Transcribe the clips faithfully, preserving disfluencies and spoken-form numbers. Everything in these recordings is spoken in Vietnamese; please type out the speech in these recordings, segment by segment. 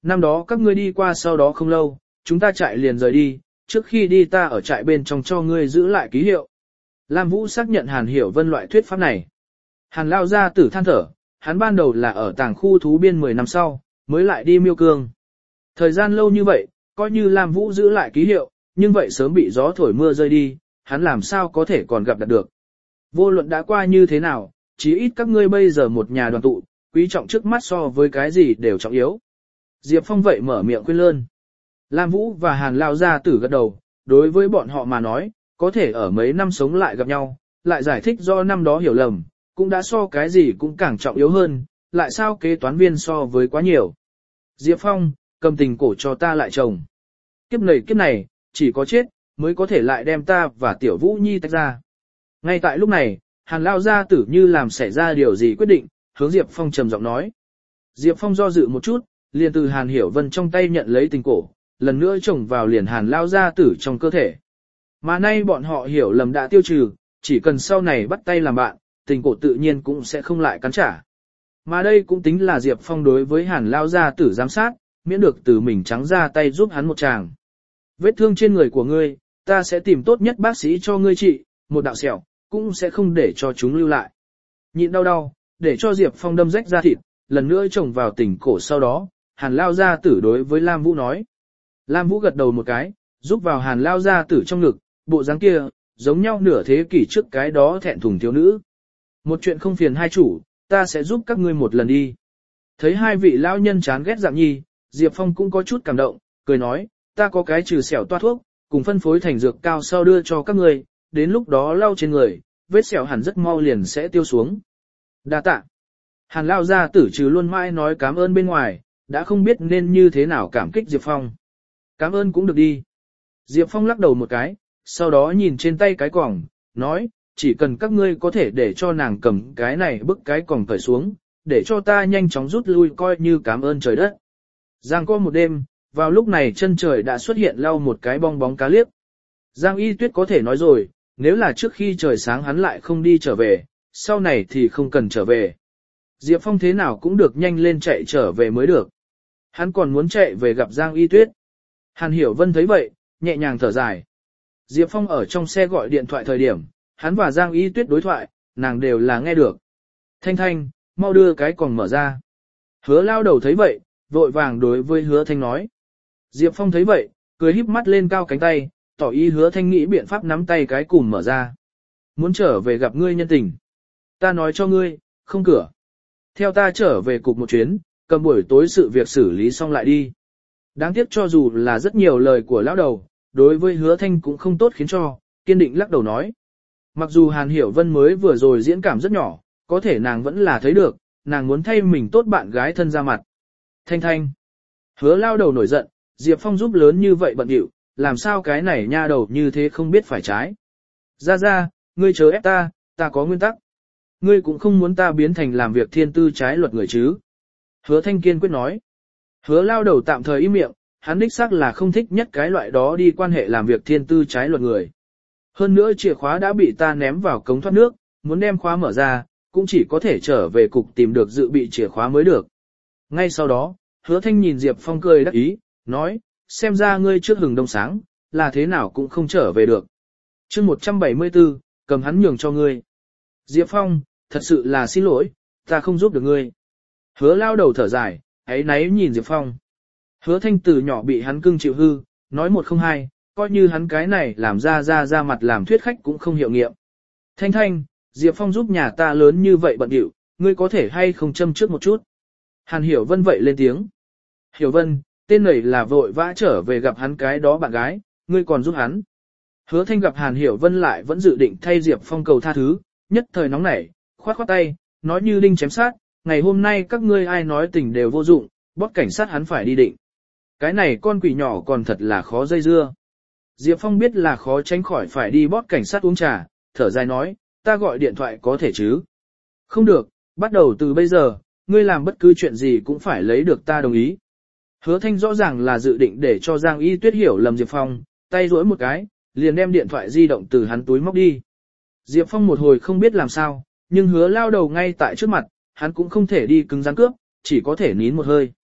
năm đó các ngươi đi qua sau đó không lâu, chúng ta chạy liền rời đi, trước khi đi ta ở trại bên trong cho ngươi giữ lại ký hiệu. Lam Vũ xác nhận Hàn Hiểu Vân loại thuyết pháp này. Hàn lao ra tử than thở, hắn ban đầu là ở tàng khu thú biên mười năm sau, mới lại đi miêu cương. Thời gian lâu như vậy, coi như Lam Vũ giữ lại ký hiệu, nhưng vậy sớm bị gió thổi mưa rơi đi, hắn làm sao có thể còn gặp được. Vô luận đã qua như thế nào, chí ít các ngươi bây giờ một nhà đoàn tụ, quý trọng trước mắt so với cái gì đều trọng yếu. Diệp Phong vậy mở miệng khuyên lơn. Lam Vũ và Hàn lao ra tử gật đầu, đối với bọn họ mà nói, có thể ở mấy năm sống lại gặp nhau, lại giải thích do năm đó hiểu lầm, cũng đã so cái gì cũng càng trọng yếu hơn, lại sao kế toán viên so với quá nhiều. Diệp Phong, cầm tình cổ cho ta lại chồng. Kiếp này kiếp này, chỉ có chết, mới có thể lại đem ta và Tiểu Vũ Nhi tách ra. Ngay tại lúc này, Hàn lao gia tử như làm xảy ra điều gì quyết định, hướng Diệp Phong trầm giọng nói. Diệp Phong do dự một chút, liền từ Hàn Hiểu Vân trong tay nhận lấy tình cổ, lần nữa chồng vào liền Hàn lao gia tử trong cơ thể. Mà nay bọn họ hiểu lầm đã tiêu trừ, chỉ cần sau này bắt tay làm bạn, tình cổ tự nhiên cũng sẽ không lại cắn trả. Mà đây cũng tính là Diệp Phong đối với Hàn lao gia tử giám sát, miễn được từ mình trắng ra tay giúp hắn một tràng. Vết thương trên người của ngươi, ta sẽ tìm tốt nhất bác sĩ cho ngươi trị, một đạo sẹo, cũng sẽ không để cho chúng lưu lại. Nhịn đau đau, để cho Diệp Phong đâm rách da thịt, lần nữa chồng vào tình cổ sau đó, Hàn lao gia tử đối với Lam Vũ nói. Lam Vũ gật đầu một cái, giúp vào Hàn lao gia tử trong ngực, bộ dáng kia, giống nhau nửa thế kỷ trước cái đó thẹn thùng thiếu nữ. Một chuyện không phiền hai chủ, ta sẽ giúp các ngươi một lần đi. Thấy hai vị lão nhân chán ghét dạng nhi, Diệp Phong cũng có chút cảm động, cười nói, ta có cái trừ sẹo toa thuốc, cùng phân phối thành dược cao sau đưa cho các ngươi, đến lúc đó lau trên người, vết sẹo hẳn rất mau liền sẽ tiêu xuống. Đa tạ. Hàn lao gia tử trừ luôn mãi nói cảm ơn bên ngoài, đã không biết nên như thế nào cảm kích Diệp Phong. Cảm ơn cũng được đi. Diệp Phong lắc đầu một cái, sau đó nhìn trên tay cái quòng, nói, chỉ cần các ngươi có thể để cho nàng cầm cái này bức cái quòng cởi xuống, để cho ta nhanh chóng rút lui coi như cảm ơn trời đất. Giang có một đêm, vào lúc này chân trời đã xuất hiện lau một cái bong bóng cá liếc. Giang Y Tuyết có thể nói rồi, nếu là trước khi trời sáng hắn lại không đi trở về, sau này thì không cần trở về. Diệp Phong thế nào cũng được nhanh lên chạy trở về mới được. Hắn còn muốn chạy về gặp Giang Y Tuyết. Hàn Hiểu Vân thấy vậy, nhẹ nhàng thở dài. Diệp Phong ở trong xe gọi điện thoại thời điểm, hắn và Giang Y Tuyết đối thoại, nàng đều là nghe được. Thanh Thanh, mau đưa cái quòng mở ra. Hứa lao đầu thấy vậy, vội vàng đối với Hứa Thanh nói. Diệp Phong thấy vậy, cười híp mắt lên cao cánh tay, tỏ ý Hứa Thanh nghĩ biện pháp nắm tay cái cùm mở ra. Muốn trở về gặp ngươi nhân tình. Ta nói cho ngươi, không cửa. Theo ta trở về cục một chuyến, cầm buổi tối sự việc xử lý xong lại đi. Đáng tiếc cho dù là rất nhiều lời của lão đầu, đối với Hứa Thanh cũng không tốt khiến cho, kiên định lắc đầu nói. Mặc dù Hàn Hiểu Vân mới vừa rồi diễn cảm rất nhỏ, có thể nàng vẫn là thấy được, nàng muốn thay mình tốt bạn gái thân ra mặt. Thanh Thanh. Hứa lao đầu nổi giận, Diệp Phong giúp lớn như vậy bận điệu, làm sao cái này nha đầu như thế không biết phải trái. Ra ra, ngươi chớ ép ta, ta có nguyên tắc. Ngươi cũng không muốn ta biến thành làm việc thiên tư trái luật người chứ. Hứa Thanh kiên quyết nói. Hứa lao đầu tạm thời im miệng, hắn đích xác là không thích nhất cái loại đó đi quan hệ làm việc thiên tư trái luật người. Hơn nữa chìa khóa đã bị ta ném vào cống thoát nước, muốn đem khóa mở ra, cũng chỉ có thể trở về cục tìm được dự bị chìa khóa mới được. Ngay sau đó, Hứa Thanh nhìn Diệp Phong cười đắc ý, nói, xem ra ngươi trước hừng đông sáng, là thế nào cũng không trở về được. chương một trăm bảy mươi tư, cầm hắn nhường cho ngươi. Diệp Phong, thật sự là xin lỗi, ta không giúp được ngươi. Hứa lao đầu thở dài, ấy náy nhìn Diệp Phong. Hứa Thanh từ nhỏ bị hắn cưng chịu hư, nói một không hai, coi như hắn cái này làm ra ra ra mặt làm thuyết khách cũng không hiệu nghiệm. Thanh Thanh, Diệp Phong giúp nhà ta lớn như vậy bận điệu, ngươi có thể hay không châm trước một chút. Hàn Hiểu Vân vậy lên tiếng. Hiểu Vân, tên này là vội vã trở về gặp hắn cái đó bạn gái, ngươi còn giúp hắn. Hứa Thanh gặp Hàn Hiểu Vân lại vẫn dự định thay Diệp Phong cầu tha thứ, nhất thời nóng nảy, khoát khoát tay, nói như đinh chém sát, ngày hôm nay các ngươi ai nói tình đều vô dụng, bót cảnh sát hắn phải đi định. Cái này con quỷ nhỏ còn thật là khó dây dưa. Diệp Phong biết là khó tránh khỏi phải đi bót cảnh sát uống trà, thở dài nói, ta gọi điện thoại có thể chứ. Không được, bắt đầu từ bây giờ, ngươi làm bất cứ chuyện gì cũng phải lấy được ta đồng ý. Hứa Thanh rõ ràng là dự định để cho Giang Y Tuyết hiểu lầm Diệp Phong, tay duỗi một cái, liền đem điện thoại di động từ hắn túi móc đi. Diệp Phong một hồi không biết làm sao, nhưng hứa lao đầu ngay tại trước mặt, hắn cũng không thể đi cứng rắn cướp, chỉ có thể nín một hơi.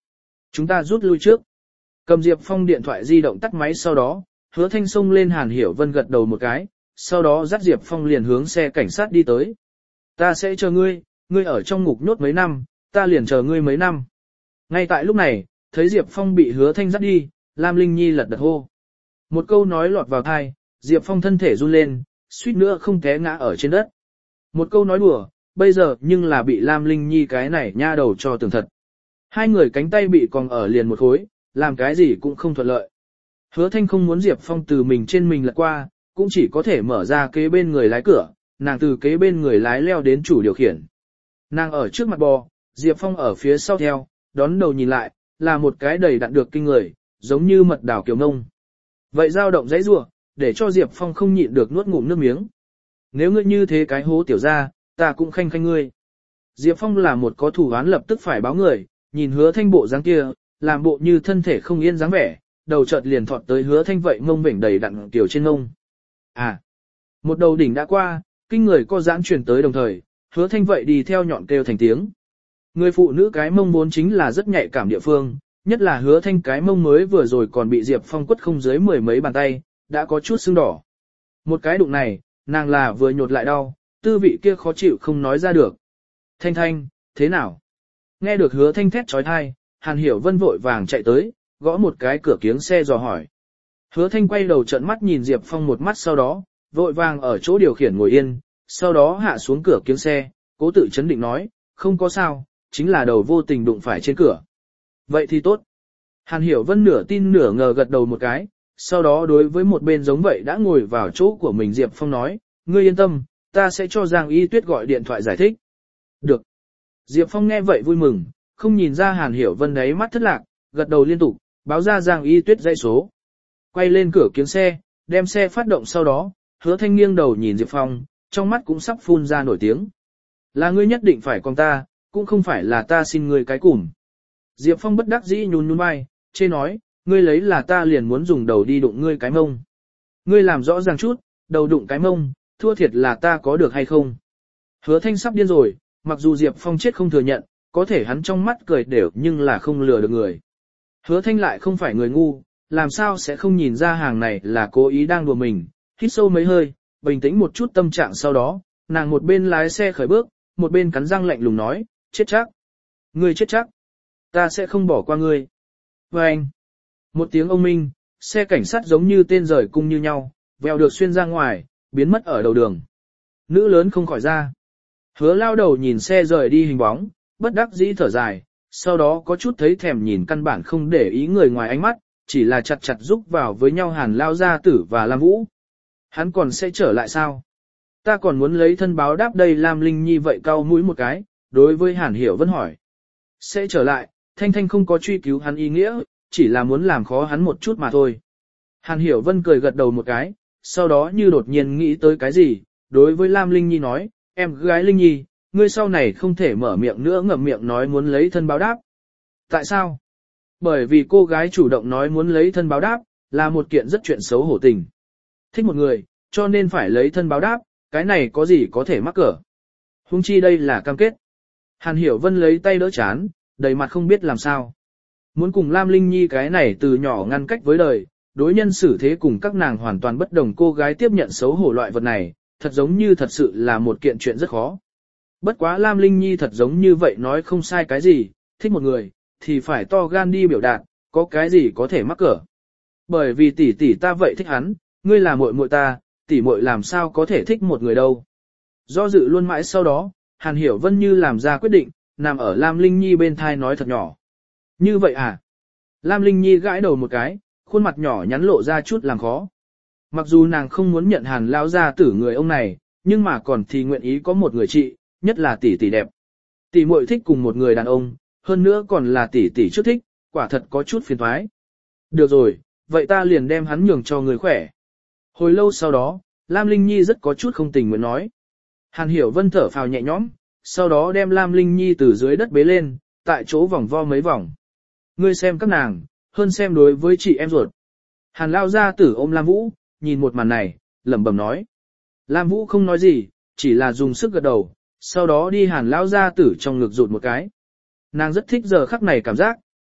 Chúng ta rút lui trước. Cầm Diệp Phong điện thoại di động tắt máy sau đó, Hứa Thanh xông lên Hàn Hiểu Vân gật đầu một cái, sau đó dắt Diệp Phong liền hướng xe cảnh sát đi tới. Ta sẽ chờ ngươi, ngươi ở trong ngục nhốt mấy năm, ta liền chờ ngươi mấy năm. Ngay tại lúc này, thấy Diệp Phong bị Hứa Thanh dắt đi, Lam Linh Nhi lật đật hô. Một câu nói lọt vào tai, Diệp Phong thân thể run lên, suýt nữa không té ngã ở trên đất. Một câu nói đùa, bây giờ nhưng là bị Lam Linh Nhi cái này nha đầu cho tưởng thật. Hai người cánh tay bị còng ở liền một khối, làm cái gì cũng không thuận lợi. Hứa Thanh không muốn Diệp Phong từ mình trên mình lật qua, cũng chỉ có thể mở ra kế bên người lái cửa, nàng từ kế bên người lái leo đến chủ điều khiển. Nàng ở trước mặt bò, Diệp Phong ở phía sau theo, đón đầu nhìn lại, là một cái đầy đặn được kinh người, giống như mật đảo kiều nông. Vậy dao động dãy rủa, để cho Diệp Phong không nhịn được nuốt ngụm nước miếng. Nếu ngươi như thế cái hố tiểu ra, ta cũng khanh khanh ngươi. Diệp Phong là một có thủ án lập tức phải báo người, nhìn Hứa Thanh bộ dáng kia, làm bộ như thân thể không yên dáng vẻ, đầu chợt liền thọt tới Hứa Thanh vậy ngông vểnh đầy đặn tiểu trên ngông. À, một đầu đỉnh đã qua, kinh người co giãn chuyển tới đồng thời, Hứa Thanh vậy đi theo nhọn kêu thành tiếng. Người phụ nữ cái mông vốn chính là rất nhạy cảm địa phương, nhất là Hứa Thanh cái mông mới vừa rồi còn bị Diệp Phong quất không dưới mười mấy bàn tay, đã có chút sưng đỏ. Một cái đụng này, nàng là vừa nhột lại đau, tư vị kia khó chịu không nói ra được. Thanh Thanh, thế nào? Nghe được Hứa Thanh thét trói thai, Hàn Hiểu Vân vội vàng chạy tới, gõ một cái cửa kiếng xe dò hỏi. Hứa Thanh quay đầu trợn mắt nhìn Diệp Phong một mắt sau đó, vội vàng ở chỗ điều khiển ngồi yên, sau đó hạ xuống cửa kiếng xe, cố tự chấn định nói, không có sao, chính là đầu vô tình đụng phải trên cửa. Vậy thì tốt. Hàn Hiểu Vân nửa tin nửa ngờ gật đầu một cái, sau đó đối với một bên giống vậy đã ngồi vào chỗ của mình Diệp Phong nói, ngươi yên tâm, ta sẽ cho Giang Y Tuyết gọi điện thoại giải thích. Được. Diệp Phong nghe vậy vui mừng, không nhìn ra Hàn Hiểu Vân đấy mắt thất lạc, gật đầu liên tục, báo ra Giang Y Tuyết dãy số. Quay lên cửa kiếng xe, đem xe phát động sau đó, Hứa Thanh nghiêng đầu nhìn Diệp Phong, trong mắt cũng sắp phun ra nổi tiếng. Là ngươi nhất định phải con ta, cũng không phải là ta xin ngươi cái cùm. Diệp Phong bất đắc dĩ nhún nhún vai, chê nói, ngươi lấy là ta liền muốn dùng đầu đi đụng ngươi cái mông. Ngươi làm rõ ràng chút, đầu đụng cái mông, thua thiệt là ta có được hay không. Hứa Thanh sắp điên rồi, mặc dù Diệp Phong chết không thừa nhận, có thể hắn trong mắt cười đều nhưng là không lừa được người. Hứa Thanh lại không phải người ngu, làm sao sẽ không nhìn ra hàng này là cố ý đang đùa mình, hít sâu mấy hơi, bình tĩnh một chút tâm trạng sau đó, nàng một bên lái xe khởi bước, một bên cắn răng lạnh lùng nói, chết chắc. Ngươi chết chắc. Ta sẽ không bỏ qua ngươi. Và anh. Một tiếng ông minh, xe cảnh sát giống như tên rời cung như nhau, vèo được xuyên ra ngoài, biến mất ở đầu đường. Nữ lớn không khỏi ra. Hứa lao đầu nhìn xe rời đi hình bóng, bất đắc dĩ thở dài, sau đó có chút thấy thèm nhìn căn bản không để ý người ngoài ánh mắt, chỉ là chặt chặt rúc vào với nhau Hàn Lao Gia Tử và Lam Vũ. Hắn còn sẽ trở lại sao? Ta còn muốn lấy thân báo đáp đây. Lam Linh Nhi vậy cau mũi một cái, đối với Hàn Hiểu Vân hỏi. Sẽ trở lại, Thanh Thanh không có truy cứu hắn ý nghĩa, chỉ là muốn làm khó hắn một chút mà thôi. Hàn Hiểu Vân cười gật đầu một cái, sau đó như đột nhiên nghĩ tới cái gì, đối với Lam Linh Nhi nói, em gái Linh Nhi, ngươi sau này không thể mở miệng nữa ngậm miệng nói muốn lấy thân báo đáp. Tại sao? Bởi vì cô gái chủ động nói muốn lấy thân báo đáp, là một kiện rất chuyện xấu hổ tình. Thích một người, cho nên phải lấy thân báo đáp, cái này có gì có thể mắc cỡ. Huống chi đây là cam kết. Hàn Hiểu Vân lấy tay đỡ chán, đầy mặt không biết làm sao. Muốn cùng Lam Linh Nhi cái này từ nhỏ ngăn cách với đời, đối nhân xử thế cùng các nàng hoàn toàn bất đồng cô gái tiếp nhận xấu hổ loại vật này, thật giống như thật sự là một kiện chuyện rất khó. Bất quá Lam Linh Nhi thật giống như vậy nói không sai cái gì, thích một người, thì phải to gan đi biểu đạt, có cái gì có thể mắc cỡ. Bởi vì tỷ tỷ ta vậy thích hắn, ngươi là muội muội ta, tỷ muội làm sao có thể thích một người đâu. Do dự luôn mãi sau đó, Hàn Hiểu Vân như làm ra quyết định, nằm ở Lam Linh Nhi bên thai nói thật nhỏ. Như vậy à? Lam Linh Nhi gãi đầu một cái, khuôn mặt nhỏ nhắn lộ ra chút làm khó. Mặc dù nàng không muốn nhận Hàn lao gia tử người ông này, nhưng mà còn thì nguyện ý có một người chị, nhất là tỷ tỷ đẹp. Tỷ muội thích cùng một người đàn ông, hơn nữa còn là tỷ tỷ trước thích, quả thật có chút phiền toái. Được rồi, vậy ta liền đem hắn nhường cho người khỏe. Hồi lâu sau đó, Lam Linh Nhi rất có chút không tình nguyện nói. Hàn Hiểu Vân thở phào nhẹ nhõm, sau đó đem Lam Linh Nhi từ dưới đất bế lên, tại chỗ vòng vo mấy vòng. Ngươi xem các nàng, hơn xem đối với chị em ruột. Hàn lao gia tử ôm Lam Vũ, nhìn một màn này, lẩm bẩm nói. Lam Vũ không nói gì, chỉ là dùng sức gật đầu, sau đó đi Hàn lao gia tử trong ngực rụt một cái. Nàng rất thích giờ khắc này cảm giác,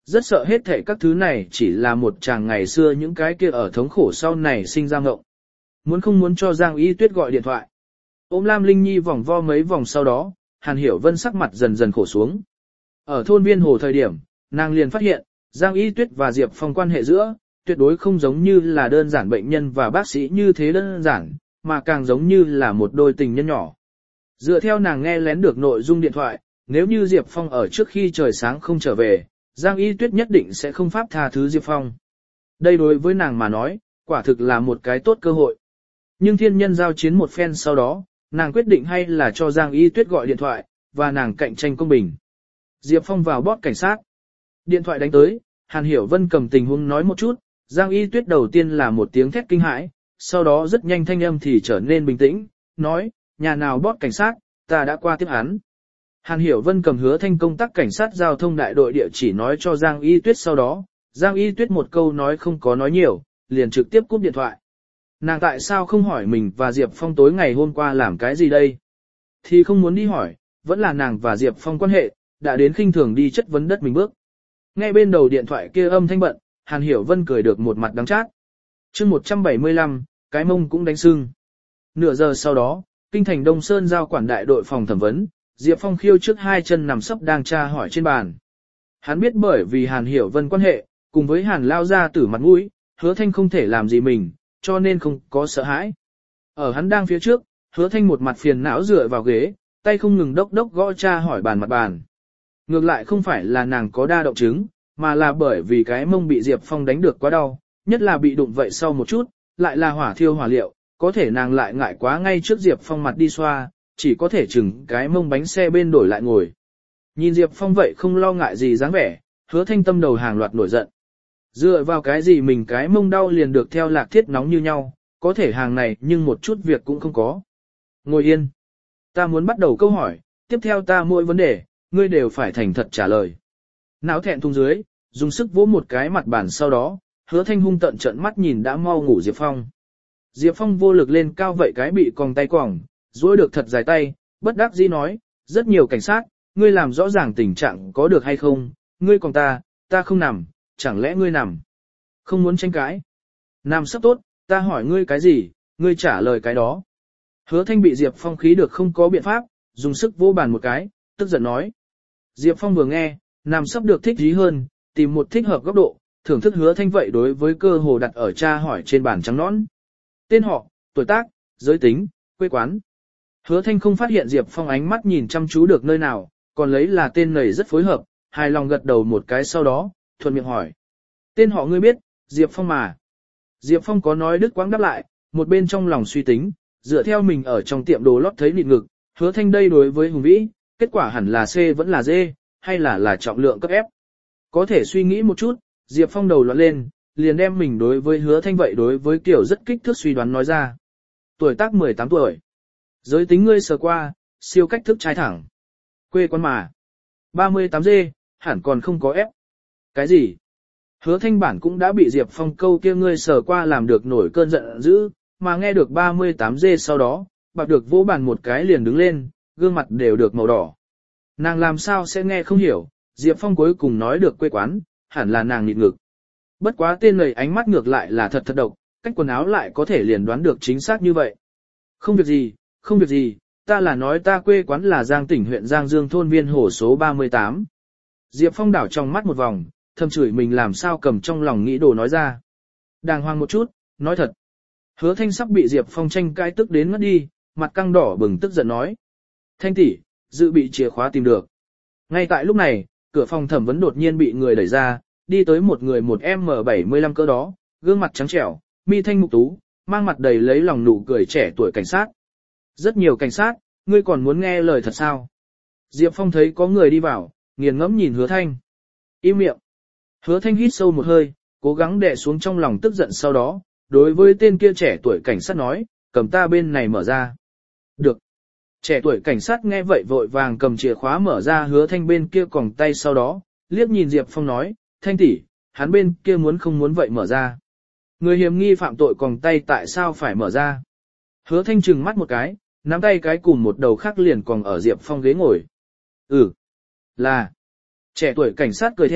Rất sợ hết thảy các thứ này chỉ là một chàng ngày xưa những cái kia ở thống khổ sau này sinh ra ngộng. Muốn không muốn cho Giang Y Tuyết gọi điện thoại. Ôm Lam Linh Nhi vòng vo mấy vòng sau đó, Hàn Hiểu Vân sắc mặt dần dần khổ xuống. Ở thôn Viên Hồ thời điểm, nàng liền phát hiện, Giang Y Tuyết và Diệp Phong quan hệ giữa, tuyệt đối không giống như là đơn giản bệnh nhân và bác sĩ như thế đơn giản, mà càng giống như là một đôi tình nhân nhỏ. Dựa theo nàng nghe lén được nội dung điện thoại, nếu như Diệp Phong ở trước khi trời sáng không trở về, Giang Y Tuyết nhất định sẽ không pháp tha thứ Diệp Phong. Đây đối với nàng mà nói, quả thực là một cái tốt cơ hội. Nhưng thiên nhân giao chiến một phen sau đó, nàng quyết định hay là cho Giang Y Tuyết gọi điện thoại, và nàng cạnh tranh công bình. Diệp Phong vào bót cảnh sát. Điện thoại đánh tới, Hàn Hiểu Vân cầm tình huống nói một chút, Giang Y Tuyết đầu tiên là một tiếng thét kinh hãi, sau đó rất nhanh thanh âm thì trở nên bình tĩnh, nói, nhà nào bót cảnh sát, ta đã qua tiếp hắn. Hàn Hiểu Vân cầm Hứa Thanh công tác cảnh sát giao thông đại đội địa chỉ nói cho Giang Y Tuyết sau đó, Giang Y Tuyết một câu nói không có nói nhiều, liền trực tiếp cúp điện thoại. Nàng tại sao không hỏi mình và Diệp Phong tối ngày hôm qua làm cái gì đây? Thì không muốn đi hỏi, vẫn là nàng và Diệp Phong quan hệ, đã đến khinh thường đi chất vấn đất mình bước. Nghe bên đầu điện thoại kia âm thanh bận, Hàn Hiểu Vân cười được một mặt đắng chát. chương một trăm bảy mươi lăm, cái mông cũng đánh sưng. Nửa giờ sau đó, kinh thành Đông Sơn giao quản đại đội phòng thẩm vấn, Diệp Phong khiêu trước hai chân nằm sấp đang tra hỏi trên bàn. Hắn biết bởi vì Hàn Hiểu Vân quan hệ, cùng với Hàn lao ra tử mặt mũi, Hứa Thanh không thể làm gì mình, cho nên không có sợ hãi. Ở hắn đang phía trước, Hứa Thanh một mặt phiền não dựa vào ghế, tay không ngừng đốc đốc gõ tra hỏi bàn mặt bàn. Ngược lại không phải là nàng có đa động chứng, mà là bởi vì cái mông bị Diệp Phong đánh được quá đau, nhất là bị đụng vậy sau một chút, lại là hỏa thiêu hỏa liệu, có thể nàng lại ngại quá ngay trước Diệp Phong mặt đi xoa, chỉ có thể chừng cái mông bánh xe bên đổi lại ngồi. Nhìn Diệp Phong vậy không lo ngại gì dáng vẻ, Hứa Thanh tâm đầu hàng loạt nổi giận. Dựa vào cái gì mình cái mông đau liền được theo lạc thiết nóng như nhau, có thể hàng này nhưng một chút việc cũng không có. Ngồi yên. Ta muốn bắt đầu câu hỏi, tiếp theo ta mỗi vấn đề, ngươi đều phải thành thật trả lời. Não thẹn thùng dưới, dùng sức vỗ một cái mặt bàn sau đó, Hứa Thanh hung tận trợn mắt nhìn đã mau ngủ Diệp Phong. Diệp Phong vô lực lên cao vậy cái bị còng tay quỏng, duỗi được thật dài tay, bất đắc dĩ nói, rất nhiều cảnh sát, ngươi làm rõ ràng tình trạng có được hay không, ngươi còn ta, ta không nằm, chẳng lẽ ngươi nằm. Không muốn tranh cãi. Nằm sắp tốt, ta hỏi ngươi cái gì, ngươi trả lời cái đó. Hứa Thanh bị Diệp Phong khí được không có biện pháp, dùng sức vỗ bàn một cái, tức giận nói. Diệp Phong vừa nghe, nằm sắp được thích dí hơn, tìm một thích hợp góc độ, thưởng thức Hứa Thanh vậy đối với cơ hồ đặt ở tra hỏi trên bàn trắng nõn. Tên họ, tuổi tác, giới tính, quê quán. Hứa Thanh không phát hiện Diệp Phong ánh mắt nhìn chăm chú được nơi nào, còn lấy là tên này rất phối hợp, hài lòng gật đầu một cái sau đó, thuận miệng hỏi. Tên họ ngươi biết, Diệp Phong mà. Diệp Phong có nói đứt quãng đáp lại, một bên trong lòng suy tính, dựa theo mình ở trong tiệm đồ lót thấy nịt ngực, Hứa Thanh đây đối với Hùng Vĩ, kết quả hẳn là C vẫn là D, hay là là trọng lượng cấp F. Có thể suy nghĩ một chút, Diệp Phong đầu loạn lên, liền đem mình đối với Hứa Thanh vậy đối với kiểu rất kích thước suy đoán nói ra. Tuổi tác mười tám tuổi. Giới tính ngươi sờ qua, siêu cách thức trai thẳng. Quê quán mà. ba mươi tám D, hẳn còn không có F. Cái gì? Hứa Thanh bản cũng đã bị Diệp Phong câu kia ngươi sờ qua làm được nổi cơn giận dữ, mà nghe được ba mươi tám D sau đó, bạc được vỗ bàn một cái liền đứng lên, gương mặt đều được màu đỏ. Nàng làm sao sẽ nghe không hiểu, Diệp Phong cuối cùng nói được quê quán, hẳn là nàng nhịn ngực. Bất quá tên này ánh mắt ngược lại là thật thật độc, cách quần áo lại có thể liền đoán được chính xác như vậy. Không việc gì, không việc gì, ta là nói ta quê quán là Giang tỉnh huyện Giang Dương thôn Viên Hồ số ba mươi tám. Diệp Phong đảo trong mắt một vòng, thầm chửi mình làm sao cầm trong lòng nghĩ đồ nói ra. Đàng hoàng một chút, nói thật. Hứa Thanh sắp bị Diệp Phong tranh cãi tức đến ngất đi, mặt căng đỏ bừng tức giận nói. Thanh tỷ, dự bị chìa khóa tìm được. Ngay tại lúc này, cửa phòng thẩm vấn đột nhiên bị người đẩy ra, đi tới một người một M bảy mươi lăm cỡ đó, gương mặt trắng trẻo, mi thanh mục tú, mang mặt đầy lấy lòng nụ cười trẻ tuổi cảnh sát. Rất nhiều cảnh sát, ngươi còn muốn nghe lời thật sao? Diệp Phong thấy có người đi vào, nghiền ngẫm nhìn Hứa Thanh. Im miệng. Hứa Thanh hít sâu một hơi, cố gắng đè xuống trong lòng tức giận sau đó, đối với tên kia trẻ tuổi cảnh sát nói, cầm ta bên này mở ra. Được. Trẻ tuổi cảnh sát nghe vậy vội vàng cầm chìa khóa mở ra Hứa Thanh bên kia còng tay sau đó, liếc nhìn Diệp Phong nói, Thanh tỷ, hắn bên kia muốn không muốn vậy mở ra. Người hiểm nghi phạm tội còng tay tại sao phải mở ra? Hứa Thanh trừng mắt một cái, nắm tay cái cùng một đầu khác liền còn ở Diệp Phong ghế ngồi. Ừ, là. Trẻ tuổi cảnh sát cười theo,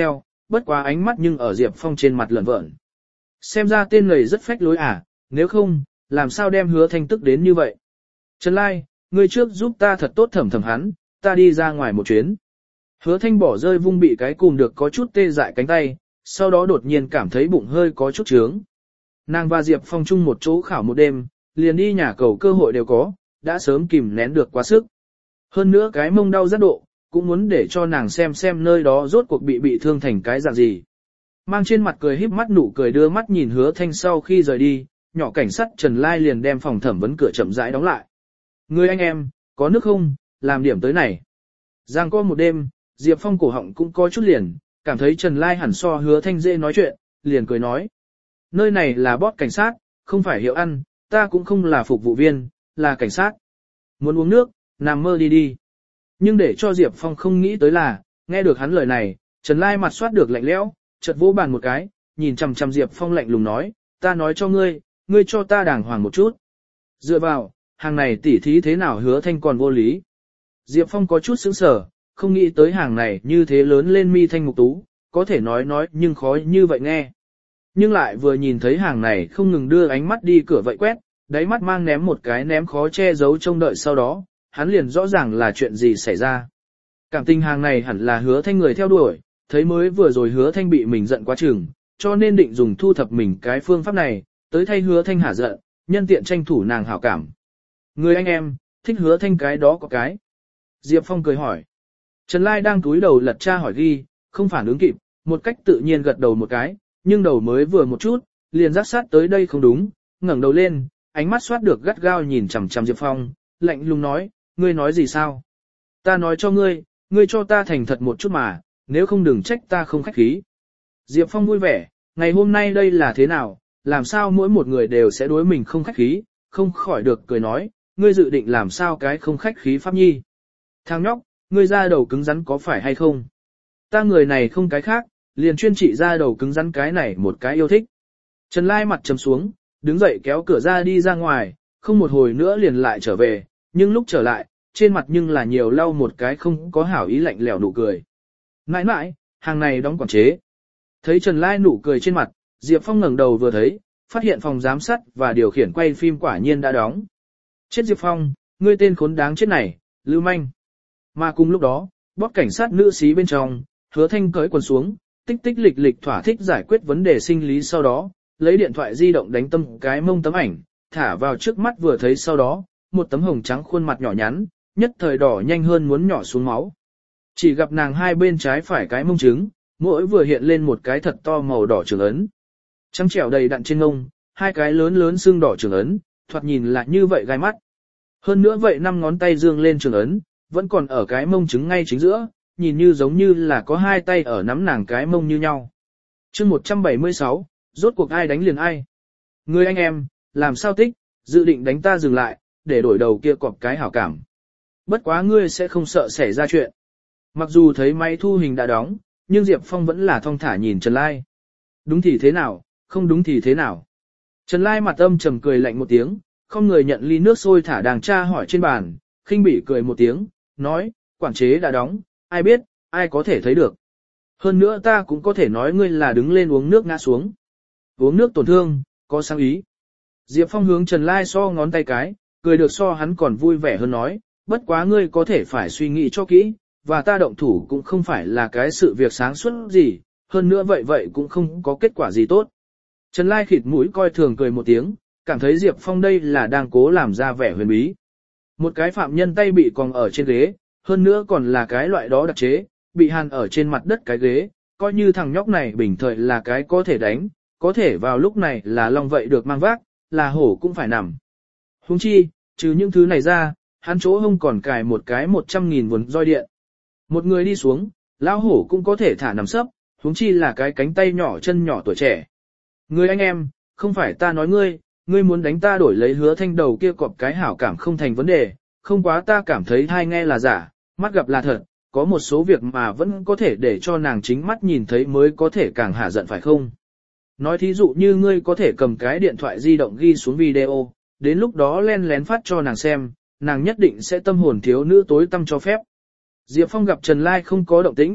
bất quá ánh mắt nhưng ở Diệp Phong trên mặt lợn vợn. Xem ra tên này rất phách lối à, nếu không, làm sao đem Hứa Thanh tức đến như vậy. Trần Lai, ngươi trước giúp ta thật tốt thẩm thẩm hắn, ta đi ra ngoài một chuyến. Hứa Thanh bỏ rơi vung bị cái cùm được có chút tê dại cánh tay, sau đó đột nhiên cảm thấy bụng hơi có chút trướng. Nàng và Diệp Phong chung một chỗ khảo một đêm, liền đi nhà cầu cơ hội đều có, đã sớm kìm nén được quá sức. Hơn nữa cái mông đau rất độ, cũng muốn để cho nàng xem xem nơi đó rốt cuộc bị bị thương thành cái dạng gì. Mang trên mặt cười híp mắt nụ cười đưa mắt nhìn Hứa Thanh sau khi rời đi, nhỏ cảnh sát Trần Lai liền đem phòng thẩm vấn cửa chậm rãi đóng lại. Người anh em, có nước không, làm điểm tới này. Giang co một đêm, Diệp Phong cổ họng cũng có chút liền, cảm thấy Trần Lai hẳn so Hứa Thanh dễ nói chuyện, liền cười nói. Nơi này là boss cảnh sát, không phải hiệu ăn, ta cũng không là phục vụ viên, là cảnh sát. Muốn uống nước, nằm mơ đi đi. Nhưng để cho Diệp Phong không nghĩ tới là, nghe được hắn lời này, Trần Lai mặt soát được lạnh lẽo, chợt vỗ bàn một cái, nhìn chằm chằm Diệp Phong lạnh lùng nói, ta nói cho ngươi, ngươi cho ta đàng hoàng một chút. Dựa vào, hàng này tỉ thí thế nào Hứa Thanh còn vô lý. Diệp Phong có chút sững sờ, không nghĩ tới hàng này như thế lớn lên mi thanh mục tú, có thể nói nói nhưng khó như vậy nghe. Nhưng lại vừa nhìn thấy hàng này không ngừng đưa ánh mắt đi cửa vậy quét, đáy mắt mang ném một cái ném khó che giấu trông đợi sau đó, hắn liền rõ ràng là chuyện gì xảy ra. Cảm tình hàng này hẳn là Hứa Thanh người theo đuổi, thấy mới vừa rồi Hứa Thanh bị mình giận quá chừng, cho nên định dùng thu thập mình cái phương pháp này, tới thay Hứa Thanh hả giận, nhân tiện tranh thủ nàng hảo cảm. Người anh em, thích Hứa Thanh cái đó có cái. Diệp Phong cười hỏi. Trần Lai đang túi đầu lật tra hỏi ghi, không phản ứng kịp, một cách tự nhiên gật đầu một cái, nhưng đầu mới vừa một chút, liền giác sát tới đây không đúng, ngẩng đầu lên, ánh mắt soát được gắt gao nhìn chằm chằm Diệp Phong, lạnh lùng nói, ngươi nói gì sao? Ta nói cho ngươi, ngươi cho ta thành thật một chút mà, nếu không đừng trách ta không khách khí. Diệp Phong vui vẻ, ngày hôm nay đây là thế nào, làm sao mỗi một người đều sẽ đối mình không khách khí, không khỏi được cười nói, ngươi dự định làm sao cái không khách khí pháp nhi. Thằng nhóc, ngươi ra đầu cứng rắn có phải hay không? Ta người này không cái khác, liền chuyên trị ra đầu cứng rắn cái này một cái yêu thích. Trần Lai mặt trầm xuống, đứng dậy kéo cửa ra đi ra ngoài, không một hồi nữa liền lại trở về, nhưng lúc trở lại, trên mặt nhưng là nhiều lau một cái không có hảo ý lạnh lẽo nụ cười. Nãi nãi, hàng này đóng quản chế. Thấy Trần Lai nụ cười trên mặt, Diệp Phong ngẩng đầu vừa thấy, phát hiện phòng giám sát và điều khiển quay phim quả nhiên đã đóng. Chết Diệp Phong, ngươi tên khốn đáng chết này, lưu manh. Mà cùng lúc đó, bóp cảnh sát nữ xí bên trong, Hứa Thanh cởi quần xuống, tích tích lịch lịch thỏa thích giải quyết vấn đề sinh lý sau đó, lấy điện thoại di động đánh tâm cái mông tấm ảnh, thả vào trước mắt vừa thấy sau đó, một tấm hồng trắng khuôn mặt nhỏ nhắn, nhất thời đỏ nhanh hơn muốn nhỏ xuống máu. Chỉ gặp nàng hai bên trái phải cái mông trứng, mỗi vừa hiện lên một cái thật to màu đỏ trường ấn. Trắng trẻo đầy đặn trên mông, hai cái lớn lớn xương đỏ trường ấn, thoạt nhìn là như vậy gai mắt. Hơn nữa vậy năm ngón tay dương lên trường ấn, vẫn còn ở cái mông trứng ngay chính giữa, nhìn như giống như là có hai tay ở nắm nàng cái mông như nhau. Chương một trăm bảy mươi sáu, rốt cuộc ai đánh liền ai. Người anh em, làm sao tích, dự định đánh ta dừng lại, để đổi đầu kia cọp cái hảo cảm. Bất quá ngươi sẽ không sợ xảy ra chuyện. Mặc dù thấy máy thu hình đã đóng, nhưng Diệp Phong vẫn là thong thả nhìn Trần Lai. Đúng thì thế nào, không đúng thì thế nào. Trần Lai mặt âm trầm cười lạnh một tiếng, không người nhận ly nước sôi thả đàng tra hỏi trên bàn, khinh bỉ cười một tiếng, nói, quản chế đã đóng, ai biết, ai có thể thấy được. Hơn nữa ta cũng có thể nói ngươi là đứng lên uống nước ngã xuống. Uống nước tổn thương, có sáng ý. Diệp Phong hướng Trần Lai so ngón tay cái, cười được so hắn còn vui vẻ hơn nói, bất quá ngươi có thể phải suy nghĩ cho kỹ, và ta động thủ cũng không phải là cái sự việc sáng suốt gì, hơn nữa vậy vậy cũng không có kết quả gì tốt. Trần Lai khịt mũi coi thường cười một tiếng, cảm thấy Diệp Phong đây là đang cố làm ra vẻ huyền bí. Một cái phạm nhân tay bị còng ở trên ghế, hơn nữa còn là cái loại đó đặc chế, bị hàn ở trên mặt đất cái ghế, coi như thằng nhóc này bình thời là cái có thể đánh, có thể vào lúc này là long vậy được mang vác, là hổ cũng phải nằm. Huống chi, trừ những thứ này ra, hắn chỗ hông còn cài một cái một trăm nghìn vốn roi điện. Một người đi xuống, lão hổ cũng có thể thả nằm sấp, huống chi là cái cánh tay nhỏ chân nhỏ tuổi trẻ. Người anh em, không phải ta nói ngươi, ngươi muốn đánh ta đổi lấy Hứa Thanh đầu kia cọp cái hảo cảm không thành vấn đề, không quá ta cảm thấy thai nghe là giả, mắt gặp là thật, có một số việc mà vẫn có thể để cho nàng chính mắt nhìn thấy mới có thể càng hả giận phải không? Nói thí dụ như ngươi có thể cầm cái điện thoại di động ghi xuống video, đến lúc đó len lén phát cho nàng xem, nàng nhất định sẽ tâm hồn thiếu nữ tối tâm cho phép. Diệp Phong gặp Trần Lai không có động tĩnh,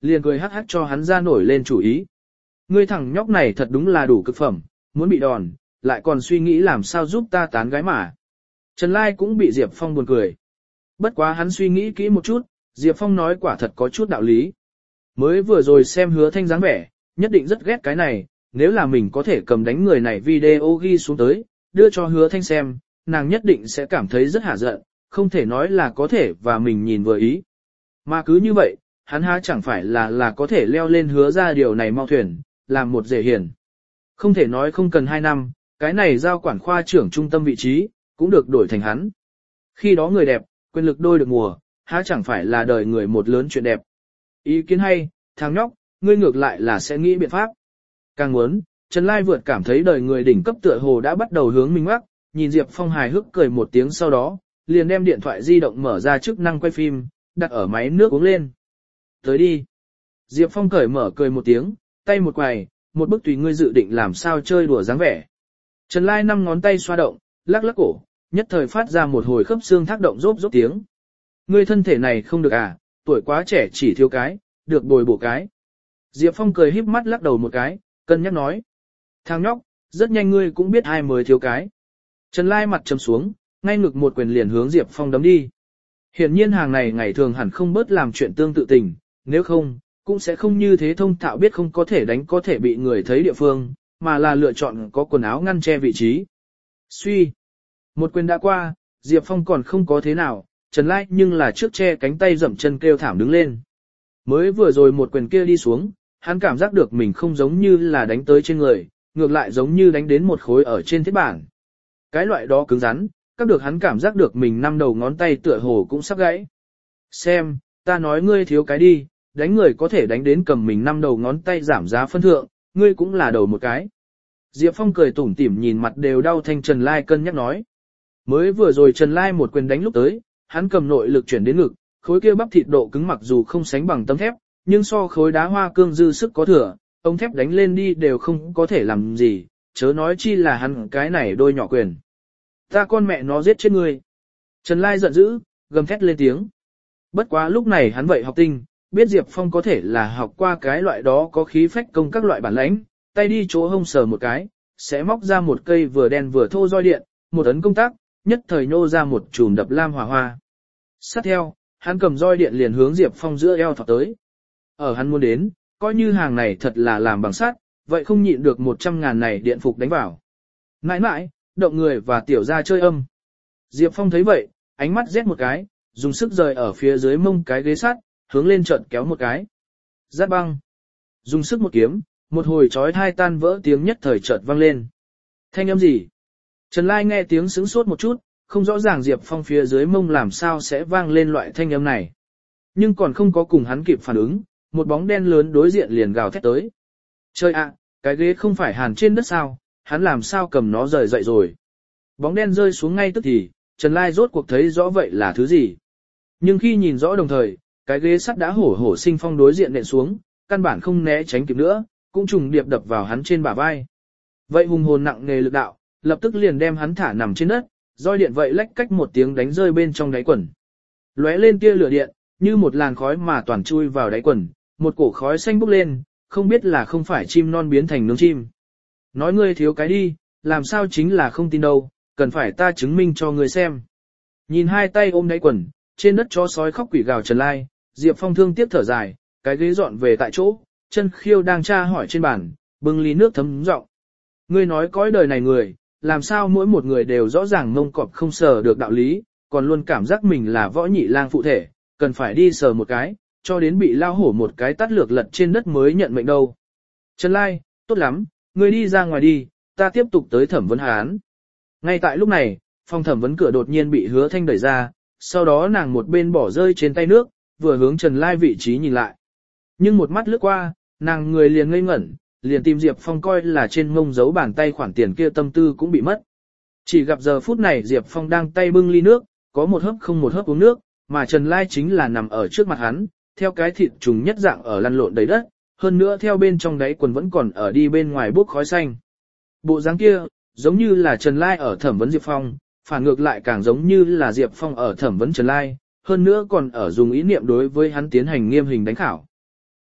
liền cười hắc hắc cho hắn ra nổi lên chủ ý. Ngươi thằng nhóc này thật đúng là đủ cực phẩm, muốn bị đòn, lại còn suy nghĩ làm sao giúp ta tán gái mà. Trần Lai cũng bị Diệp Phong buồn cười. Bất quá hắn suy nghĩ kỹ một chút, Diệp Phong nói quả thật có chút đạo lý. Mới vừa rồi xem Hứa Thanh dáng vẻ, nhất định rất ghét cái này, nếu là mình có thể cầm đánh người này video ghi xuống tới, đưa cho Hứa Thanh xem, nàng nhất định sẽ cảm thấy rất hả giận, không thể nói là có thể và mình nhìn vừa ý. Mà cứ như vậy, hắn há chẳng phải là là có thể leo lên Hứa ra điều này mau thuyền, làm một rể hiền. Không thể nói không cần hai năm, cái này giao quản khoa trưởng trung tâm vị trí, cũng được đổi thành hắn. Khi đó người đẹp, quyền lực đôi được mùa, há chẳng phải là đời người một lớn chuyện đẹp. Ý kiến hay, thằng nhóc, ngươi ngược lại là sẽ nghĩ biện pháp. Càng muốn, Trần Lai vượt cảm thấy đời người đỉnh cấp tựa hồ đã bắt đầu hướng mình ngoắc, nhìn Diệp Phong hài hước cười một tiếng sau đó, liền đem điện thoại di động mở ra chức năng quay phim, đặt ở máy nước uống lên. Tới đi. Diệp Phong cởi mở cười một tiếng, tay một quài, một bức tùy ngươi dự định làm sao chơi đùa dáng vẻ. Trần Lai năm ngón tay xoa động, lắc lắc cổ, nhất thời phát ra một hồi khớp xương thác động rốp rốp tiếng. Ngươi thân thể này không được à, tuổi quá trẻ chỉ thiếu cái, được bồi bổ cái. Diệp Phong cười híp mắt lắc đầu một cái, cân nhắc nói. Thằng nhóc, rất nhanh ngươi cũng biết ai mới thiếu cái. Trần Lai mặt trầm xuống, ngay ngực một quyền liền hướng Diệp Phong đấm đi. Hiển nhiên hàng này ngày thường hẳn không bớt làm chuyện tương tự tình, nếu không, cũng sẽ không như thế thông thạo biết không có thể đánh có thể bị người thấy địa phương, mà là lựa chọn có quần áo ngăn che vị trí. Suy. Một quyền đã qua, Diệp Phong còn không có thế nào, Trần Lai nhưng là trước che cánh tay dậm chân kêu thảm đứng lên. Mới vừa rồi một quyền kia đi xuống, hắn cảm giác được mình không giống như là đánh tới trên người, ngược lại giống như đánh đến một khối ở trên thiết bản. Cái loại đó cứng rắn, các được hắn cảm giác được mình năm đầu ngón tay tựa hồ cũng sắp gãy. Xem, ta nói ngươi thiếu cái đi, đánh người có thể đánh đến cầm mình năm đầu ngón tay giảm giá phân thượng, ngươi cũng là đầu một cái. Diệp Phong cười tủm tỉm nhìn mặt đều đau thanh Trần Lai cân nhắc nói. Mới vừa rồi Trần Lai một quyền đánh lúc tới, hắn cầm nội lực chuyển đến ngực, khối kia bắp thịt độ cứng mặc dù không sánh bằng tấm thép, nhưng so khối đá hoa cương dư sức có thừa, ống thép đánh lên đi đều không có thể làm gì, chớ nói chi là hắn cái này đôi nhỏ quyền. Ta con mẹ nó giết chết ngươi. Trần Lai giận dữ, gầm thét lên tiếng. Bất quá lúc này hắn vậy học tinh, biết Diệp Phong có thể là học qua cái loại đó có khí phách công các loại bản lãnh, tay đi chỗ hông sờ một cái, sẽ móc ra một cây vừa đen vừa thô roi điện, một ấn công tắc, nhất thời nhô ra một chùm đập lam hỏa hoa. Sát theo, hắn cầm roi điện liền hướng Diệp Phong giữa eo thọc tới. Ở hắn muốn đến, coi như hàng này thật là làm bằng sắt, vậy không nhịn được một trăm ngàn này điện phục đánh vào. Mãi mãi, động người và tiểu ra chơi âm. Diệp Phong thấy vậy, ánh mắt rét một cái, dùng sức rời ở phía dưới mông cái ghế sắt, hướng lên trận kéo một cái. Rát băng. Dùng sức một kiếm, một hồi chói tai tan vỡ tiếng nhất thời chợt vang lên. Thanh âm gì? Trần Lai nghe tiếng sững sốt một chút, không rõ ràng Diệp Phong phía dưới mông làm sao sẽ vang lên loại thanh âm này. Nhưng còn không có cùng hắn kịp phản ứng, một bóng đen lớn đối diện liền gào thét tới. Trời ạ, cái ghế không phải hàn trên đất sao, hắn làm sao cầm nó rời dậy rồi. Bóng đen rơi xuống ngay tức thì, Trần Lai rốt cuộc thấy rõ vậy là thứ gì. Nhưng khi nhìn rõ đồng thời, cái ghế sắt đã hổ hổ sinh phong đối diện nện xuống, căn bản không né tránh kịp nữa, cũng trùng điệp đập vào hắn trên bả vai. Vậy hùng hồn nặng nề lực đạo, lập tức liền đem hắn thả nằm trên đất, roi điện vậy lách cách một tiếng đánh rơi bên trong đáy quần. Lóe lên tia lửa điện, như một làn khói mà toàn chui vào đáy quần, một cổ khói xanh bốc lên, không biết là không phải chim non biến thành nướng chim. Nói ngươi thiếu cái đi, làm sao chính là không tin đâu, cần phải ta chứng minh cho ngươi xem. Nhìn hai tay ôm đáy quần, trên đất chó sói khóc quỷ gào Trần Lai, Diệp Phong thương tiếp thở dài, cái ghế dọn về tại chỗ, chân khiêu đang tra hỏi trên bàn, bưng ly nước thấm giọng. Ngươi nói cõi đời này người, làm sao mỗi một người đều rõ ràng mông cọp không sờ được đạo lý, còn luôn cảm giác mình là võ nhị lang phụ thể, cần phải đi sờ một cái, cho đến bị lao hổ một cái tát lược lật trên đất mới nhận mệnh đâu. Trần Lai, tốt lắm, ngươi đi ra ngoài đi, ta tiếp tục tới thẩm vấn án. Ngay tại lúc này, phòng thẩm vấn cửa đột nhiên bị Hứa Thanh đẩy ra, sau đó nàng một bên bỏ rơi trên tay nước, vừa hướng Trần Lai vị trí nhìn lại. Nhưng một mắt lướt qua, nàng người liền ngây ngẩn, liền tìm Diệp Phong coi là trên mông giấu bàn tay khoản tiền kia tâm tư cũng bị mất. Chỉ gặp giờ phút này Diệp Phong đang tay bưng ly nước, có một hớp không một hớp uống nước, mà Trần Lai chính là nằm ở trước mặt hắn, theo cái thịt trùng nhất dạng ở lăn lộn đầy đất, hơn nữa theo bên trong đáy quần vẫn còn ở đi bên ngoài bốc khói xanh. Bộ dáng kia, giống như là Trần Lai ở thẩm vấn Diệp Phong, phản ngược lại càng giống như là Diệp Phong ở thẩm vấn Trần Lai, hơn nữa còn ở dùng ý niệm đối với hắn tiến hành nghiêm hình đánh khảo.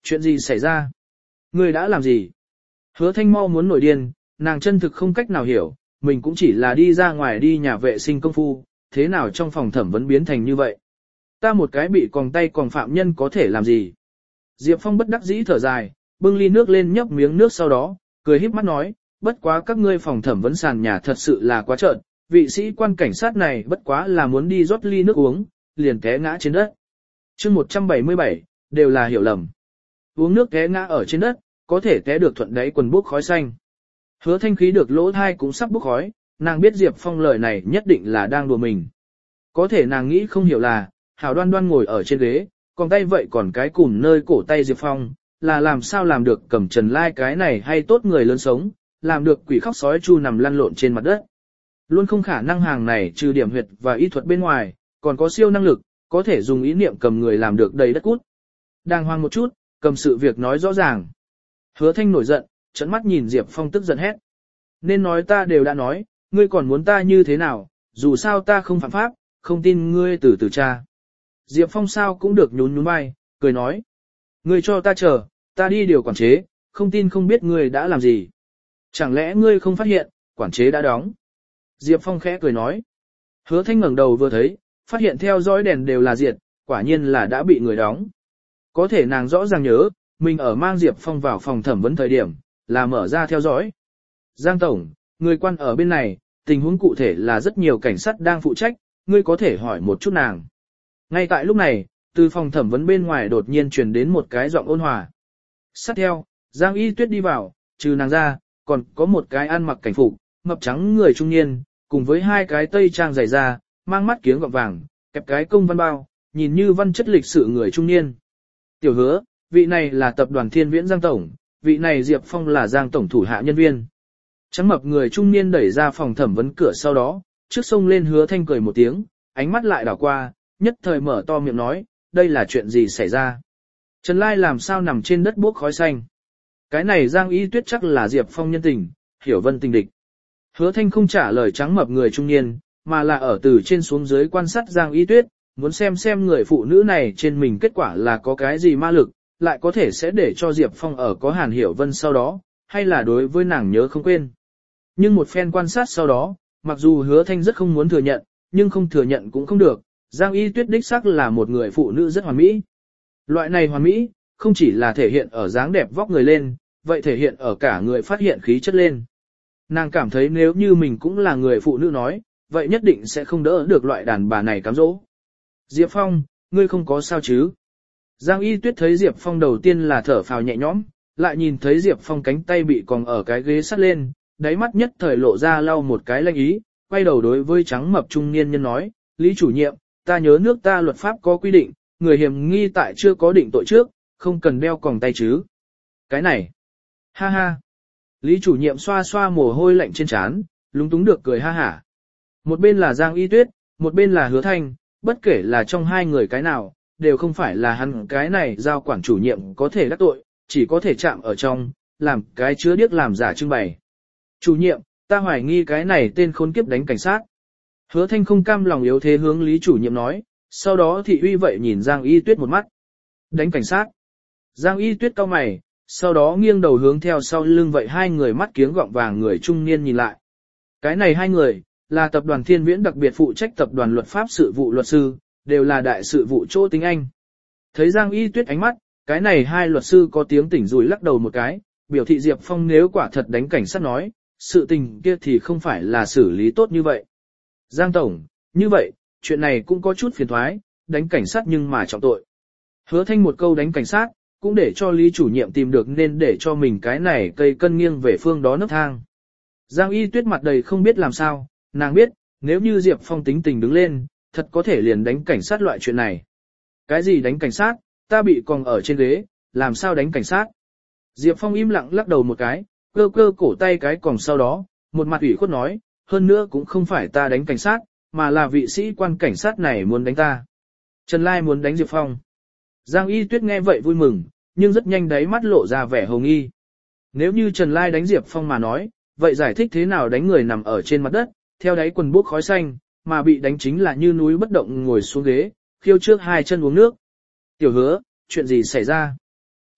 Chuyện gì xảy ra? Ngươi đã làm gì? Hứa Thanh mau muốn nổi điên, nàng chân thực không cách nào hiểu, mình cũng chỉ là đi ra ngoài đi nhà vệ sinh công phu, thế nào trong phòng thẩm vấn biến thành như vậy? Ta một cái bị còng tay còng phạm nhân có thể làm gì? Diệp Phong bất đắc dĩ thở dài, bưng ly nước lên nhấp miếng nước sau đó, cười híp mắt nói, bất quá các ngươi phòng thẩm vấn sàn nhà thật sự là quá trợn, vị sĩ quan cảnh sát này bất quá là muốn đi rót ly nước uống, liền té ngã trên đất. chương một trăm bảy mươi bảy, đều là hiểu lầm. Uống nước té ngã ở trên đất, có thể té được thuận đáy quần bốc khói xanh. Hứa Thanh khí được lỗ thai cũng sắp bốc khói, nàng biết Diệp Phong lời này nhất định là đang đùa mình. Có thể nàng nghĩ không hiểu là, hảo đoan đoan ngồi ở trên ghế, còn tay vậy còn cái cùn nơi cổ tay Diệp Phong, là làm sao làm được cầm Trần Lai cái này hay tốt người lớn sống, làm được quỷ khóc sói chu nằm lăn lộn trên mặt đất. Luôn không khả năng hàng này trừ điểm huyệt và y thuật bên ngoài, còn có siêu năng lực, có thể dùng ý niệm cầm người làm được đầy đất cút. Đàng hoàng một chút, cầm sự việc nói rõ ràng. Hứa Thanh nổi giận, trợn mắt nhìn Diệp Phong tức giận hét. Nên nói ta đều đã nói, ngươi còn muốn ta như thế nào, dù sao ta không phạm pháp, không tin ngươi từ từ tra. Diệp Phong sao cũng được nhún nhún vai, cười nói. Ngươi cho ta chờ, ta đi điều quản chế, không tin không biết ngươi đã làm gì. Chẳng lẽ ngươi không phát hiện, quản chế đã đóng. Diệp Phong khẽ cười nói. Hứa Thanh ngẩng đầu vừa thấy, phát hiện theo dõi đèn đều là diệt, quả nhiên là đã bị người đóng. Có thể nàng rõ ràng nhớ, mình ở mang Diệp Phong vào phòng thẩm vấn thời điểm, là mở ra theo dõi. Giang Tổng, người quan ở bên này, tình huống cụ thể là rất nhiều cảnh sát đang phụ trách, ngươi có thể hỏi một chút nàng. Ngay tại lúc này, từ phòng thẩm vấn bên ngoài đột nhiên truyền đến một cái giọng ôn hòa. Sát theo, Giang Y Tuyết đi vào, trừ nàng ra, còn có một cái ăn mặc cảnh phục, mập trắng người trung niên, cùng với hai cái tây trang dày da, mang mắt kiếng gọng vàng, kẹp cái công văn bao, nhìn như văn chất lịch sự người trung niên. Tiểu Hứa, vị này là tập đoàn Thiên Viễn Giang Tổng, vị này Diệp Phong là Giang Tổng thủ hạ nhân viên. Trắng mập người trung niên đẩy ra phòng thẩm vấn cửa sau đó, trước sông lên Hứa Thanh cười một tiếng, ánh mắt lại đảo qua, nhất thời mở to miệng nói, đây là chuyện gì xảy ra? Trần Lai làm sao nằm trên đất bốc khói xanh? Cái này Giang Y Tuyết chắc là Diệp Phong nhân tình, hiểu vân tình địch. Hứa Thanh không trả lời trắng mập người trung niên, mà là ở từ trên xuống dưới quan sát Giang Y Tuyết, muốn xem xem người phụ nữ này trên mình kết quả là có cái gì ma lực, lại có thể sẽ để cho Diệp Phong ở có Hàn Hiểu Vân sau đó, hay là đối với nàng nhớ không quên. Nhưng một phen quan sát sau đó, mặc dù Hứa Thanh rất không muốn thừa nhận, nhưng không thừa nhận cũng không được, Giang Y Tuyết đích xác là một người phụ nữ rất hoàn mỹ. Loại này hoàn mỹ, không chỉ là thể hiện ở dáng đẹp vóc người lên, vậy thể hiện ở cả người phát hiện khí chất lên. Nàng cảm thấy nếu như mình cũng là người phụ nữ nói, vậy nhất định sẽ không đỡ được loại đàn bà này cám dỗ. Diệp Phong, ngươi không có sao chứ? Giang Y Tuyết thấy Diệp Phong đầu tiên là thở phào nhẹ nhõm, lại nhìn thấy Diệp Phong cánh tay bị còng ở cái ghế sắt lên, đáy mắt nhất thời lộ ra lau một cái lanh ý, quay đầu đối với trắng mập trung niên nhân nói, Lý chủ nhiệm, ta nhớ nước ta luật pháp có quy định, người hiểm nghi tại chưa có định tội trước, không cần đeo còng tay chứ. Cái này, ha ha. Lý chủ nhiệm xoa xoa mồ hôi lạnh trên trán, lúng túng được cười ha hả. Một bên là Giang Y Tuyết, một bên là Hứa Thanh, bất kể là trong hai người cái nào, đều không phải là hắn cái này giao quản chủ nhiệm có thể đắc tội, chỉ có thể chạm ở trong, làm cái chứa điếc làm giả trưng bày. Chủ nhiệm, ta hoài nghi cái này tên khốn kiếp đánh cảnh sát. Hứa Thanh không cam lòng yếu thế hướng Lý chủ nhiệm nói, sau đó thị uy vậy nhìn Giang Y Tuyết một mắt. Đánh cảnh sát. Giang Y Tuyết cau mày, sau đó nghiêng đầu hướng theo sau lưng vậy hai người mắt kiếng gọng vàng người trung niên nhìn lại. Cái này hai người, là tập đoàn Thiên Viễn đặc biệt phụ trách tập đoàn luật pháp sự vụ luật sư, đều là đại sự vụ chỗ tiếng Anh. Thấy Giang Y Tuyết ánh mắt, cái này hai luật sư có tiếng tỉnh rùi lắc đầu một cái, biểu thị Diệp Phong nếu quả thật đánh cảnh sát nói, sự tình kia thì không phải là xử lý tốt như vậy. Giang Tổng, như vậy, chuyện này cũng có chút phiền thoái, đánh cảnh sát nhưng mà trọng tội. Hứa Thanh một câu đánh cảnh sát, cũng để cho Lý chủ nhiệm tìm được nên để cho mình cái này cây cân nghiêng về phương đó nấc thang. Giang Y Tuyết mặt đầy không biết làm sao, nàng biết, nếu như Diệp Phong tính tình đứng lên, thật có thể liền đánh cảnh sát loại chuyện này. Cái gì đánh cảnh sát, ta bị còng ở trên ghế, làm sao đánh cảnh sát? Diệp Phong im lặng lắc đầu một cái, cơ cơ cổ tay cái còng sau đó, một mặt ủy khuất nói, hơn nữa cũng không phải ta đánh cảnh sát, mà là vị sĩ quan cảnh sát này muốn đánh ta. Trần Lai muốn đánh Diệp Phong. Giang Y Tuyết nghe vậy vui mừng, nhưng rất nhanh đáy mắt lộ ra vẻ hồ nghi. Nếu như Trần Lai đánh Diệp Phong mà nói, vậy giải thích thế nào đánh người nằm ở trên mặt đất, theo đáy quần bốc khói xanh, mà bị đánh chính là như núi bất động ngồi xuống ghế, khiêu trước hai chân uống nước. Tiểu Hứa, chuyện gì xảy ra?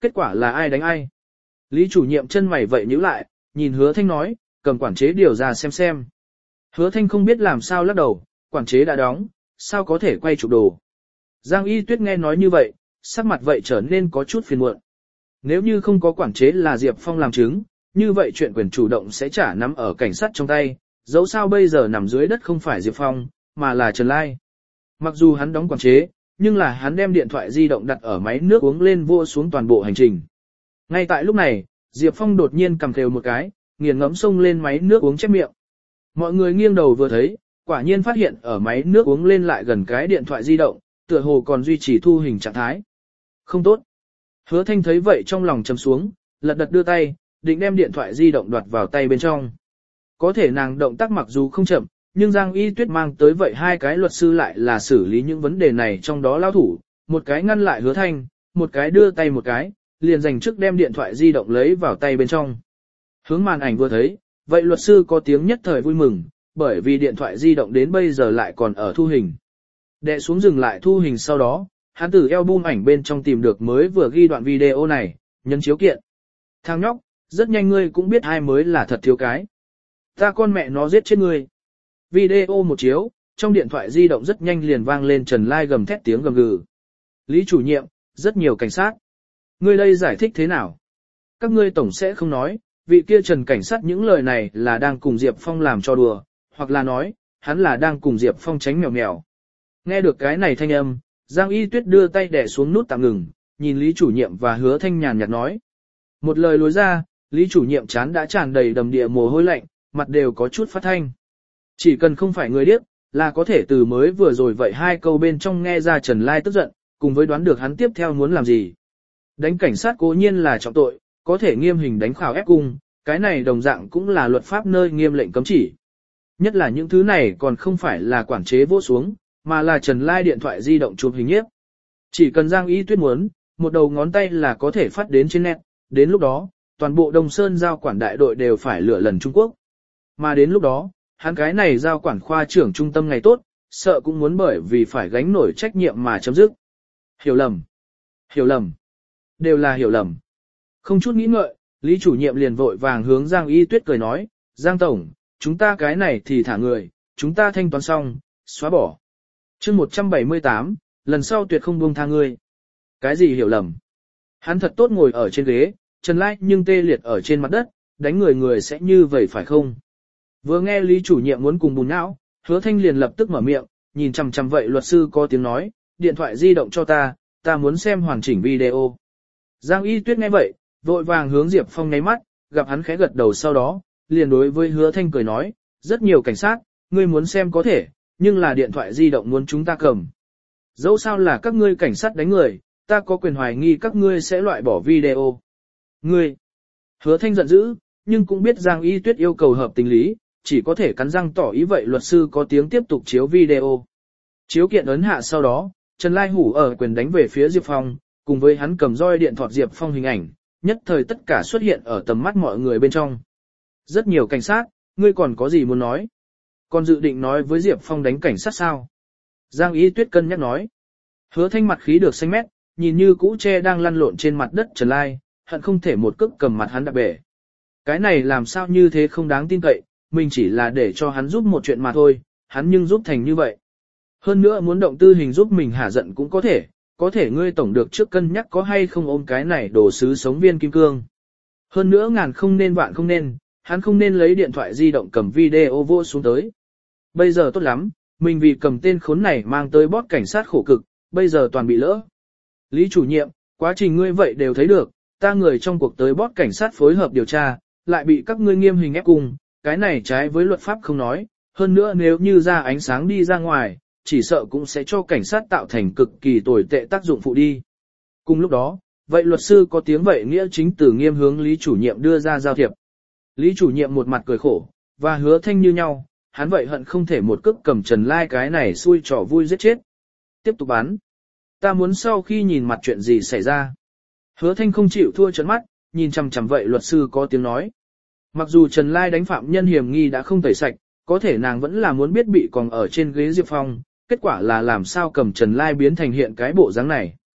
Kết quả là ai đánh ai? Lý chủ nhiệm chân mày vậy nhíu lại, nhìn Hứa Thanh nói, cầm quản chế điều ra xem xem. Hứa Thanh không biết làm sao lắc đầu, quản chế đã đóng, sao có thể quay chụp đồ. Giang Y Tuyết nghe nói như vậy, sắc mặt vậy trở nên có chút phiền muộn. Nếu như không có quản chế là Diệp Phong làm chứng, như vậy chuyện quyền chủ động sẽ trả nắm ở cảnh sát trong tay, dẫu sao bây giờ nằm dưới đất không phải Diệp Phong, mà là Trần Lai. Mặc dù hắn đóng quản chế, nhưng là hắn đem điện thoại di động đặt ở máy nước uống lên vua xuống toàn bộ hành trình. Ngay tại lúc này, Diệp Phong đột nhiên cầm khều một cái, nghiền ngẫm xông lên máy nước uống chép miệng. Mọi người nghiêng đầu vừa thấy, quả nhiên phát hiện ở máy nước uống lên lại gần cái điện thoại di động, tựa hồ còn duy trì thu hình trạng thái. Không tốt. Hứa Thanh thấy vậy trong lòng trầm xuống, lật đật đưa tay, định đem điện thoại di động đoạt vào tay bên trong. Có thể nàng động tác mặc dù không chậm, nhưng Giang Y Tuyết mang tới vậy hai cái luật sư lại là xử lý những vấn đề này trong đó lao thủ, một cái ngăn lại Hứa Thanh, một cái đưa tay một cái, liền dành trước đem điện thoại di động lấy vào tay bên trong. Hướng màn ảnh vừa thấy, vậy luật sư có tiếng nhất thời vui mừng, bởi vì điện thoại di động đến bây giờ lại còn ở thu hình. Đệ xuống dừng lại thu hình sau đó, hắn từ album ảnh bên trong tìm được mới vừa ghi đoạn video này, nhấn chiếu kiện. Thằng nhóc, rất nhanh ngươi cũng biết ai mới là thật thiếu cái. Ta con mẹ nó giết chết ngươi. Video một chiếu, trong điện thoại di động rất nhanh liền vang lên Trần Lai gầm thét tiếng gầm gừ. Lý chủ nhiệm, rất nhiều cảnh sát. Ngươi đây giải thích thế nào? Các ngươi tổng sẽ không nói, vị kia Trần cảnh sát những lời này là đang cùng Diệp Phong làm cho đùa, hoặc là nói, hắn là đang cùng Diệp Phong tránh mèo mèo. Nghe được cái này thanh âm, Giang Y Tuyết đưa tay đè xuống nút tạm ngừng, nhìn Lý chủ nhiệm và Hứa Thanh nhàn nhạt nói. Một lời lối ra, Lý chủ nhiệm chán đã tràn đầy đầm địa mồ hôi lạnh, mặt đều có chút phát thanh. Chỉ cần không phải người điếc, là có thể từ mới vừa rồi vậy hai câu bên trong nghe ra Trần Lai tức giận, cùng với đoán được hắn tiếp theo muốn làm gì. Đánh cảnh sát cố nhiên là trọng tội, có thể nghiêm hình đánh khảo ép cung, cái này đồng dạng cũng là luật pháp nơi nghiêm lệnh cấm chỉ. Nhất là những thứ này còn không phải là quản chế vô xuống, mà là Trần Lai điện thoại di động chụp hình nhiếp. Chỉ cần Giang Y Tuyết muốn, một đầu ngón tay là có thể phát đến trên net, đến lúc đó, toàn bộ Đông Sơn giao quản đại đội đều phải lựa lần Trung Quốc. Mà đến lúc đó, hắn cái này giao quản khoa trưởng trung tâm ngày tốt, sợ cũng muốn bởi vì phải gánh nổi trách nhiệm mà chấm dứt. Hiểu lầm. Hiểu lầm. Đều là hiểu lầm. Không chút nghĩ ngợi, Lý chủ nhiệm liền vội vàng hướng Giang Y Tuyết cười nói, Giang Tổng, chúng ta cái này thì thả người, chúng ta thanh toán xong, xóa bỏ. chương một trăm bảy mươi tám, lần sau tuyệt không buông tha ngươi. Cái gì hiểu lầm? Hắn thật tốt ngồi ở trên ghế, Trần Lai nhưng tê liệt ở trên mặt đất, đánh người người sẽ như vậy phải không? Vừa nghe Lý chủ nhiệm muốn cùng bùn não, Hứa Thanh liền lập tức mở miệng, nhìn chằm chằm vậy luật sư có tiếng nói, điện thoại di động cho ta, ta muốn xem hoàn chỉnh video. Giang Y Tuyết nghe vậy, vội vàng hướng Diệp Phong nháy mắt, gặp hắn khẽ gật đầu sau đó, liền đối với Hứa Thanh cười nói, rất nhiều cảnh sát, ngươi muốn xem có thể, nhưng là điện thoại di động muốn chúng ta cầm. Dẫu sao là các ngươi cảnh sát đánh người, ta có quyền hoài nghi các ngươi sẽ loại bỏ video. Ngươi! Hứa Thanh giận dữ, nhưng cũng biết Giang Y Tuyết yêu cầu hợp tình lý, chỉ có thể cắn răng tỏ ý vậy luật sư có tiếng tiếp tục chiếu video. Chiếu kiện ấn hạ sau đó, Trần Lai Hủ ở quyền đánh về phía Diệp Phong, cùng với hắn cầm roi điện thoại Diệp Phong hình ảnh, nhất thời tất cả xuất hiện ở tầm mắt mọi người bên trong. Rất nhiều cảnh sát, ngươi còn có gì muốn nói? Còn dự định nói với Diệp Phong đánh cảnh sát sao? Giang Y Tuyết cân nhắc nói. Hứa Thanh mặt khí được xanh mét, nhìn như cũ tre đang lăn lộn trên mặt đất Trần Lai, hận không thể một cước cầm mặt hắn đạp bể. Cái này làm sao như thế không đáng tin cậy, mình chỉ là để cho hắn giúp một chuyện mà thôi, hắn nhưng giúp thành như vậy. Hơn nữa muốn động tư hình giúp mình hả giận cũng có thể, có thể ngươi tổng được trước cân nhắc có hay không ôm cái này đồ sứ sống viên kim cương. Hơn nữa ngàn không nên vạn không nên, hắn không nên lấy điện thoại di động cầm video vô xuống tới. Bây giờ tốt lắm, mình vì cầm tên khốn này mang tới bót cảnh sát khổ cực, bây giờ toàn bị lỡ. Lý chủ nhiệm, quá trình ngươi vậy đều thấy được, ta người trong cuộc tới bót cảnh sát phối hợp điều tra, lại bị các ngươi nghiêm hình ép cùng, cái này trái với luật pháp không nói, hơn nữa nếu như ra ánh sáng đi ra ngoài, chỉ sợ cũng sẽ cho cảnh sát tạo thành cực kỳ tồi tệ tác dụng phụ đi. Cùng lúc đó, vậy luật sư có tiếng vậy nghĩa chính từ nghiêm hướng Lý chủ nhiệm đưa ra giao thiệp. Lý chủ nhiệm một mặt cười khổ, và Hứa Thanh như nhau, hắn vậy hận không thể một cước cầm Trần Lai cái này xui trò vui giết chết. Tiếp tục bán. Ta muốn sau khi nhìn mặt chuyện gì xảy ra. Hứa Thanh không chịu thua trấn mắt, nhìn chằm chằm vậy luật sư có tiếng nói. Mặc dù Trần Lai đánh phạm nhân hiểm nghi đã không tẩy sạch, có thể nàng vẫn là muốn biết bị còn ở trên ghế Diệp Phong, kết quả là làm sao cầm Trần Lai biến thành hiện cái bộ dáng này.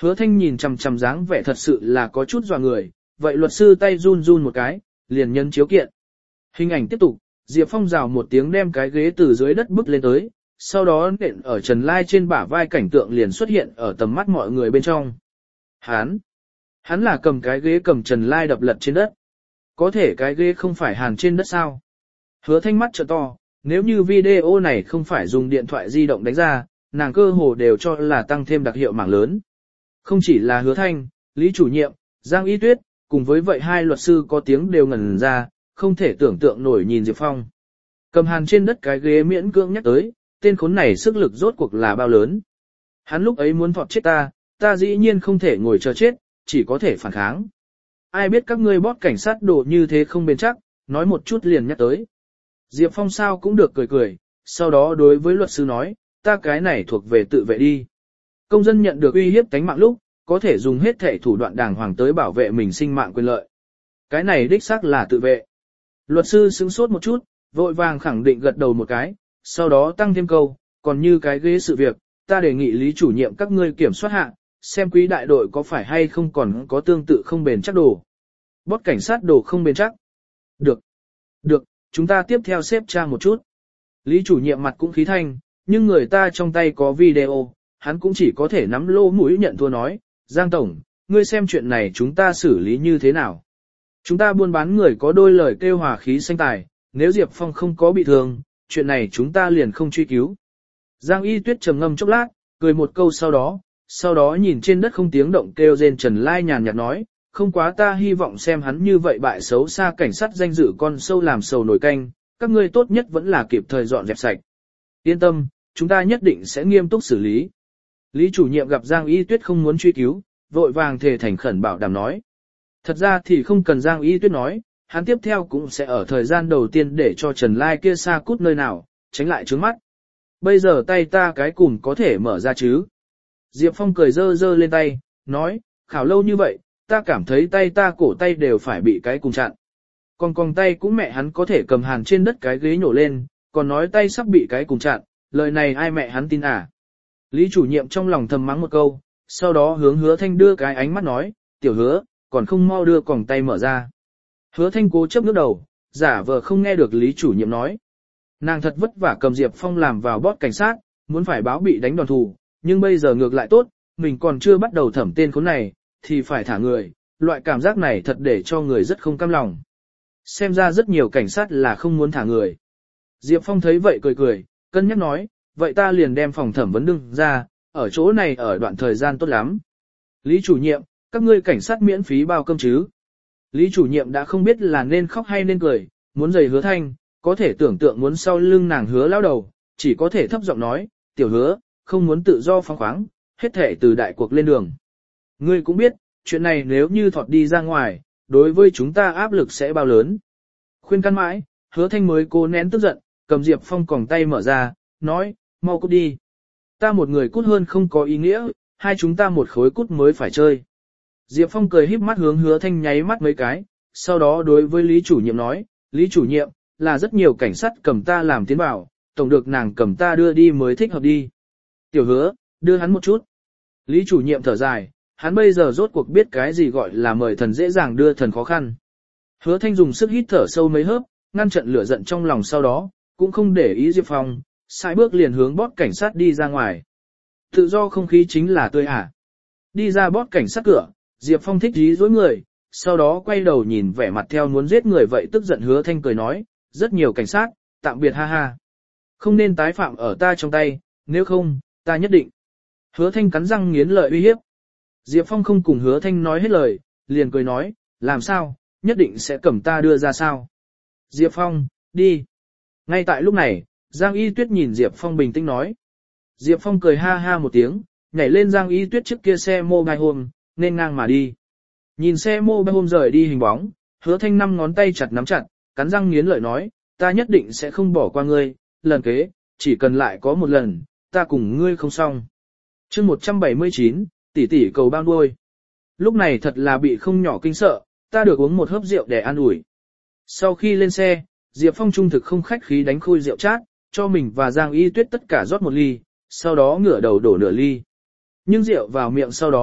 Hứa Thanh nhìn chằm chằm dáng vẻ thật sự là có chút dọa người, vậy luật sư tay run run một cái, liền nhân chiếu kiện. Hình ảnh tiếp tục, Diệp Phong rào một tiếng đem cái ghế từ dưới đất bước lên tới, sau đó nện ở Trần Lai trên bả vai, cảnh tượng liền xuất hiện ở tầm mắt mọi người bên trong. Hán, hắn là cầm cái ghế cầm Trần Lai đập lật trên đất. Có thể cái ghế không phải hàn trên đất sao? Hứa Thanh mắt trợ to, nếu như video này không phải dùng điện thoại di động đánh ra, nàng cơ hồ đều cho là tăng thêm đặc hiệu mảng lớn. Không chỉ là Hứa Thanh, Lý chủ nhiệm, Giang Y Tuyết, cùng với vậy hai luật sư có tiếng đều ngẩn ra, không thể tưởng tượng nổi nhìn Diệp Phong. Cầm hàn trên đất cái ghế miễn cưỡng nhắc tới, tên khốn này sức lực rốt cuộc là bao lớn. Hắn lúc ấy muốn thọt chết ta, ta dĩ nhiên không thể ngồi chờ chết, chỉ có thể phản kháng. Ai biết các ngươi bót cảnh sát đồ như thế không bền chắc, nói một chút liền nhắc tới. Diệp Phong sao cũng được cười cười, sau đó đối với luật sư nói, ta cái này thuộc về tự vệ đi. Công dân nhận được uy hiếp tánh mạng lúc, có thể dùng hết thể thủ đoạn đàng hoàng tới bảo vệ mình sinh mạng quyền lợi. Cái này đích xác là tự vệ. Luật sư sững sốt một chút, vội vàng khẳng định gật đầu một cái, sau đó tăng thêm câu, còn như cái ghế sự việc, ta đề nghị Lý chủ nhiệm các ngươi kiểm soát hạ, xem quý đại đội có phải hay không còn có tương tự không bền chắc đồ. Bót cảnh sát đồ không bền chắc. Được. Được, chúng ta tiếp theo xếp trang một chút. Lý chủ nhiệm mặt cũng khí thanh, nhưng người ta trong tay có video, hắn cũng chỉ có thể nắm lô mũi nhận thua nói, Giang Tổng, ngươi xem chuyện này chúng ta xử lý như thế nào. Chúng ta buôn bán người có đôi lời kêu hòa khí xanh tài, nếu Diệp Phong không có bị thương, chuyện này chúng ta liền không truy cứu. Giang Y Tuyết trầm ngâm chốc lát, cười một câu sau đó, sau đó nhìn trên đất không tiếng động kêu rên Trần Lai nhàn nhạt nói, không quá ta hy vọng xem hắn như vậy bại xấu xa cảnh sát danh dự con sâu làm sầu nổi canh, các ngươi tốt nhất vẫn là kịp thời dọn dẹp sạch. Yên tâm, chúng ta nhất định sẽ nghiêm túc xử lý. Lý chủ nhiệm gặp Giang Y Tuyết không muốn truy cứu, vội vàng thề thành khẩn bảo đảm nói. Thật ra thì không cần Giang Y Tuyết nói, hắn tiếp theo cũng sẽ ở thời gian đầu tiên để cho Trần Lai kia xa cút nơi nào, tránh lại trướng mắt. Bây giờ tay ta cái cùn có thể mở ra chứ. Diệp Phong cười dơ dơ lên tay, nói, khảo lâu như vậy, ta cảm thấy tay ta cổ tay đều phải bị cái cùn chặn. Còn còn tay cũng mẹ hắn có thể cầm hàn trên đất cái ghế nhổ lên, còn nói tay sắp bị cái cùn chặn, lời này ai mẹ hắn tin à. Lý chủ nhiệm trong lòng thầm mắng một câu, sau đó hướng Hứa Thanh đưa cái ánh mắt nói, tiểu Hứa, còn không mau đưa còng tay mở ra. Hứa Thanh cố chấp ngước đầu, giả vờ không nghe được Lý chủ nhiệm nói. Nàng thật vất vả cầm Diệp Phong làm vào bót cảnh sát, muốn phải báo bị đánh đòn thù, nhưng bây giờ ngược lại tốt, mình còn chưa bắt đầu thẩm tên khốn này, thì phải thả người, loại cảm giác này thật để cho người rất không cam lòng. Xem ra rất nhiều cảnh sát là không muốn thả người. Diệp Phong thấy vậy cười cười, cân nhắc nói, vậy ta liền đem phòng thẩm vấn đương ra, ở chỗ này ở đoạn thời gian tốt lắm. Lý chủ nhiệm, các ngươi cảnh sát miễn phí bao cơm chứ? Lý chủ nhiệm đã không biết là nên khóc hay nên cười, muốn giày Hứa Thanh, có thể tưởng tượng muốn sau lưng nàng Hứa lão đầu, chỉ có thể thấp giọng nói, tiểu Hứa, không muốn tự do phóng khoáng, hết thể từ đại cuộc lên đường. Ngươi cũng biết, chuyện này nếu như thọt đi ra ngoài, đối với chúng ta áp lực sẽ bao lớn. Khuyên can mãi, Hứa Thanh mới cố nén tức giận, cầm Diệp Phong còng tay mở ra, nói, mau cút đi. Ta một người cút hơn không có ý nghĩa, hai chúng ta một khối cút mới phải chơi. Diệp Phong cười híp mắt hướng Hứa Thanh nháy mắt mấy cái, sau đó đối với Lý chủ nhiệm nói, Lý chủ nhiệm, là rất nhiều cảnh sát cầm ta làm tiến bảo, tổng được nàng cầm ta đưa đi mới thích hợp đi. Tiểu Hứa, đưa hắn một chút. Lý chủ nhiệm thở dài, hắn bây giờ rốt cuộc biết cái gì gọi là mời thần dễ dàng đưa thần khó khăn. Hứa Thanh dùng sức hít thở sâu mấy hớp, ngăn chặn lửa giận trong lòng sau đó, cũng không để ý Diệp Phong, sai bước liền hướng bót cảnh sát đi ra ngoài. Tự do không khí chính là tươi ả. Đi ra bót cảnh sát cửa, Diệp Phong thích dí dối người, sau đó quay đầu nhìn vẻ mặt theo muốn giết người vậy tức giận Hứa Thanh cười nói, rất nhiều cảnh sát, tạm biệt ha ha. Không nên tái phạm ở ta trong tay, nếu không, ta nhất định. Hứa Thanh cắn răng nghiến lợi uy hiếp. Diệp Phong không cùng Hứa Thanh nói hết lời, liền cười nói, làm sao, nhất định sẽ cầm ta đưa ra sao. Diệp Phong, đi. Ngay tại lúc này, Giang Y Tuyết nhìn Diệp Phong bình tĩnh nói. Diệp Phong cười ha ha một tiếng, nhảy lên Giang Y Tuyết trước kia xe mobile home, nên ngang mà đi. Nhìn xe mobile home rời đi hình bóng, Hứa Thanh năm ngón tay chặt nắm chặt, cắn răng nghiến lợi nói, ta nhất định sẽ không bỏ qua ngươi, lần kế, chỉ cần lại có một lần, ta cùng ngươi không xong. Chương một trăm bảy mươi chín, tỷ tỷ cầu bao nuôi. Lúc này thật là bị không nhỏ kinh sợ, ta được uống một hớp rượu để an ủi. Sau khi lên xe, Diệp Phong trung thực không khách khí đánh khui rượu chát, cho mình và Giang Y Tuyết tất cả rót một ly, sau đó ngửa đầu đổ nửa ly. Nhưng rượu vào miệng sau đó,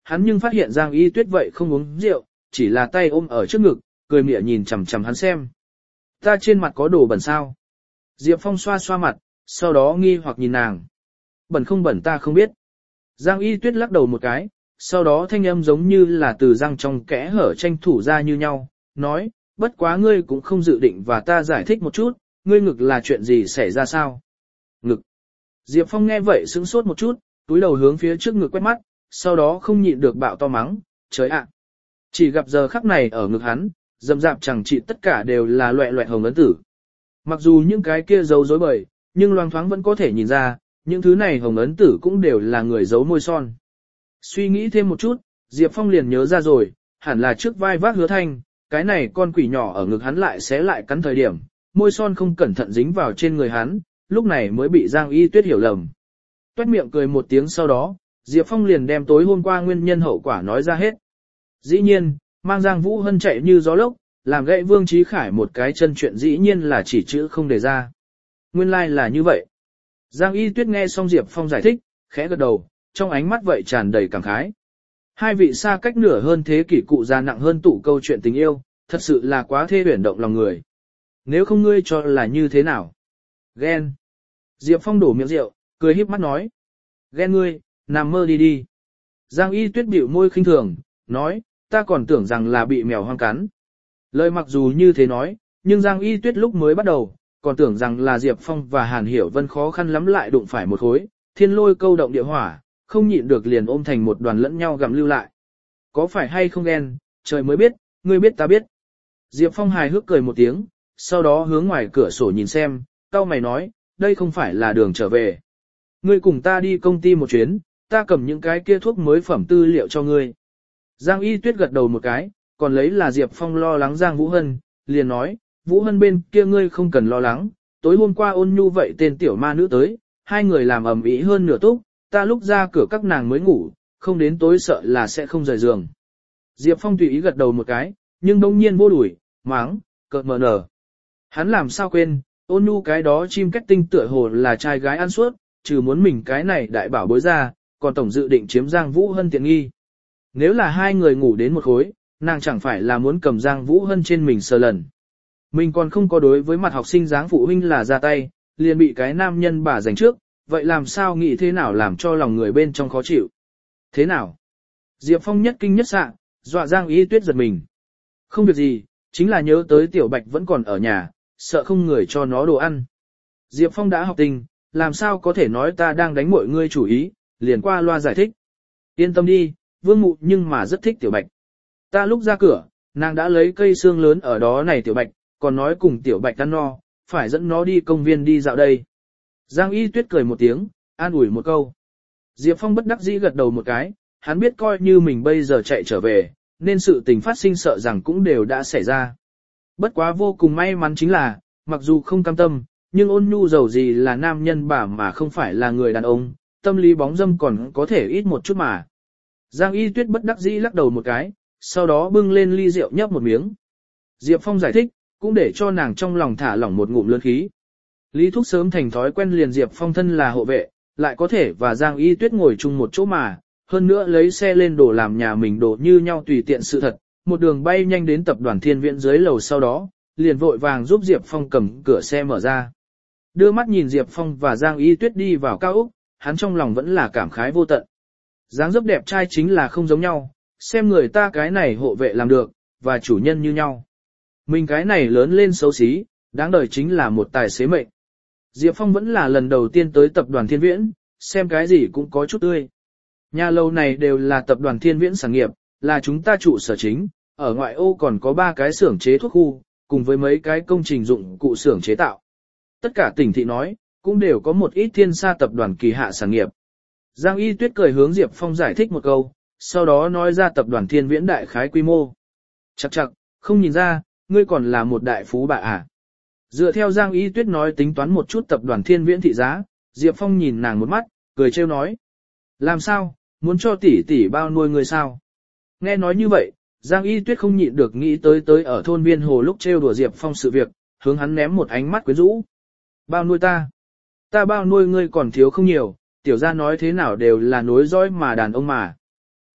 hắn nhưng phát hiện Giang Y Tuyết vậy không uống rượu, chỉ là tay ôm ở trước ngực, cười mỉa nhìn chằm chằm hắn xem. Ta trên mặt có đồ bẩn sao? Diệp Phong xoa xoa mặt, sau đó nghi hoặc nhìn nàng. Bẩn không bẩn ta không biết. Giang Y Tuyết lắc đầu một cái, sau đó thanh âm giống như là từ răng trong kẽ hở tranh thủ ra như nhau, nói, bất quá ngươi cũng không dự định và ta giải thích một chút, ngươi ngực là chuyện gì xảy ra sao? Ngực. Diệp Phong nghe vậy sững sốt một chút, túi đầu hướng phía trước ngực quét mắt, sau đó không nhịn được bạo to mắng, trời ạ. Chỉ gặp giờ khắc này ở ngực hắn, dầm dạp chẳng chỉ tất cả đều là loẹ loẹt hồng ấn tử. Mặc dù những cái kia giấu dối bời, nhưng loang thoáng vẫn có thể nhìn ra, những thứ này hồng ấn tử cũng đều là người giấu môi son. Suy nghĩ thêm một chút, Diệp Phong liền nhớ ra rồi, hẳn là trước vai vác Hứa Thanh, cái này con quỷ nhỏ ở ngực hắn lại xé lại cắn thời điểm, môi son không cẩn thận dính vào trên người hắn, lúc này mới bị Giang Y Tuyết hiểu lầm. Tuét miệng cười một tiếng sau đó, Diệp Phong liền đem tối hôm qua nguyên nhân hậu quả nói ra hết. Dĩ nhiên, mang Giang Vũ Hân chạy như gió lốc, làm gãy Vương Chí Khải một cái chân chuyện dĩ nhiên là chỉ chữ không đề ra. Nguyên lai like là như vậy. Giang Y Tuyết nghe xong Diệp Phong giải thích, khẽ gật đầu, trong ánh mắt vậy tràn đầy cảm khái. Hai vị xa cách nửa hơn thế kỷ cụ già nặng hơn tủ câu chuyện tình yêu, thật sự là quá thê huyền động lòng người. Nếu không ngươi cho là như thế nào? Ghen. Diệp Phong đổ miệng rượu, cười híp mắt nói. Ghen ngươi, nằm mơ đi đi. Giang Y Tuyết bĩu môi khinh thường, nói, ta còn tưởng rằng là bị mèo hoang cắn. Lời mặc dù như thế nói, nhưng Giang Y Tuyết lúc mới bắt đầu, còn tưởng rằng là Diệp Phong và Hàn Hiểu Vân khó khăn lắm lại đụng phải một khối, thiên lôi câu động địa hỏa, không nhịn được liền ôm thành một đoàn lẫn nhau gặm lưu lại. Có phải hay không ghen, trời mới biết, ngươi biết ta biết. Diệp Phong hài hước cười một tiếng, sau đó hướng ngoài cửa sổ nhìn xem, cau mày nói, đây không phải là đường trở về. Ngươi cùng ta đi công ty một chuyến, ta cầm những cái kia thuốc mới phẩm tư liệu cho ngươi. Giang Y Tuyết gật đầu một cái, còn lấy là Diệp Phong lo lắng Giang Vũ Hân, liền nói, Vũ Hân bên kia ngươi không cần lo lắng, tối hôm qua Ôn Nhu vậy tên tiểu ma nữ tới, hai người làm ầm ĩ hơn nửa túc, ta lúc ra cửa các nàng mới ngủ, không đến tối sợ là sẽ không rời giường. Diệp Phong tùy ý gật đầu một cái, nhưng đông nhiên vô đuổi, máng, cợt mờ nở. Hắn làm sao quên, Ôn Nhu cái đó chim cách tinh tựa hồ là trai gái ăn suốt, trừ muốn mình cái này đại bảo bối ra, còn tổng dự định chiếm Giang Vũ Hân tiện nghi. Nếu là hai người ngủ đến một khối, nàng chẳng phải là muốn cầm Giang Vũ Hân trên mình sờ lần. Mình còn không có đối với mặt học sinh dáng phụ huynh là ra tay, liền bị cái nam nhân bà giành trước, vậy làm sao nghĩ thế nào làm cho lòng người bên trong khó chịu. Thế nào? Diệp Phong nhất kinh nhất sạ, dọa Giang Y Tuyết giật mình. Không việc gì, chính là nhớ tới Tiểu Bạch vẫn còn ở nhà, sợ không người cho nó đồ ăn. Diệp Phong đã học tình, làm sao có thể nói ta đang đánh mọi ngươi chủ ý, liền qua loa giải thích. Yên tâm đi, Vương Mụ nhưng mà rất thích Tiểu Bạch. Ta lúc ra cửa, nàng đã lấy cây xương lớn ở đó này Tiểu Bạch, còn nói cùng Tiểu Bạch ăn no, phải dẫn nó đi công viên đi dạo đây. Giang Y Tuyết cười một tiếng, an ủi một câu. Diệp Phong bất đắc dĩ gật đầu một cái, hắn biết coi như mình bây giờ chạy trở về, nên sự tình phát sinh sợ rằng cũng đều đã xảy ra. Bất quá vô cùng may mắn chính là, mặc dù không cam tâm, nhưng Ôn Nhu dầu gì là nam nhân bà mà không phải là người đàn ông, tâm lý bóng dâm còn có thể ít một chút mà. Giang Y Tuyết bất đắc dĩ lắc đầu một cái, sau đó bưng lên ly rượu nhấp một miếng. Diệp Phong giải thích, cũng để cho nàng trong lòng thả lỏng một ngụm lớn khí. Lý Thúc sớm thành thói quen liền Diệp Phong thân là hộ vệ, lại có thể và Giang Y Tuyết ngồi chung một chỗ mà, hơn nữa lấy xe lên đổ làm nhà mình đổ như nhau tùy tiện sự thật, một đường bay nhanh đến tập đoàn Thiên Viễn dưới lầu sau đó, liền vội vàng giúp Diệp Phong cầm cửa xe mở ra. Đưa mắt nhìn Diệp Phong và Giang Y Tuyết đi vào cao ốc, hắn trong lòng vẫn là cảm khái vô tận. Dáng dấp đẹp trai chính là không giống nhau, xem người ta cái này hộ vệ làm được, và chủ nhân như nhau. Mình cái này lớn lên xấu xí, đáng đời chính là một tài xế mệnh. Diệp Phong vẫn là lần đầu tiên tới tập đoàn Thiên Viễn, xem cái gì cũng có chút tươi. Nhà lầu này đều là tập đoàn Thiên Viễn sản nghiệp, là chúng ta trụ sở chính, ở ngoại ô còn có ba cái xưởng chế thuốc khu, cùng với mấy cái công trình dụng cụ xưởng chế tạo. Tất cả tỉnh thị nói, cũng đều có một ít thiên sa tập đoàn kỳ hạ sản nghiệp. Giang Y Tuyết cười hướng Diệp Phong giải thích một câu, sau đó nói ra tập đoàn Thiên Viễn đại khái quy mô. Chắc chắc, không nhìn ra, ngươi còn là một đại phú bà à. Dựa theo Giang Y Tuyết nói tính toán một chút tập đoàn Thiên Viễn thị giá, Diệp Phong nhìn nàng một mắt, cười trêu nói. Làm sao, muốn cho tỷ tỷ bao nuôi người sao? Nghe nói như vậy, Giang Y Tuyết không nhịn được nghĩ tới tới ở thôn Biên Hồ lúc trêu đùa Diệp Phong sự việc, hướng hắn ném một ánh mắt quyến rũ. Bao nuôi ta? Ta bao nuôi ngươi còn thiếu không nhiều, tiểu gia nói thế nào đều là nối dõi mà đàn ông mà.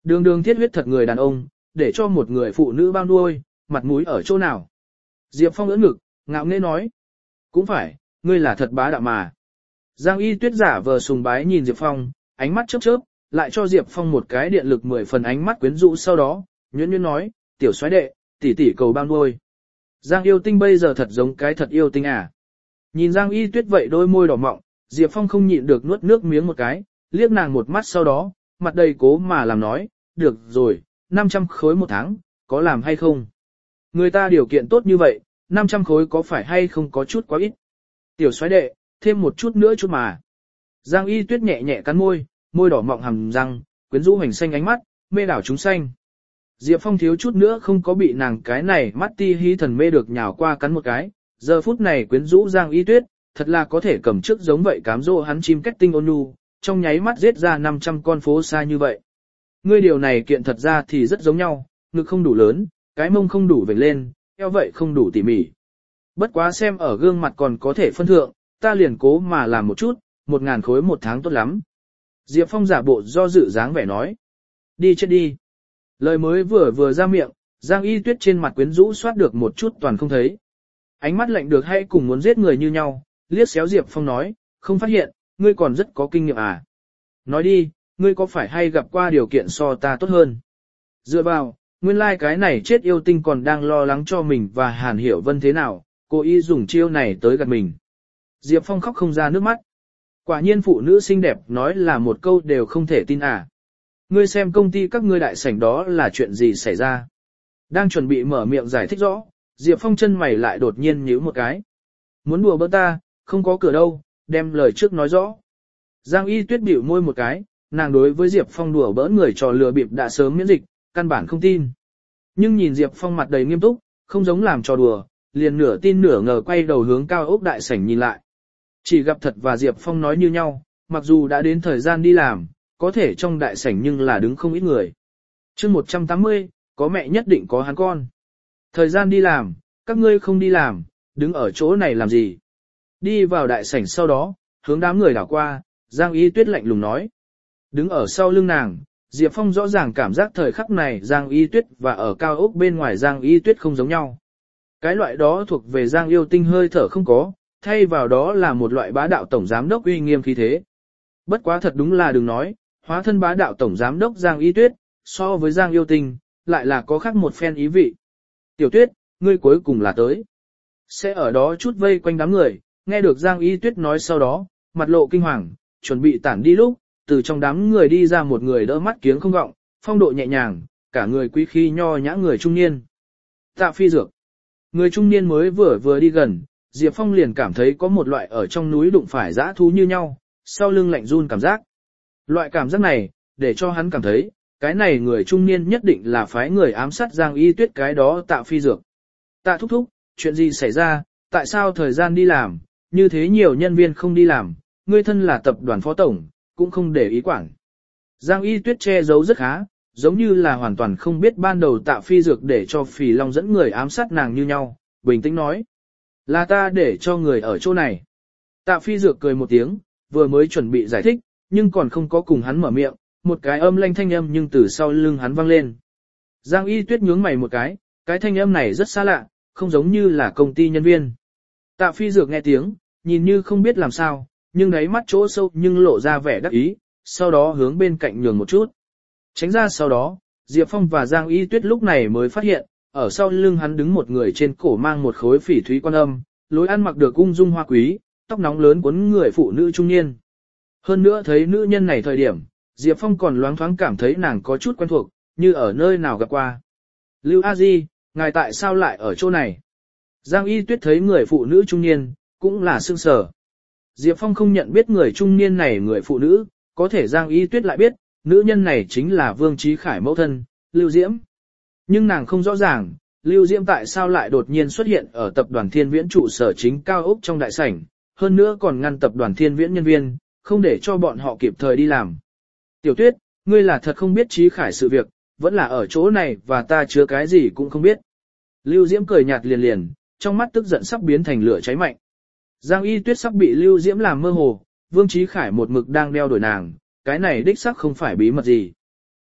Đường đường thiết huyết thật người đàn ông, để cho một người phụ nữ bao nuôi, mặt mũi ở chỗ nào. Diệp Phong ưỡn ngực, ngạo nghễ nói. Cũng phải, ngươi là thật bá đạo mà. Giang Y Tuyết giả vờ sùng bái nhìn Diệp Phong, ánh mắt chớp chớp, lại cho Diệp Phong một cái điện lực mười phần ánh mắt quyến rũ sau đó, nhuyễn nhuyễn nói, tiểu soái đệ, tỷ tỷ cầu bao nuôi. Giang yêu tinh bây giờ thật giống cái thật yêu tinh à. Nhìn Giang Y Tuyết vậy đôi môi đỏ mọng, Diệp Phong không nhịn được nuốt nước miếng một cái, liếc nàng một mắt sau đó, mặt đầy cố mà làm nói, được rồi, năm trăm khối một tháng, có làm hay không? Người ta điều kiện tốt như vậy, năm trăm khối có phải hay không có chút quá ít? Tiểu soái đệ, thêm một chút nữa chút mà. Giang Y Tuyết nhẹ nhẹ cắn môi, môi đỏ mọng hàm răng, quyến rũ hoành xanh ánh mắt, mê đảo chúng xanh. Diệp Phong thiếu chút nữa không có bị nàng cái này mắt ti hí thần mê được nhào qua cắn một cái, giờ phút này quyến rũ Giang Y Tuyết, thật là có thể cầm trước giống vậy cám dỗ hắn chim cách tinh ôn nhu, trong nháy mắt giết ra năm trăm con phố xa như vậy. Ngươi điều này kiện thật ra thì rất giống nhau, ngực không đủ lớn, cái mông không đủ vểnh lên, eo vậy không đủ tỉ mỉ. Bất quá xem ở gương mặt còn có thể phân thượng, ta liền cố mà làm một chút, một ngàn khối một tháng tốt lắm. Diệp Phong giả bộ do dự dáng vẻ nói. Đi chết đi. Lời mới vừa vừa ra miệng, Giang Y Tuyết trên mặt quyến rũ soát được một chút toàn không thấy. Ánh mắt lạnh được hay cùng muốn giết người như nhau, liếc xéo Diệp Phong nói, không phát hiện, ngươi còn rất có kinh nghiệm à. Nói đi, ngươi có phải hay gặp qua điều kiện so ta tốt hơn? Dựa vào, nguyên lai like cái này chết yêu tinh còn đang lo lắng cho mình và Hàn Hiểu Vân thế nào, cố ý dùng chiêu này tới gạt mình. Diệp Phong khóc không ra nước mắt. Quả nhiên phụ nữ xinh đẹp nói là một câu đều không thể tin à. Ngươi xem công ty các ngươi đại sảnh đó là chuyện gì xảy ra. Đang chuẩn bị mở miệng giải thích rõ, Diệp Phong chân mày lại đột nhiên nhíu một cái. Muốn đùa bỡn ta, không có cửa đâu, đem lời trước nói rõ. Giang Y Tuyết bĩu môi một cái, nàng đối với Diệp Phong đùa bỡn người trò lừa bịp đã sớm miễn dịch, căn bản không tin. Nhưng nhìn Diệp Phong mặt đầy nghiêm túc, không giống làm trò đùa, liền nửa tin nửa ngờ quay đầu hướng cao ốc đại sảnh nhìn lại. Chỉ gặp thật và Diệp Phong nói như nhau, mặc dù đã đến thời gian đi làm, có thể trong đại sảnh nhưng là đứng không ít người. Chương một trăm tám mươi, có mẹ nhất định có hắn con. Thời gian đi làm, các ngươi không đi làm, đứng ở chỗ này làm gì? Đi vào đại sảnh sau đó, hướng đám người đảo qua, Giang Y Tuyết lạnh lùng nói. Đứng ở sau lưng nàng, Diệp Phong rõ ràng cảm giác thời khắc này Giang Y Tuyết và ở cao ốc bên ngoài Giang Y Tuyết không giống nhau. Cái loại đó thuộc về Giang yêu tinh hơi thở không có, thay vào đó là một loại bá đạo tổng giám đốc uy nghiêm khí thế. Bất quá thật đúng là đừng nói, hóa thân bá đạo tổng giám đốc Giang Y Tuyết, so với Giang yêu tinh, lại là có khác một phen ý vị. Tiểu Tuyết, ngươi cuối cùng là tới. Sẽ ở đó chút vây quanh đám người, nghe được Giang Y Tuyết nói sau đó, mặt lộ kinh hoàng, chuẩn bị tản đi lúc, từ trong đám người đi ra một người đỡ mắt kiếng không gọng, phong độ nhẹ nhàng, cả người quý khí nho nhã người trung niên. Tạ Phi Dược. Người trung niên mới vừa vừa đi gần, Diệp Phong liền cảm thấy có một loại ở trong núi đụng phải dã thú như nhau, sau lưng lạnh run cảm giác. Loại cảm giác này, để cho hắn cảm thấy, cái này người trung niên nhất định là phái người ám sát Giang Y Tuyết cái đó Tạ Phi Dược. Tạ thúc thúc, chuyện gì xảy ra, tại sao thời gian đi làm, như thế nhiều nhân viên không đi làm, ngươi thân là tập đoàn phó tổng, cũng không để ý quản. Giang Y Tuyết che giấu rất khá, giống như là hoàn toàn không biết ban đầu Tạ Phi Dược để cho Phì Long dẫn người ám sát nàng như nhau, bình tĩnh nói. Là ta để cho người ở chỗ này. Tạ Phi Dược cười một tiếng, vừa mới chuẩn bị giải thích, nhưng còn không có cùng hắn mở miệng, một cái âm lanh thanh âm nhưng từ sau lưng hắn vang lên. Giang Y Tuyết nhướng mày một cái, cái thanh âm này rất xa lạ, không giống như là công ty nhân viên. Tạ Phi Dược nghe tiếng, nhìn như không biết làm sao, nhưng đáy mắt chỗ sâu nhưng lộ ra vẻ đắc ý, sau đó hướng bên cạnh nhường một chút. Tránh ra sau đó, Diệp Phong và Giang Y Tuyết lúc này mới phát hiện, ở sau lưng hắn đứng một người trên cổ mang một khối phỉ thúy quan âm, lối ăn mặc được ung dung hoa quý, tóc nóng lớn quấn người phụ nữ trung niên. Hơn nữa thấy nữ nhân này thời điểm, Diệp Phong còn loáng thoáng cảm thấy nàng có chút quen thuộc, như ở nơi nào gặp qua. Lưu A Di, ngài tại sao lại ở chỗ này? Giang Y Tuyết thấy người phụ nữ trung niên, cũng là sương sở. Diệp Phong không nhận biết người trung niên này người phụ nữ, có thể Giang Y Tuyết lại biết, nữ nhân này chính là Vương Chí Khải mẫu thân, Lưu Diễm. Nhưng nàng không rõ ràng, Lưu Diễm tại sao lại đột nhiên xuất hiện ở tập đoàn Thiên Viễn trụ sở chính cao ốc trong đại sảnh, hơn nữa còn ngăn tập đoàn Thiên Viễn nhân viên, không để cho bọn họ kịp thời đi làm. Tiểu Tuyết, ngươi là thật không biết Chí Khải sự việc, vẫn là ở chỗ này và ta chứa cái gì cũng không biết. Lưu Diễm cười nhạt liền liền, trong mắt tức giận sắp biến thành lửa cháy mạnh. Giang Y Tuyết sắp bị Lưu Diễm làm mơ hồ, Vương Chí Khải một mực đang đeo đuổi nàng, cái này đích xác không phải bí mật gì.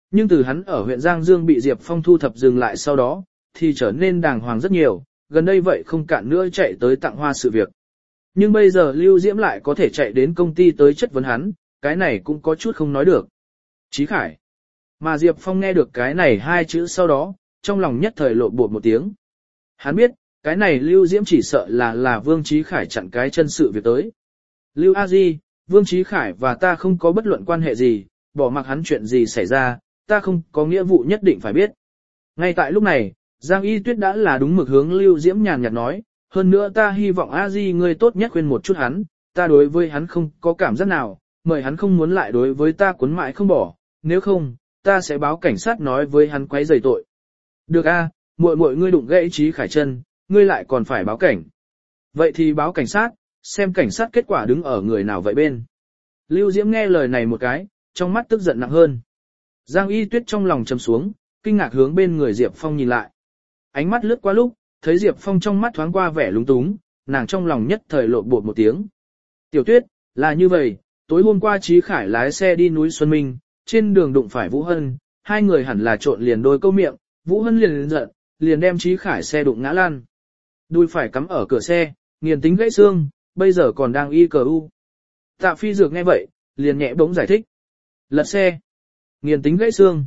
nhưng từ hắn ở huyện Giang Dương bị Diệp Phong thu thập dừng lại sau đó, thì trở nên đàng hoàng rất nhiều, gần đây vậy không cạn nữa chạy tới tặng hoa sự việc. Nhưng bây giờ Lưu Diễm lại có thể chạy đến công ty tới chất vấn hắn, cái này cũng có chút không nói được. Chí Khải. Mà Diệp Phong nghe được cái này hai chữ sau đó, trong lòng nhất thời lộ bột một tiếng. Hắn biết, cái này Lưu Diễm chỉ sợ là là Vương Chí Khải chặn cái chân sự việc tới. Lưu A Di, Vương Chí Khải và ta không có bất luận quan hệ gì, bỏ mặc hắn chuyện gì xảy ra, ta không có nghĩa vụ nhất định phải biết. Ngay tại lúc này, Giang Y Tuyết đã là đúng mực hướng Lưu Diễm nhàn nhạt nói, hơn nữa ta hy vọng A Di ngươi tốt nhất khuyên một chút hắn, ta đối với hắn không có cảm giác nào, mời hắn không muốn lại đối với ta cuốn mãi không bỏ, nếu không, ta sẽ báo cảnh sát nói với hắn quấy rầy tội. Được a, muội muội ngươi đụng gãy Chí Khải chân, ngươi lại còn phải báo cảnh. Vậy thì báo cảnh sát, xem cảnh sát kết quả đứng ở người nào vậy bên. Lưu Diễm nghe lời này một cái, trong mắt tức giận nặng hơn. Giang Y Tuyết trong lòng trầm xuống, kinh ngạc hướng bên người Diệp Phong nhìn lại. Ánh mắt lướt qua lúc, thấy Diệp Phong trong mắt thoáng qua vẻ lúng túng, nàng trong lòng nhất thời lộn bột một tiếng. Tiểu Tuyết, là như vậy, tối hôm qua Chí Khải lái xe đi núi Xuân Minh, trên đường đụng phải Vũ Hân, hai người hẳn là trộn liền đôi câu miệng, Vũ Hân liền lên giận, liền đem Chí Khải xe đụng ngã lăn. Đuôi phải cắm ở cửa xe, nghiền tính gãy xương, bây giờ còn đang y cờ u. Tạ Phi Dược nghe vậy, liền nhẹ bỗng giải thích. Lật xe, nghiền tính gãy xương,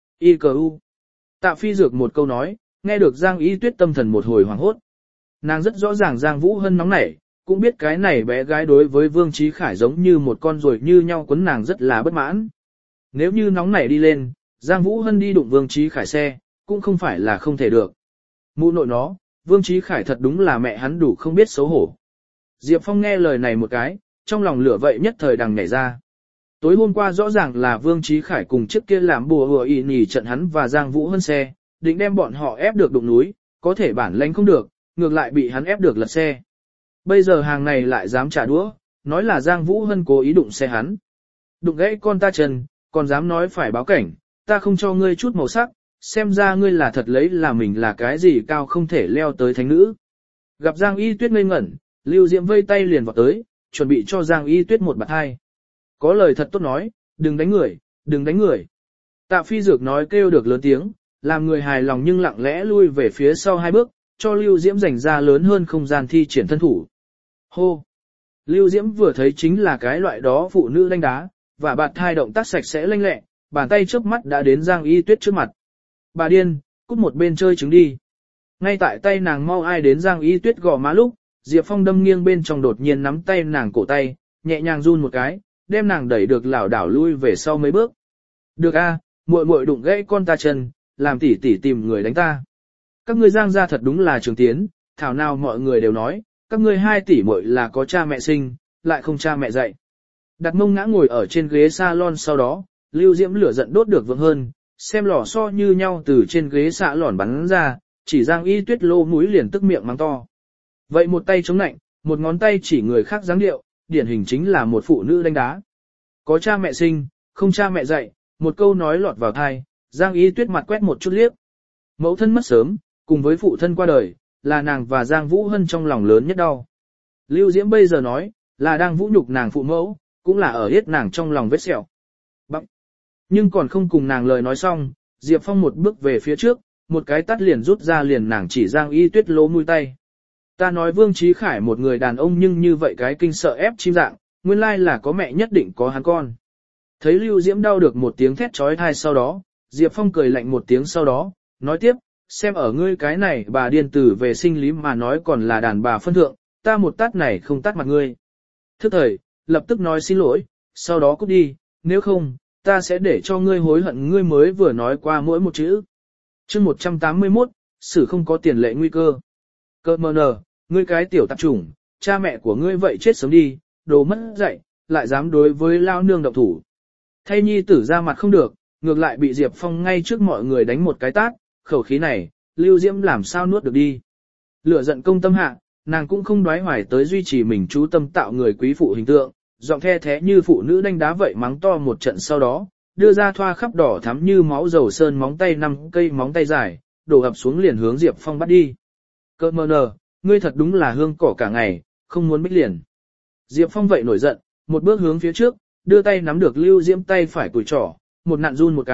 y cờ u. Tạ Phi Dược một câu nói, nghe được Giang Y Tuyết tâm thần một hồi hoảng hốt. Nàng rất rõ ràng Giang Vũ Hân nóng nảy, cũng biết cái này bé gái đối với Vương Chí Khải giống như một con ruồi như nhau quấn nàng rất là bất mãn. Nếu như nóng nảy đi lên, Giang Vũ Hân đi đụng Vương Chí Khải xe, cũng không phải là không thể được. Mụ nội nó, Vương Chí Khải thật đúng là mẹ hắn đủ không biết xấu hổ. Diệp Phong nghe lời này một cái, trong lòng lửa vậy nhất thời đằng nhảy ra. Tối hôm qua rõ ràng là Vương Chí Khải cùng trước kia làm bùa hùa ỉ nhì trận hắn và Giang Vũ Hân xe, định đem bọn họ ép được đụng núi, có thể bản lãnh không được, ngược lại bị hắn ép được lật xe. Bây giờ hàng này lại dám trả đũa, nói là Giang Vũ Hân cố ý đụng xe hắn. Đụng gãy con ta chân, còn dám nói phải báo cảnh, ta không cho ngươi chút màu sắc, xem ra ngươi là thật lấy là mình là cái gì cao không thể leo tới thánh nữ. Gặp Giang Y Tuyết ngây ngẩn, Lưu Diễm vây tay liền vào tới, chuẩn bị cho Giang Y Tuyết một bạt hai. Có lời thật tốt nói, đừng đánh người, đừng đánh người. Tạ Phi Dược nói kêu được lớn tiếng, làm người hài lòng nhưng lặng lẽ lui về phía sau hai bước, cho Lưu Diễm dành ra lớn hơn không gian thi triển thân thủ. Hô! Lưu Diễm vừa thấy chính là cái loại đó phụ nữ đánh đá, và bạt thai động tác sạch sẽ lanh lẹ, bàn tay chớp mắt đã đến Giang Y Tuyết trước mặt. Bà điên, cút một bên chơi trứng đi. Ngay tại tay nàng mau ai đến Giang Y Tuyết gò má lúc, Diệp Phong đâm nghiêng bên trong đột nhiên nắm tay nàng cổ tay, nhẹ nhàng run một cái, đem nàng đẩy được lảo đảo lui về sau mấy bước. Được a, muội muội đụng gãy con ta chân, làm tỷ tỷ tìm người đánh ta. Các ngươi Giang gia thật đúng là trường tiến, thảo nào mọi người đều nói, các ngươi hai tỷ muội là có cha mẹ sinh, lại không cha mẹ dạy. Đặt mông ngã ngồi ở trên ghế salon sau đó, Lưu Diễm lửa giận đốt được vượng hơn, xem lò xo như nhau từ trên ghế xạ lỏn bắn ra, chỉ Giang Y Tuyết lô mũi liền tức miệng mắng to. Vậy một tay chống nạnh, một ngón tay chỉ người khác dáng điệu, điển hình chính là một phụ nữ đánh đá. Có cha mẹ sinh, không cha mẹ dạy, một câu nói lọt vào tai, Giang Y Tuyết mặt quét một chút liếc. Mẫu thân mất sớm, cùng với phụ thân qua đời, là nàng và Giang Vũ Hân trong lòng lớn nhất đau. Lưu Diễm bây giờ nói, là đang vũ nhục nàng phụ mẫu, cũng là ở hết nàng trong lòng vết sẹo. Bằng. Nhưng còn không cùng nàng lời nói xong, Diệp Phong một bước về phía trước, một cái tắt liền rút ra liền nàng chỉ Giang Y Tuyết lỗ mũi tay. Ta nói Vương Chí Khải một người đàn ông nhưng như vậy cái kinh sợ ép chim dạng, nguyên lai là có mẹ nhất định có hắn con. Thấy Lưu Diễm đau được một tiếng thét chói tai sau đó, Diệp Phong cười lạnh một tiếng sau đó, nói tiếp, xem ở ngươi cái này bà điên tử về sinh lý mà nói còn là đàn bà phân thượng, ta một tát này không tát mặt ngươi. Thức thời, lập tức nói xin lỗi, sau đó cút đi, nếu không, ta sẽ để cho ngươi hối hận ngươi mới vừa nói qua mỗi một chữ. Chương một trăm tám mươi mốt, xử không có tiền lệ nguy cơ. Cơ mờ nờ, ngươi cái tiểu tạp chủng, cha mẹ của ngươi vậy chết sớm đi, đồ mất dạy, lại dám đối với lao nương động thủ. Thay nhi tử ra mặt không được, ngược lại bị Diệp Phong ngay trước mọi người đánh một cái tát, khẩu khí này, Lưu Diễm làm sao nuốt được đi. Lửa giận công tâm hạ, nàng cũng không đoái hoài tới duy trì mình chú tâm tạo người quý phụ hình tượng, giọng the thế như phụ nữ đánh đá vậy mắng to một trận sau đó, đưa ra thoa khắp đỏ thắm như máu dầu sơn móng tay năm cây móng tay dài, đổ ập xuống liền hướng Diệp Phong bắt đi. Cơ mờ nờ, ngươi thật đúng là hương cỏ cả ngày, không muốn bích liền. Diệp Phong vậy nổi giận, một bước hướng phía trước, đưa tay nắm được Lưu Diễm tay phải cùi trỏ, một nạn run một cái,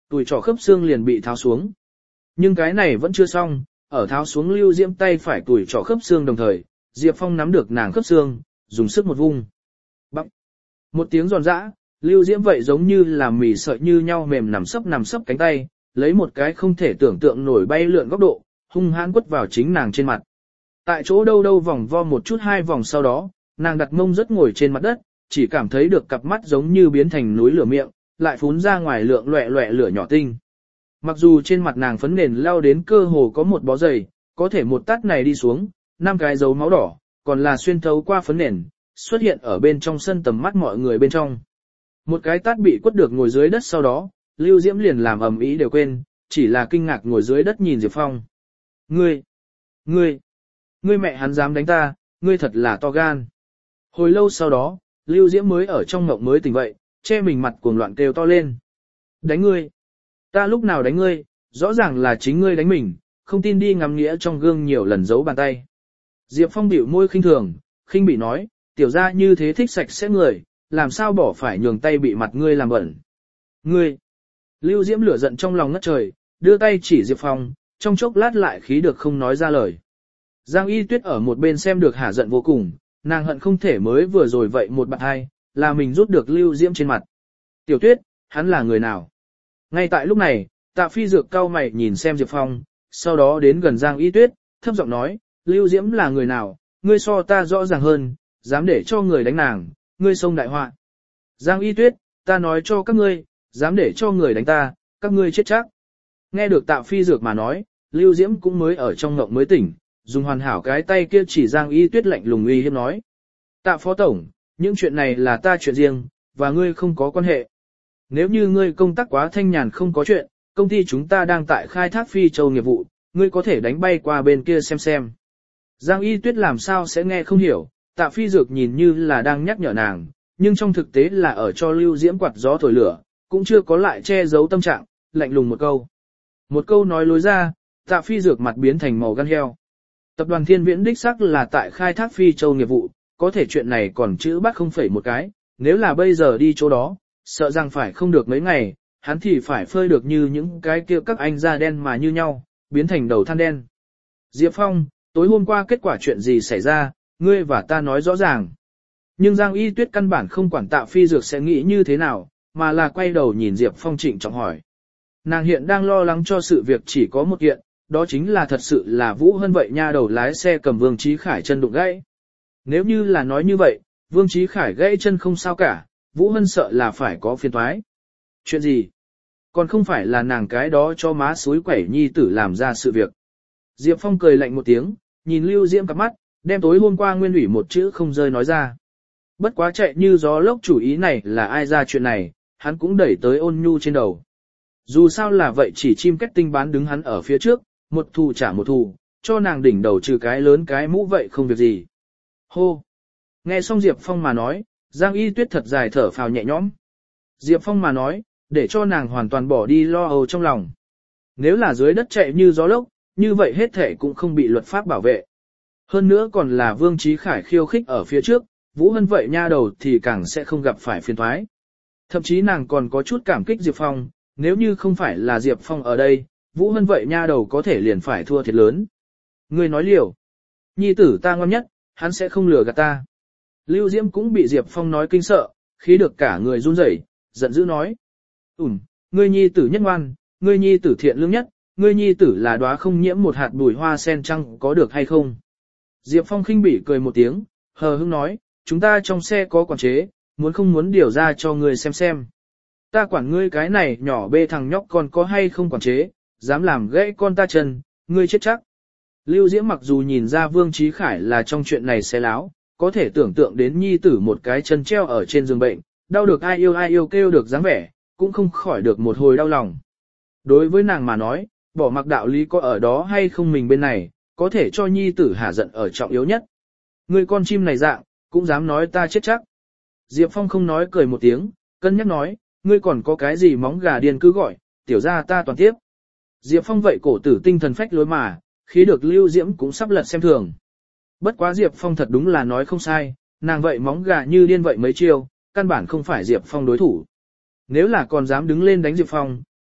tuổi trỏ khớp xương liền bị tháo xuống. Nhưng cái này vẫn chưa xong, ở tháo xuống Lưu Diễm tay phải tuổi trỏ khớp xương đồng thời, Diệp Phong nắm được nàng khớp xương, dùng sức một vung. Bắp. Một tiếng giòn giã, Lưu Diễm vậy giống như là mì sợi như nhau mềm nằm sấp nằm sấp cánh tay, lấy một cái không thể tưởng tượng nổi bay lượn góc độ, hung hãn quất vào chính nàng trên mặt. Tại chỗ đâu đâu vòng vo một chút hai vòng sau đó, nàng đặt mông rất ngồi trên mặt đất, chỉ cảm thấy được cặp mắt giống như biến thành núi lửa miệng, lại phún ra ngoài lượng loẹ loẹ lửa nhỏ tinh. Mặc dù trên mặt nàng phấn nền lao đến cơ hồ có một bó dày, có thể một tát này đi xuống, năm cái dấu máu đỏ, còn là xuyên thấu qua phấn nền, xuất hiện ở bên trong sân tầm mắt mọi người bên trong. Một cái tát bị quất được ngồi dưới đất sau đó, Lưu Diễm liền làm ầm ĩ đều quên, chỉ là kinh ngạc ngồi dưới đất nhìn Diệp Phong. Ngươi, ngươi, ngươi mẹ hắn dám đánh ta, ngươi thật là to gan. Hồi lâu sau đó, Lưu Diễm mới ở trong mộng mới tỉnh vậy, che mình mặt cuồng loạn kêu to lên. Đánh ngươi, ta lúc nào đánh ngươi, rõ ràng là chính ngươi đánh mình, không tin đi ngắm nghĩa trong gương nhiều lần giấu bàn tay. Diệp Phong bĩu môi khinh thường, khinh bị nói, tiểu gia như thế thích sạch sẽ người, làm sao bỏ phải nhường tay bị mặt ngươi làm bẩn. Ngươi, Lưu Diễm lửa giận trong lòng ngất trời, đưa tay chỉ Diệp Phong, trong chốc lát lại khí được không nói ra lời. Giang Y Tuyết ở một bên xem được hả giận vô cùng, nàng hận không thể mới vừa rồi vậy một bạn hai, là mình rút được Lưu Diễm trên mặt. Tiểu Tuyết, hắn là người nào? Ngay tại lúc này, Tạ Phi Dược cau mày nhìn xem Diệp Phong, sau đó đến gần Giang Y Tuyết, thấp giọng nói, Lưu Diễm là người nào, ngươi so ta rõ ràng hơn, dám để cho người đánh nàng, ngươi xông đại họa. Giang Y Tuyết, ta nói cho các ngươi, dám để cho người đánh ta, các ngươi chết chắc. Nghe được Tạ Phi Dược mà nói, Lưu Diễm cũng mới ở trong ngộng mới tỉnh, dùng hoàn hảo cái tay kia chỉ Giang Y Tuyết lạnh lùng uy hiếp nói. Tạ Phó Tổng, những chuyện này là ta chuyện riêng, và ngươi không có quan hệ. Nếu như ngươi công tác quá thanh nhàn không có chuyện, công ty chúng ta đang tại khai thác Phi Châu nghiệp vụ, ngươi có thể đánh bay qua bên kia xem xem. Giang Y Tuyết làm sao sẽ nghe không hiểu, Tạ Phi Dược nhìn như là đang nhắc nhở nàng, nhưng trong thực tế là ở cho Lưu Diễm quạt gió thổi lửa, cũng chưa có lại che giấu tâm trạng, lạnh lùng một câu. Một câu nói lối ra, Tạ Phi Dược mặt biến thành màu gan heo. Tập đoàn Thiên Viễn đích xác là tại khai thác Phi Châu nghiệp vụ, có thể chuyện này còn chữ bắt không phẩy một cái, nếu là bây giờ đi chỗ đó, sợ rằng phải không được mấy ngày, hắn thì phải phơi được như những cái kia các anh da đen mà như nhau, biến thành đầu than đen. Diệp Phong, tối hôm qua kết quả chuyện gì xảy ra, ngươi và ta nói rõ ràng. Nhưng Giang Y Tuyết căn bản không quản Tạ Phi Dược sẽ nghĩ như thế nào, mà là quay đầu nhìn Diệp Phong trịnh trọng hỏi. Nàng hiện đang lo lắng cho sự việc chỉ có một kiện, đó chính là thật sự là Vũ Hân vậy nha đầu lái xe cầm Vương Chí Khải chân đụng gãy. Nếu như là nói như vậy, Vương Chí Khải gãy chân không sao cả, Vũ Hân sợ là phải có phiền toái. Chuyện gì? Còn không phải là nàng cái đó cho má suối quẩy nhi tử làm ra sự việc. Diệp Phong cười lạnh một tiếng, nhìn Lưu Diễm cặp mắt, đem tối hôm qua nguyên ủy một chữ không rơi nói ra. Bất quá chạy như gió lốc chủ ý này là ai ra chuyện này, hắn cũng đẩy tới Ôn Nhu trên đầu. Dù sao là vậy chỉ chim kết tinh bán đứng hắn ở phía trước, một thù trả một thù, cho nàng đỉnh đầu trừ cái lớn cái mũ vậy không việc gì. Hô! Nghe xong Diệp Phong mà nói, Giang Y Tuyết thật dài thở phào nhẹ nhõm. Diệp Phong mà nói, để cho nàng hoàn toàn bỏ đi lo âu trong lòng. Nếu là dưới đất chạy như gió lốc, như vậy hết thể cũng không bị luật pháp bảo vệ. Hơn nữa còn là Vương Chí Khải khiêu khích ở phía trước, Vũ Hân vậy nha đầu thì càng sẽ không gặp phải phiền toái. Thậm chí nàng còn có chút cảm kích Diệp Phong, nếu như không phải là Diệp Phong ở đây, Vũ Hân vậy nha đầu có thể liền phải thua thiệt lớn. Ngươi nói liều. Nhi tử ta ngon nhất, hắn sẽ không lừa gạt ta. Lưu Diễm cũng bị Diệp Phong nói kinh sợ, khí được cả người run rẩy, giận dữ nói. Ừm, ngươi nhi tử nhất ngoan, ngươi nhi tử thiện lương nhất, ngươi nhi tử là đóa không nhiễm một hạt bụi hoa sen trăng có được hay không? Diệp Phong khinh bỉ cười một tiếng, hờ hững nói, chúng ta trong xe có quản chế, muốn không muốn điều ra cho ngươi xem xem. Ta quản ngươi cái này nhỏ bê thằng nhóc còn có hay không quản chế, dám làm gãy con ta chân, ngươi chết chắc. Lưu Diễm mặc dù nhìn ra Vương Chí Khải là trong chuyện này xé láo, có thể tưởng tượng đến nhi tử một cái chân treo ở trên giường bệnh, đau được ai yêu ai yêu kêu được dáng vẻ, cũng không khỏi được một hồi đau lòng. Đối với nàng mà nói, bỏ mặc đạo lý có ở đó hay không mình bên này, có thể cho nhi tử hả giận ở trọng yếu nhất. Người con chim này dạng, cũng dám nói ta chết chắc. Diệp Phong không nói cười một tiếng, cân nhắc nói, ngươi còn có cái gì móng gà điên cứ gọi, tiểu ra ta toàn tiếp. Diệp Phong vậy cổ tử tinh thần phách lối mà, khí được Lưu Diễm cũng sắp lật xem thường. Bất quá Diệp Phong thật đúng là nói không sai, nàng vậy móng gà như điên vậy mấy chiêu, căn bản không phải Diệp Phong đối thủ. Nếu là còn dám đứng lên đánh Diệp Phong,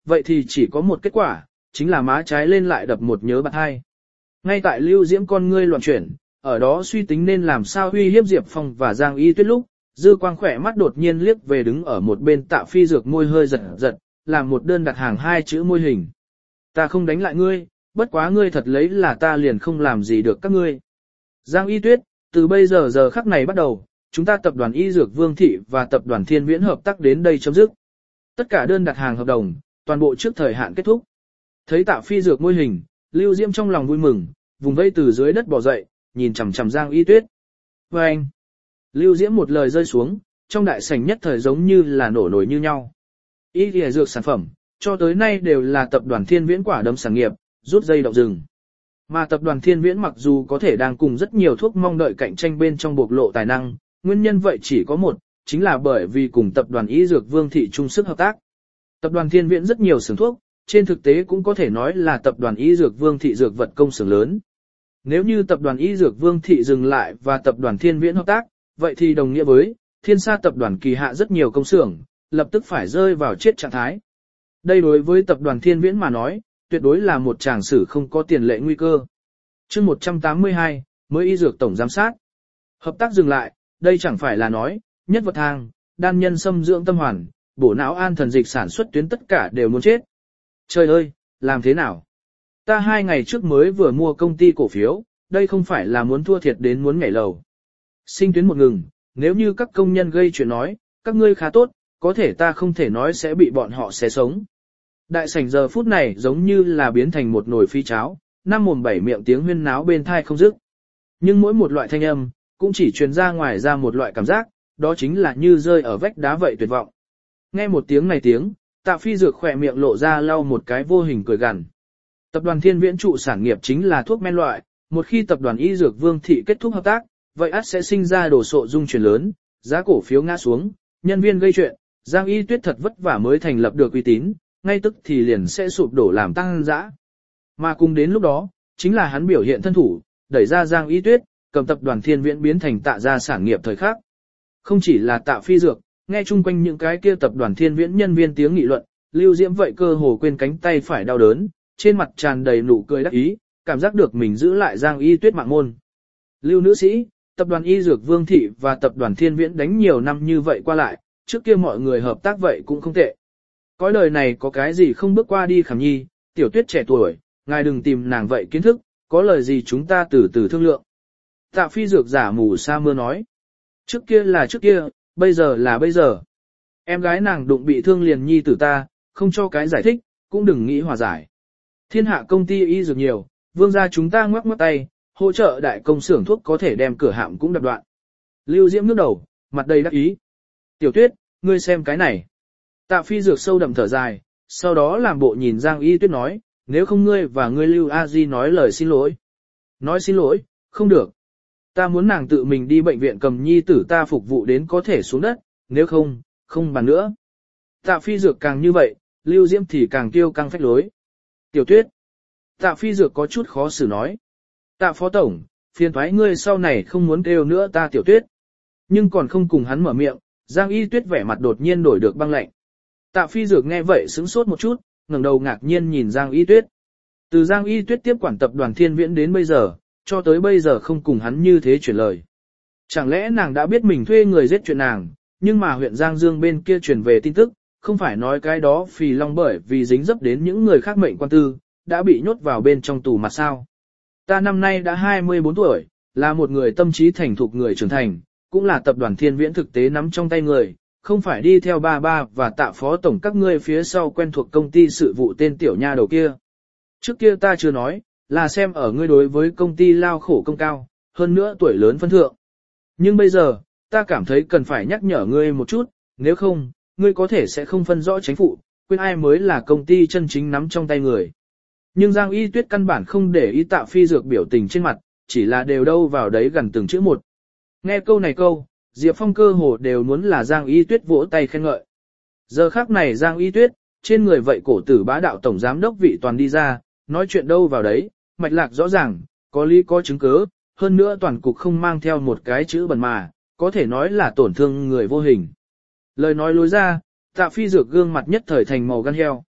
vậy thì chỉ có một kết quả, chính là má trái lên lại đập một nhớ bạc hai. Ngay tại Lưu Diễm con ngươi loạn chuyển, ở đó suy tính nên làm sao uy hiếp Diệp Phong và Giang Y Tuyết lúc, dư quang khỏe mắt đột nhiên liếc về đứng ở một bên Tạ Phi Dược môi hơi giật giật, làm một đơn đặt hàng hai chữ môi hình. Ta không đánh lại ngươi, bất quá ngươi thật lấy là ta liền không làm gì được các ngươi. Giang Y Tuyết, từ bây giờ giờ khắc này bắt đầu, chúng ta tập đoàn Y Dược Vương Thị và tập đoàn Thiên Viễn hợp tác đến đây chấm dứt. Tất cả đơn đặt hàng hợp đồng, toàn bộ trước thời hạn kết thúc. Thấy Tạ Phi Dược môi hình, Lưu Diễm trong lòng vui mừng, vùng vây từ dưới đất bò dậy, nhìn chằm chằm Giang Y Tuyết. Và anh, Lưu Diễm một lời rơi xuống, trong đại sảnh nhất thời giống như là nổ nổi như nhau. Y lìa dược sản phẩm, cho tới nay đều là tập đoàn Thiên Viễn quả đấm sản nghiệp, rút dây động rừng. Mà tập đoàn Thiên Viễn mặc dù có thể đang cùng rất nhiều thuốc mong đợi cạnh tranh bên trong bộc lộ tài năng, nguyên nhân vậy chỉ có một, chính là bởi vì cùng tập đoàn Y Dược Vương Thị chung sức hợp tác. Tập đoàn Thiên Viễn rất nhiều xưởng thuốc, trên thực tế cũng có thể nói là tập đoàn Y Dược Vương Thị dược vật công xưởng lớn. Nếu như tập đoàn Y Dược Vương Thị dừng lại và tập đoàn Thiên Viễn hợp tác, vậy thì đồng nghĩa với Thiên Sa tập đoàn kỳ hạ rất nhiều công xưởng, lập tức phải rơi vào chết trạng thái. Đây đối với tập đoàn Thiên Viễn mà nói, tuyệt đối là một tràng sử không có tiền lệ nguy cơ. Chương một trăm tám mươi hai, mới Y Dược tổng giám sát. Hợp tác dừng lại, đây chẳng phải là nói, nhất vật thang, đan nhân xâm dưỡng tâm hoàn, bổ não an thần dịch sản xuất tuyến tất cả đều muốn chết. Trời ơi, làm thế nào? Ta hai ngày trước mới vừa mua công ty cổ phiếu, đây không phải là muốn thua thiệt đến muốn nhảy lầu. Sinh tuyến một ngừng, nếu như các công nhân gây chuyện nói, các ngươi khá tốt, có thể ta không thể nói sẽ bị bọn họ xé sống. Đại sảnh giờ phút này giống như là biến thành một nồi phi cháo, năm mồm bảy miệng tiếng huyên náo bên thai không dứt. Nhưng mỗi một loại thanh âm, cũng chỉ truyền ra ngoài ra một loại cảm giác, đó chính là như rơi ở vách đá vậy tuyệt vọng. Nghe một tiếng này tiếng, Tạ Phi Dược khỏe miệng lộ ra lau một cái vô hình cười gằn. Tập đoàn Thiên Viễn trụ sản nghiệp chính là thuốc men loại, một khi tập đoàn Y Dược Vương Thị kết thúc hợp tác, vậy ắt sẽ sinh ra đổ sộ dung chuyển lớn, giá cổ phiếu ngã xuống, nhân viên gây chuyện, Giang Y Tuyết thật vất vả mới thành lập được uy tín, ngay tức thì liền sẽ sụp đổ làm tăng dã. Mà cùng đến lúc đó, chính là hắn biểu hiện thân thủ, đẩy ra Giang Y Tuyết, cầm tập đoàn Thiên Viễn biến thành Tạ gia sản nghiệp thời khắc. Không chỉ là Tạ Phi Dược, nghe chung quanh những cái kia tập đoàn Thiên Viễn nhân viên tiếng nghị luận, Lưu Diễm vậy cơ hồ quên cánh tay phải đau đớn, trên mặt tràn đầy nụ cười đắc ý, cảm giác được mình giữ lại Giang Y Tuyết mạng môn. Lưu nữ sĩ, tập đoàn Y Dược Vương Thị và tập đoàn Thiên Viễn đánh nhiều năm như vậy qua lại, trước kia mọi người hợp tác vậy cũng không tệ. Cõi đời này có cái gì không bước qua đi Khảm Nhi, tiểu Tuyết trẻ tuổi, ngài đừng tìm nàng vậy kiến thức, có lời gì chúng ta từ từ thương lượng. Tạ Phi Dược giả mù sa mưa nói. Trước kia là trước kia, bây giờ là bây giờ. Em gái nàng đụng bị thương liền nhi tử ta, không cho cái giải thích, cũng đừng nghĩ hòa giải. Thiên hạ công ty y dược nhiều, vương gia chúng ta ngoắc ngoắc tay, hỗ trợ đại công xưởng thuốc có thể đem cửa hạm cũng đập đoạn. Lưu Diễm nước đầu, mặt đầy đắc ý. Tiểu Tuyết, ngươi xem cái này. Tạ Phi Dược sâu đậm thở dài, sau đó làm bộ nhìn Giang Y Tuyết nói, nếu không ngươi và ngươi Lưu A Di nói lời xin lỗi. Nói xin lỗi, không được. Ta muốn nàng tự mình đi bệnh viện cầm nhi tử ta phục vụ đến có thể xuống đất, nếu không, không bàn nữa. Tạ Phi Dược càng như vậy, Lưu Diễm thì càng kiêu căng phách lối. Tiểu Tuyết. Tạ Phi Dược có chút khó xử nói. Tạ Phó Tổng, phiền thoái ngươi sau này không muốn kêu nữa ta Tiểu Tuyết. Nhưng còn không cùng hắn mở miệng, Giang Y Tuyết vẻ mặt đột nhiên đổi được băng lạnh. Tạ Phi Dược nghe vậy sững sốt một chút, ngẩng đầu ngạc nhiên nhìn Giang Y Tuyết. Từ Giang Y Tuyết tiếp quản tập đoàn Thiên Viễn đến bây giờ, cho tới bây giờ không cùng hắn như thế chuyển lời. Chẳng lẽ nàng đã biết mình thuê người giết chuyện nàng, nhưng mà huyện Giang Dương bên kia truyền về tin tức, không phải nói cái đó Phì Long bởi vì dính dấp đến những người khác mệnh quan tư, đã bị nhốt vào bên trong tù mặt sao. Ta năm nay đã hai mươi bốn tuổi, là một người tâm trí thành thục người trưởng thành, cũng là tập đoàn Thiên Viễn thực tế nắm trong tay người, không phải đi theo ba ba và Tạ Phó Tổng các ngươi phía sau quen thuộc công ty sự vụ tên tiểu nha đầu kia. Trước kia ta chưa nói, là xem ở ngươi đối với công ty lao khổ công cao, hơn nữa tuổi lớn phân thượng. Nhưng bây giờ, ta cảm thấy cần phải nhắc nhở ngươi một chút, nếu không, ngươi có thể sẽ không phân rõ chính phụ, quên ai mới là công ty chân chính nắm trong tay người. Nhưng Giang Y Tuyết căn bản không để ý Tạ Phi Dược biểu tình trên mặt, chỉ là đều đâu vào đấy gần từng chữ một. Nghe câu này câu, Diệp Phong cơ hồ đều muốn là Giang Y Tuyết vỗ tay khen ngợi. Giờ khắc này Giang Y Tuyết, trên người vậy cổ tử bá đạo tổng giám đốc vị toàn đi ra, nói chuyện đâu vào đấy, mạch lạc rõ ràng, có lý có chứng cứ, hơn nữa toàn cục không mang theo một cái chữ bẩn mà, có thể nói là tổn thương người vô hình. Lời nói lối ra, Tạ Phi Dược gương mặt nhất thời thành màu gan heo.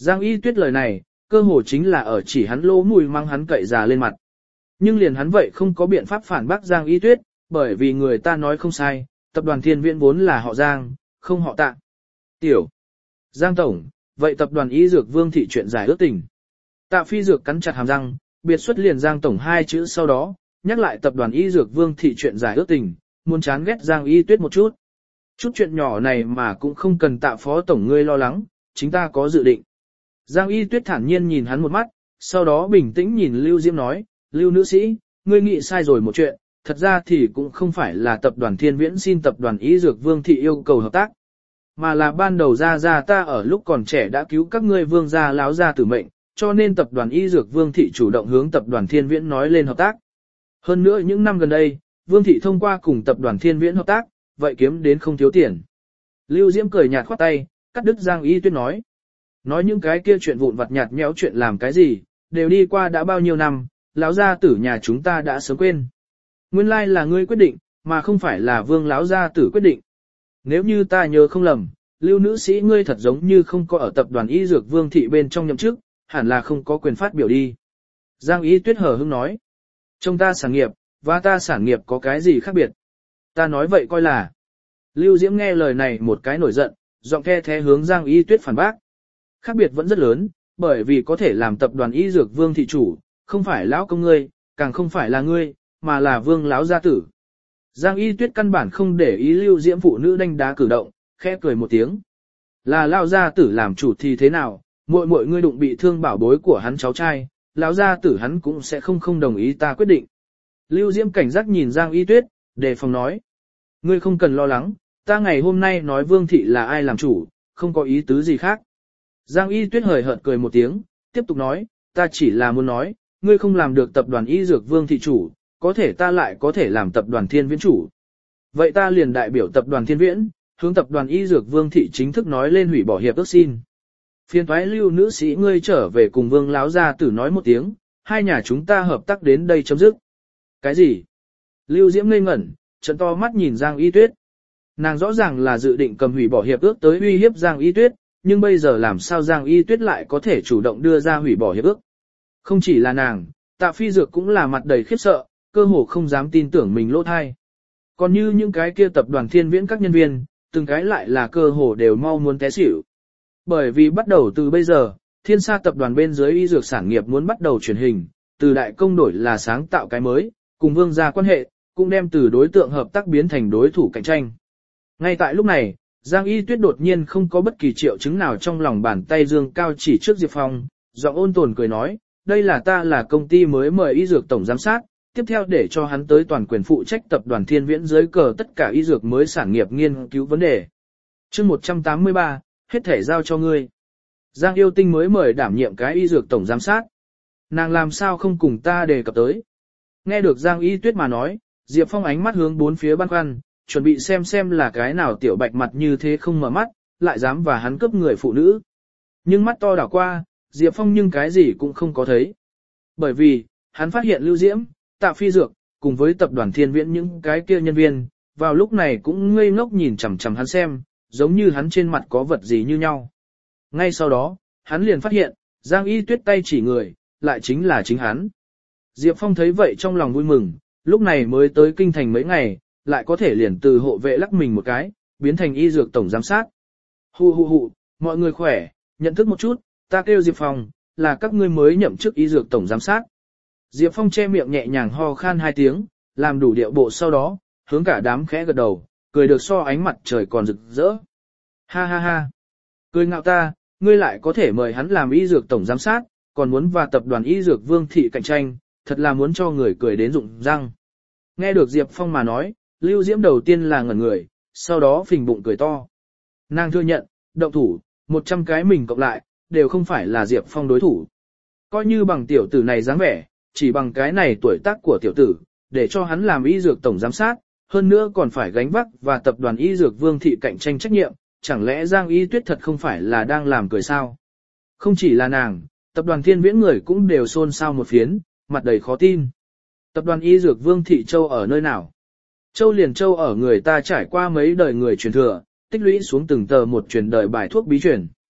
Giang Y Tuyết lời này, cơ hồ chính là ở chỉ hắn lỗ mùi mang hắn cậy già lên mặt. Nhưng liền hắn vậy không có biện pháp phản bác Giang Y Tuyết, bởi vì người ta nói không sai, tập đoàn Thiên Viễn vốn là họ Giang, không họ Tạ. Tiểu. Giang Tổng, vậy tập đoàn Y Dược Vương Thị chuyện giải ước tình. Tạ Phi Dược cắn chặt hàm răng, biệt xuất liền Giang Tổng hai chữ sau đó, nhắc lại tập đoàn Y Dược Vương Thị chuyện giải ước tình, muốn chán ghét Giang Y Tuyết một chút. Chút chuyện nhỏ này mà cũng không cần Tạ Phó Tổng ngươi lo lắng, chính ta có dự định. Giang Y Tuyết thản nhiên nhìn hắn một mắt, sau đó bình tĩnh nhìn Lưu Diễm nói, Lưu nữ sĩ, ngươi nghĩ sai rồi một chuyện, thật ra thì cũng không phải là tập đoàn Thiên Viễn xin tập đoàn Y Dược Vương Thị yêu cầu hợp tác, mà là ban đầu ra ra ta ở lúc còn trẻ đã cứu các ngươi vương gia láo gia tử mệnh, cho nên tập đoàn Y Dược Vương Thị chủ động hướng tập đoàn Thiên Viễn nói lên hợp tác. Hơn nữa những năm gần đây, Vương Thị thông qua cùng tập đoàn Thiên Viễn hợp tác, vậy kiếm đến không thiếu tiền. Lưu Diễm cười nhạt khoát tay, cắt đứt Giang Y Tuyết nói. Nói những cái kia chuyện vụn vặt nhạt nhẽo chuyện làm cái gì, đều đi qua đã bao nhiêu năm, lão gia tử nhà chúng ta đã sớm quên. Nguyên lai là ngươi quyết định, mà không phải là Vương lão gia tử quyết định. Nếu như ta nhớ không lầm, Lưu nữ sĩ ngươi thật giống như không có ở tập đoàn Y Dược Vương Thị bên trong nhậm chức, hẳn là không có quyền phát biểu đi. Giang Y Tuyết hờ hững nói. Trong ta sản nghiệp, và ta sản nghiệp có cái gì khác biệt? Ta nói vậy coi là. Lưu Diễm nghe lời này một cái nổi giận, giọng the thế hướng Giang Y Tuyết phản bác. Khác biệt vẫn rất lớn, bởi vì có thể làm tập đoàn Y Dược Vương Thị chủ, không phải lão công ngươi, càng không phải là ngươi, mà là Vương lão gia tử. Giang Y Tuyết căn bản không để ý Lưu Diễm phụ nữ đánh đá cử động, khẽ cười một tiếng. Là lão gia tử làm chủ thì thế nào, muội muội ngươi đụng bị thương bảo bối của hắn cháu trai, lão gia tử hắn cũng sẽ không không đồng ý ta quyết định. Lưu Diễm cảnh giác nhìn Giang Y Tuyết, đề phòng nói. Ngươi không cần lo lắng, ta ngày hôm nay nói Vương Thị là ai làm chủ, không có ý tứ gì khác. Giang Y Tuyết hời hợt cười một tiếng, tiếp tục nói, ta chỉ là muốn nói, ngươi không làm được tập đoàn Y Dược Vương Thị chủ, có thể ta lại có thể làm tập đoàn Thiên Viễn chủ. Vậy ta liền đại biểu tập đoàn Thiên Viễn, hướng tập đoàn Y Dược Vương Thị chính thức nói lên hủy bỏ hiệp ước xin. Phiên thoái Lưu nữ sĩ ngươi trở về cùng Vương láo gia tử nói một tiếng, hai nhà chúng ta hợp tác đến đây chấm dứt. Cái gì? Lưu Diễm ngây ngẩn, trận to mắt nhìn Giang Y Tuyết. Nàng rõ ràng là dự định cầm hủy bỏ hiệp ước tới uy hiếp Giang Y Tuyết, nhưng bây giờ làm sao Giang Y Tuyết lại có thể chủ động đưa ra hủy bỏ hiệp ước. Không chỉ là nàng, Tạ Phi Dược cũng là mặt đầy khiếp sợ, cơ hồ không dám tin tưởng mình lỗ thai. Còn như những cái kia tập đoàn Thiên Viễn các nhân viên, từng cái lại là cơ hồ đều mau muốn té xỉu. Bởi vì bắt đầu từ bây giờ, Thiên Sa tập đoàn bên dưới y dược sản nghiệp muốn bắt đầu chuyển hình, từ đại công đổi là sáng tạo cái mới, cùng Vương gia quan hệ, cũng đem từ đối tượng hợp tác biến thành đối thủ cạnh tranh. Ngay tại lúc này, Giang Y Tuyết đột nhiên không có bất kỳ triệu chứng nào trong lòng bàn tay dương cao chỉ trước Diệp Phong, giọng ôn tồn cười nói, đây là ta là công ty mới mời y dược tổng giám sát, tiếp theo để cho hắn tới toàn quyền phụ trách tập đoàn Thiên Viễn dưới cờ tất cả y dược mới sản nghiệp nghiên cứu vấn đề. Chương một trăm tám mươi ba, hết thể giao cho ngươi. Giang Yêu Tinh mới mời đảm nhiệm cái y dược tổng giám sát. Nàng làm sao không cùng ta đề cập tới. Nghe được Giang Y Tuyết mà nói, Diệp Phong ánh mắt hướng bốn phía băn khoăn, chuẩn bị xem xem là cái nào tiểu bạch mặt như thế không mở mắt, lại dám và hắn cướp người phụ nữ. Nhưng mắt to đảo qua, Diệp Phong nhưng cái gì cũng không có thấy. Bởi vì, hắn phát hiện Lưu Diễm, Tạ Phi Dược, cùng với tập đoàn Thiên Viễn những cái kia nhân viên, vào lúc này cũng ngây ngốc nhìn chằm chằm hắn xem, giống như hắn trên mặt có vật gì như nhau. Ngay sau đó, hắn liền phát hiện, Giang Y Tuyết tay chỉ người, lại chính là chính hắn. Diệp Phong thấy vậy trong lòng vui mừng, lúc này mới tới kinh thành mấy ngày, lại có thể liền từ hộ vệ lắc mình một cái, biến thành y dược tổng giám sát. Hù hù hù, mọi người khỏe, nhận thức một chút, ta kêu Diệp Phong, là các ngươi mới nhậm chức y dược tổng giám sát. Diệp Phong che miệng nhẹ nhàng ho khan hai tiếng, làm đủ điệu bộ sau đó, hướng cả đám khẽ gật đầu, cười được so ánh mặt trời còn rực rỡ. Ha ha ha, cười ngạo ta, ngươi lại có thể mời hắn làm y dược tổng giám sát, còn muốn và tập đoàn y dược Vương Thị cạnh tranh, thật là muốn cho người cười đến rụng răng. Nghe được Diệp Phong mà nói, Lưu Diễm đầu tiên là ngẩn người, sau đó phình bụng cười to. Nàng thừa nhận, động thủ, một trăm cái mình cộng lại, đều không phải là Diệp Phong đối thủ. Coi như bằng tiểu tử này dáng vẻ, chỉ bằng cái này tuổi tác của tiểu tử, để cho hắn làm y dược tổng giám sát, hơn nữa còn phải gánh vác và tập đoàn y dược Vương Thị cạnh tranh trách nhiệm, chẳng lẽ Giang Y Tuyết thật không phải là đang làm cười sao? Không chỉ là nàng, tập đoàn Thiên Viễn người cũng đều xôn xao một phiến, mặt đầy khó tin. Tập đoàn y dược Vương Thị Châu ở nơi nào? Châu liền Châu ở người ta trải qua mấy đời người truyền thừa, tích lũy xuống từng tờ một truyền đời bài thuốc bí truyền.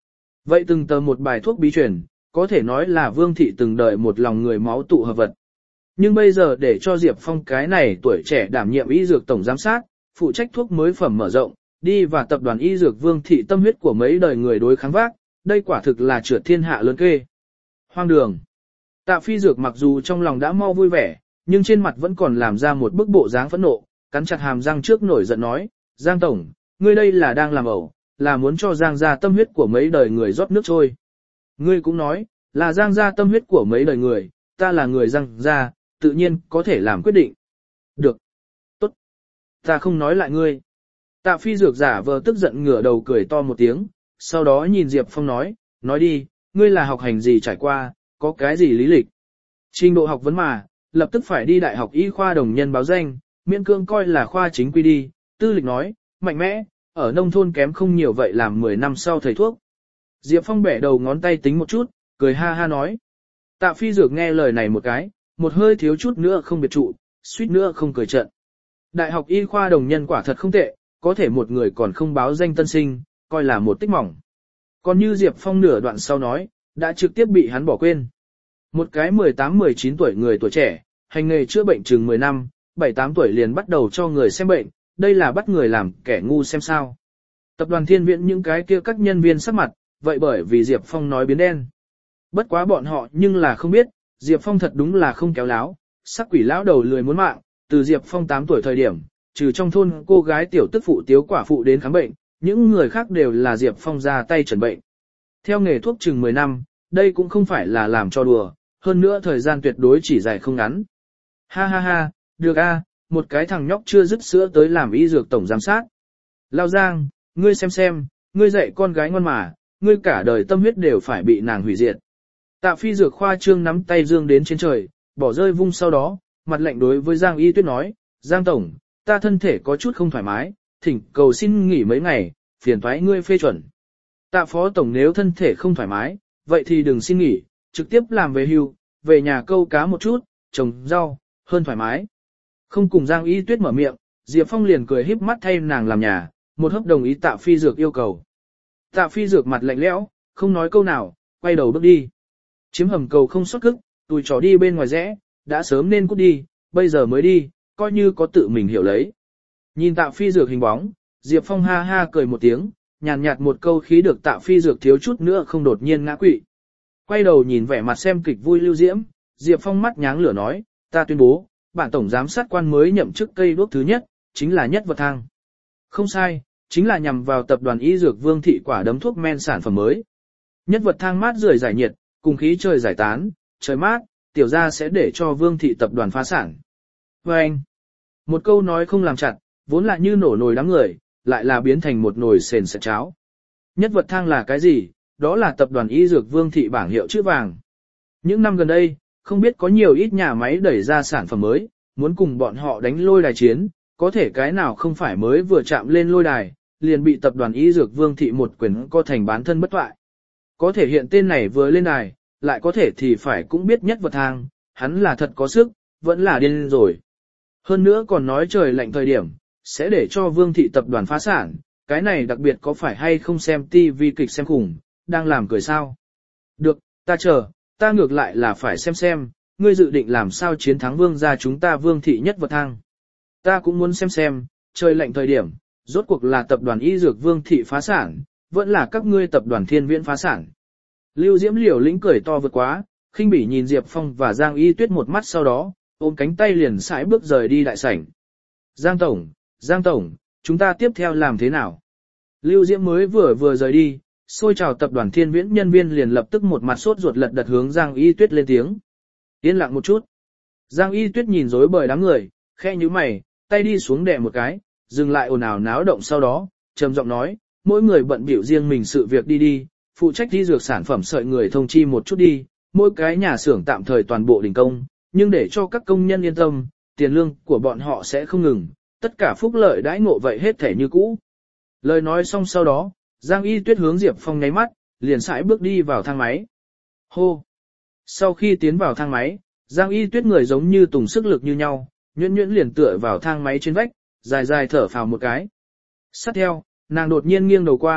Vậy từng tờ một bài thuốc bí truyền, có thể nói là Vương thị từng đợi một lòng người máu tụ hợp vật. Nhưng bây giờ để cho Diệp Phong cái này tuổi trẻ đảm nhiệm y dược tổng giám sát, phụ trách thuốc mới phẩm mở rộng, đi và tập đoàn y dược Vương thị tâm huyết của mấy đời người đối kháng vác, đây quả thực là trượt thiên hạ lớn kê. Hoang đường. Tạ Phi Dược mặc dù trong lòng đã mau vui vẻ, nhưng trên mặt vẫn còn làm ra một bức bộ dáng phẫn nộ, cắn chặt hàm răng trước nổi giận nói, Giang Tổng, ngươi đây là đang làm ẩu, là muốn cho Giang gia tâm huyết của mấy đời người rót nước trôi. Ngươi cũng nói, là Giang gia tâm huyết của mấy đời người, ta là người Giang gia, tự nhiên có thể làm quyết định. Được. Tốt. Ta không nói lại ngươi. Tạ Phi Dược giả vờ tức giận ngửa đầu cười to một tiếng, sau đó nhìn Diệp Phong nói, nói đi, ngươi là học hành gì trải qua, có cái gì lý lịch. Trình độ học vấn mà, lập tức phải đi đại học y khoa đồng nhân báo danh, miễn cương coi là khoa chính quy đi, tư lịch nói, mạnh mẽ, ở nông thôn kém không nhiều vậy làm mười năm sau thầy thuốc. Diệp Phong bẻ đầu ngón tay tính một chút, cười ha ha nói. Tạ Phi Dược nghe lời này một cái, một hơi thiếu chút nữa không biệt trụ, suýt nữa không cười trận. Đại học y khoa đồng nhân quả thật không tệ, có thể một người còn không báo danh tân sinh, coi là một tích mỏng. Còn như Diệp Phong nửa đoạn sau nói, đã trực tiếp bị hắn bỏ quên. Một cái mười tám mười chín tuổi người tuổi trẻ, hành nghề chữa bệnh chừng mười năm, bảy tám tuổi liền bắt đầu cho người xem bệnh, đây là bắt người làm kẻ ngu xem sao. Tập đoàn Thiên Viễn những cái kia các nhân viên sắc mặt, vậy bởi vì Diệp Phong nói biến đen. Bất quá bọn họ nhưng là không biết, Diệp Phong thật đúng là không kéo láo, sắc quỷ lão đầu lười muốn mạng, từ Diệp Phong tám tuổi thời điểm, trừ trong thôn cô gái tiểu tức phụ tiếu quả phụ đến khám bệnh, những người khác đều là Diệp Phong ra tay trần bệnh. Theo nghề thuốc chừng mười năm, đây cũng không phải là làm cho đùa, hơn nữa thời gian tuyệt đối chỉ dài không ngắn. Ha ha ha, được a, một cái thằng nhóc chưa dứt sữa tới làm y dược tổng giám sát. Lao Giang, ngươi xem xem, ngươi dạy con gái ngoan mà, ngươi cả đời tâm huyết đều phải bị nàng hủy diệt. Tạ Phi Dược khoa trương nắm tay dương đến trên trời, bỏ rơi vung sau đó, mặt lạnh đối với Giang Y Tuyết nói, Giang Tổng, ta thân thể có chút không thoải mái, thỉnh cầu xin nghỉ mấy ngày, phiền thoái ngươi phê chuẩn. Tạ Phó Tổng nếu thân thể không thoải mái, vậy thì đừng xin nghỉ, trực tiếp làm về hưu, về nhà câu cá một chút, trồng rau, hơn thoải mái. Không cùng Giang Y Tuyết mở miệng, Diệp Phong liền cười híp mắt thay nàng làm nhà, một hấp đồng ý Tạ Phi Dược yêu cầu. Tạ Phi Dược mặt lạnh lẽo, không nói câu nào, quay đầu bước đi. Chiếm hầm cầu không xuất cức, tùi trò đi bên ngoài rẽ, đã sớm nên cút đi, bây giờ mới đi, coi như có tự mình hiểu lấy. Nhìn Tạ Phi Dược hình bóng, Diệp Phong ha ha cười một tiếng, nhàn nhạt một câu khí được Tạ Phi Dược thiếu chút nữa không đột nhiên ngã quỵ. Quay đầu nhìn vẻ mặt xem kịch vui Lưu Diễm, Diệp Phong mắt nháng lửa nói, ta tuyên bố, bản tổng giám sát quan mới nhậm chức cây đuốc thứ nhất, chính là Nhất Vật Thang. Không sai, chính là nhằm vào tập đoàn y dược Vương thị quả đấm thuốc men sản phẩm mới. Nhất Vật Thang mát rượi giải nhiệt, cùng khí trời giải tán, trời mát, tiểu gia sẽ để cho Vương thị tập đoàn phá sản. Và anh, một câu nói không làm chặt, vốn là như nổ nồi đám người, lại là biến thành một nồi sền sệt cháo. Nhất Vật Thang là cái gì? Đó là tập đoàn y dược Vương thị bảng hiệu chữ vàng. Những năm gần đây, không biết có nhiều ít nhà máy đẩy ra sản phẩm mới, muốn cùng bọn họ đánh lôi đài chiến, có thể cái nào không phải mới vừa chạm lên lôi đài, liền bị tập đoàn y dược Vương thị một quyền co thành bán thân bất toại. Có thể hiện tên này vừa lên đài, lại có thể thì phải cũng biết Nhất Vật Thang, hắn là thật có sức, vẫn là điên rồi. Hơn nữa còn nói trời lạnh thời điểm, sẽ để cho Vương thị tập đoàn phá sản, cái này đặc biệt có phải hay không xem tivi kịch xem khủng, đang làm cười sao. Được, ta chờ, ta ngược lại là phải xem xem, ngươi dự định làm sao chiến thắng Vương gia chúng ta Vương thị Nhất Vật Thang. Ta cũng muốn xem xem, trời lạnh thời điểm, rốt cuộc là tập đoàn y dược Vương thị phá sản, vẫn là các ngươi tập đoàn Thiên Viễn phá sản. Lưu Diễm liều lĩnh cười to vượt quá, khinh bỉ nhìn Diệp Phong và Giang Y Tuyết một mắt sau đó, ôm cánh tay liền sải bước rời đi đại sảnh. Giang Tổng, Giang Tổng, chúng ta tiếp theo làm thế nào? Lưu Diễm mới vừa vừa rời đi, xôi chào tập đoàn Thiên Viễn nhân viên liền lập tức một mặt sốt ruột lật đật hướng Giang Y Tuyết lên tiếng. Yên lặng một chút. Giang Y Tuyết nhìn rối bời đám người, khẽ nhíu mày, tay đi xuống đè một cái, dừng lại ồn ào náo động sau đó, trầm giọng nói, mỗi người bận bịu riêng mình sự việc đi đi, phụ trách đi dược sản phẩm sợi người thông chi một chút đi, mỗi cái nhà xưởng tạm thời toàn bộ đình công, nhưng để cho các công nhân yên tâm, tiền lương của bọn họ sẽ không ngừng, tất cả phúc lợi đãi ngộ vậy hết thể như cũ. Lời nói xong sau đó, Giang Y Tuyết hướng Diệp Phong nháy mắt, liền sải bước đi vào thang máy. Hô! Sau khi tiến vào thang máy, Giang Y Tuyết người giống như tùng sức lực như nhau, nhuyễn nhuyễn liền tựa vào thang máy trên vách, dài dài thở phào một cái. Sát theo, nàng đột nhiên nghiêng đầu qua,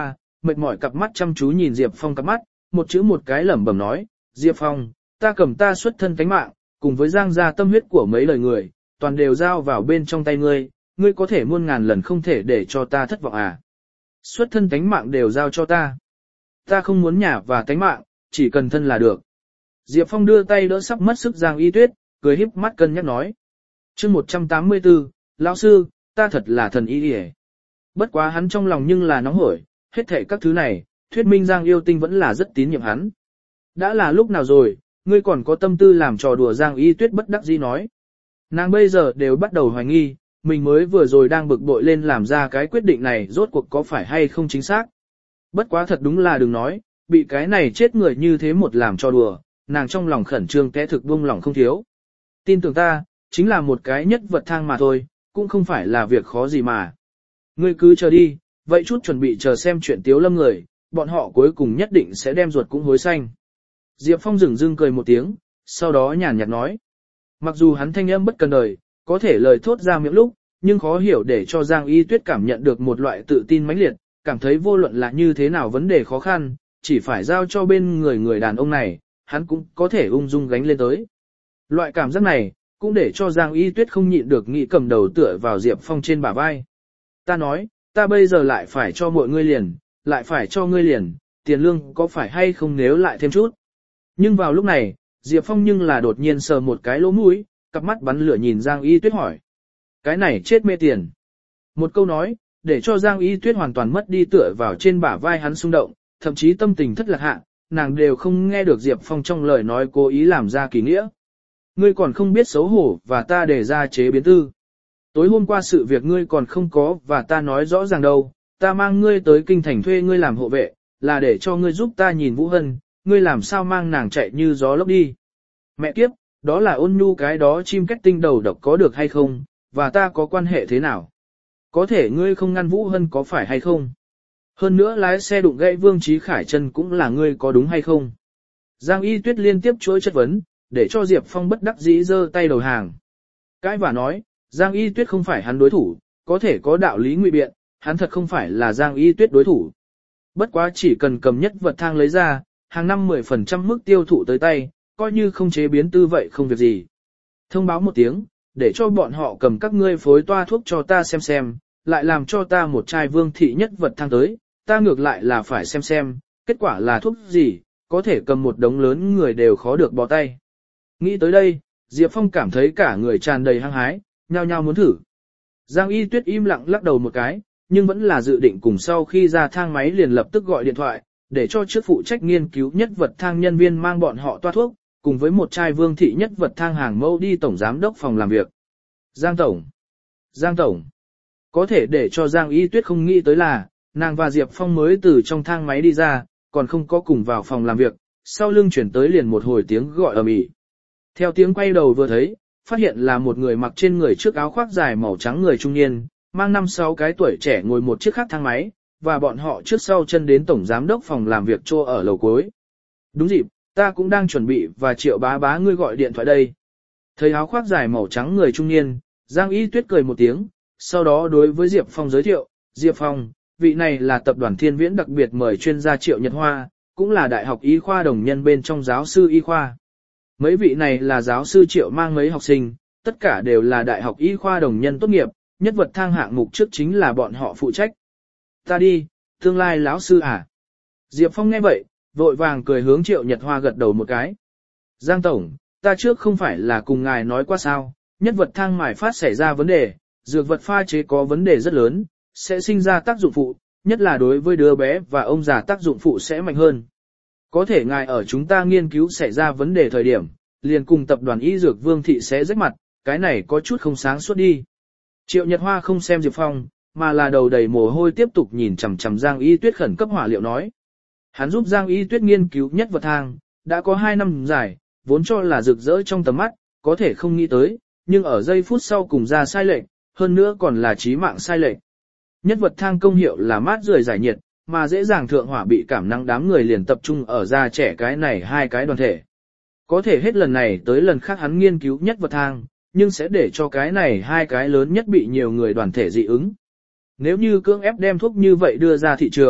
mệt mỏi cặp mắt chăm chú nhìn Diệp Phong cặp mắt, một chữ một cái lẩm bẩm nói, Diệp Phong, ta cầm ta xuất thân cánh mạng, cùng với Giang gia tâm huyết của mấy lời người, toàn đều giao vào bên trong tay ngươi, ngươi có thể muôn ngàn lần không thể để cho ta thất vọng à. Xuất thân cánh mạng đều giao cho ta. Ta không muốn nhà và cánh mạng, chỉ cần thân là được. Diệp Phong đưa tay đỡ sắp mất sức Giang Y Tuyết, cười híp mắt cân nhắc nói. Chương một trăm tám mươi tư, lão sư, ta thật là thần y điề. Bất quá hắn trong lòng nhưng là nóng hổi, hết thảy các thứ này, thuyết minh Giang Yêu Tinh vẫn là rất tín nhiệm hắn. Đã là lúc nào rồi, ngươi còn có tâm tư làm trò đùa Giang Y Tuyết bất đắc dĩ nói. Nàng bây giờ đều bắt đầu hoài nghi, mình mới vừa rồi đang bực bội lên làm ra cái quyết định này rốt cuộc có phải hay không chính xác. Bất quá thật đúng là đừng nói, bị cái này chết người như thế một làm trò đùa, nàng trong lòng khẩn trương té thực buông lòng không thiếu. Tin tưởng ta, chính là một cái nhất vật thang mà thôi, cũng không phải là việc khó gì mà. Ngươi cứ chờ đi, vậy chút chuẩn bị chờ xem chuyện Tiếu Lâm người, bọn họ cuối cùng nhất định sẽ đem ruột cũng hối xanh. Diệp Phong dửng dưng cười một tiếng, sau đó nhàn nhạt nói. Mặc dù hắn thanh âm bất cần đời, có thể lời thốt ra miệng lúc, nhưng khó hiểu để cho Giang Y Tuyết cảm nhận được một loại tự tin mãnh liệt, cảm thấy vô luận là như thế nào vấn đề khó khăn, chỉ phải giao cho bên người người đàn ông này, hắn cũng có thể ung dung gánh lên tới. Loại cảm giác này, cũng để cho Giang Y Tuyết không nhịn được nghĩ cầm đầu tựa vào Diệp Phong trên bả vai. Ta nói, ta bây giờ lại phải cho mọi ngươi liền, lại phải cho ngươi liền, tiền lương có phải hay không nếu lại thêm chút. Nhưng vào lúc này, Diệp Phong nhưng là đột nhiên sờ một cái lỗ mũi, cặp mắt bắn lửa nhìn Giang Y Tuyết hỏi. Cái này chết mê tiền. Một câu nói, để cho Giang Y Tuyết hoàn toàn mất đi tựa vào trên bả vai hắn xung động, thậm chí tâm tình thất lạc hạ, nàng đều không nghe được Diệp Phong trong lời nói cố ý làm ra kỳ nghĩa. Ngươi còn không biết xấu hổ và ta để ra chế biến tư. Tối hôm qua sự việc ngươi còn không có và ta nói rõ ràng đâu, ta mang ngươi tới kinh thành thuê ngươi làm hộ vệ, là để cho ngươi giúp ta nhìn Vũ Hân, ngươi làm sao mang nàng chạy như gió lốc đi. Mẹ kiếp, đó là Ôn Nhu cái đó chim cách tinh đầu độc có được hay không, và ta có quan hệ thế nào? Có thể ngươi không ngăn Vũ Hân có phải hay không? Hơn nữa lái xe đụng gãy Vương Chí Khải chân cũng là ngươi có đúng hay không? Giang Y Tuyết liên tiếp chuỗi chất vấn, để cho Diệp Phong bất đắc dĩ giơ tay đầu hàng. Cái và nói, Giang Y Tuyết không phải hắn đối thủ, có thể có đạo lý ngụy biện, hắn thật không phải là Giang Y Tuyết đối thủ. Bất quá chỉ cần cầm nhất vật thang lấy ra, hàng năm mười phần trăm mức tiêu thụ tới tay, coi như không chế biến tư vậy không việc gì. Thông báo một tiếng, để cho bọn họ cầm các ngươi phối toa thuốc cho ta xem xem, lại làm cho ta một chai Vương thị nhất vật thang tới, ta ngược lại là phải xem xem, kết quả là thuốc gì, có thể cầm một đống lớn người đều khó được bỏ tay. Nghĩ tới đây, Diệp Phong cảm thấy cả người tràn đầy hăng hái, nhao nhao muốn thử. Giang Y Tuyết im lặng lắc đầu một cái, nhưng vẫn là dự định cùng sau khi ra thang máy liền lập tức gọi điện thoại, để cho trước phụ trách nghiên cứu nhất vật thang nhân viên mang bọn họ toa thuốc, cùng với một chai Vương thị nhất vật thang hàng mẫu đi tổng giám đốc phòng làm việc. Giang Tổng! Giang Tổng! Có thể để cho Giang Y Tuyết không nghĩ tới là, nàng và Diệp Phong mới từ trong thang máy đi ra, còn không có cùng vào phòng làm việc, sau lưng chuyển tới liền một hồi tiếng gọi ầm ĩ. Theo tiếng quay đầu vừa thấy, phát hiện là một người mặc trên người trước áo khoác dài màu trắng người trung niên, mang năm sáu cái tuổi trẻ ngồi một chiếc khác thang máy, và bọn họ trước sau chân đến tổng giám đốc phòng làm việc chỗ ở lầu cuối. Đúng dịp, ta cũng đang chuẩn bị và Triệu bá bá ngươi gọi điện thoại đây. Thấy áo khoác dài màu trắng người trung niên, Giang Y Tuyết cười một tiếng, sau đó đối với Diệp Phong giới thiệu, Diệp Phong, vị này là tập đoàn Thiên Viễn đặc biệt mời chuyên gia Triệu Nhật Hoa, cũng là đại học y khoa đồng nhân bên trong giáo sư y khoa. Mấy vị này là giáo sư Triệu mang mấy học sinh, tất cả đều là đại học y khoa đồng nhân tốt nghiệp, nhất vật thang hạng mục trước chính là bọn họ phụ trách. Ta đi, tương lai lão sư à? Diệp Phong nghe vậy, vội vàng cười hướng Triệu Nhật Hoa gật đầu một cái. Giang Tổng, ta trước không phải là cùng ngài nói qua sao, nhất vật thang mài phát xảy ra vấn đề, dược vật pha chế có vấn đề rất lớn, sẽ sinh ra tác dụng phụ, nhất là đối với đứa bé và ông già tác dụng phụ sẽ mạnh hơn. Có thể ngài ở chúng ta nghiên cứu xảy ra vấn đề thời điểm, liền cùng tập đoàn y dược Vương thị sẽ rách mặt, cái này có chút không sáng suốt đi. Triệu Nhật Hoa không xem Diệp Phong, mà là đầu đầy mồ hôi tiếp tục nhìn chằm chằm Giang Y Tuyết khẩn cấp hỏa liệu nói. Hắn giúp Giang Y Tuyết nghiên cứu nhất vật thang, đã có hai năm dài, vốn cho là rực rỡ trong tầm mắt, có thể không nghĩ tới, nhưng ở giây phút sau cùng ra sai lệch, hơn nữa còn là chí mạng sai lệch. Nhất vật thang công hiệu là mát rượi giải nhiệt, mà dễ dàng thượng hỏa bị cảm nắng đám người liền tập trung ở da trẻ cái này hai cái đoàn thể. Có thể hết lần này tới lần khác hắn nghiên cứu nhất vật thang, nhưng sẽ để cho cái này hai cái lớn nhất bị nhiều người đoàn thể dị ứng. Nếu như cưỡng ép đem thuốc như vậy đưa ra thị trường,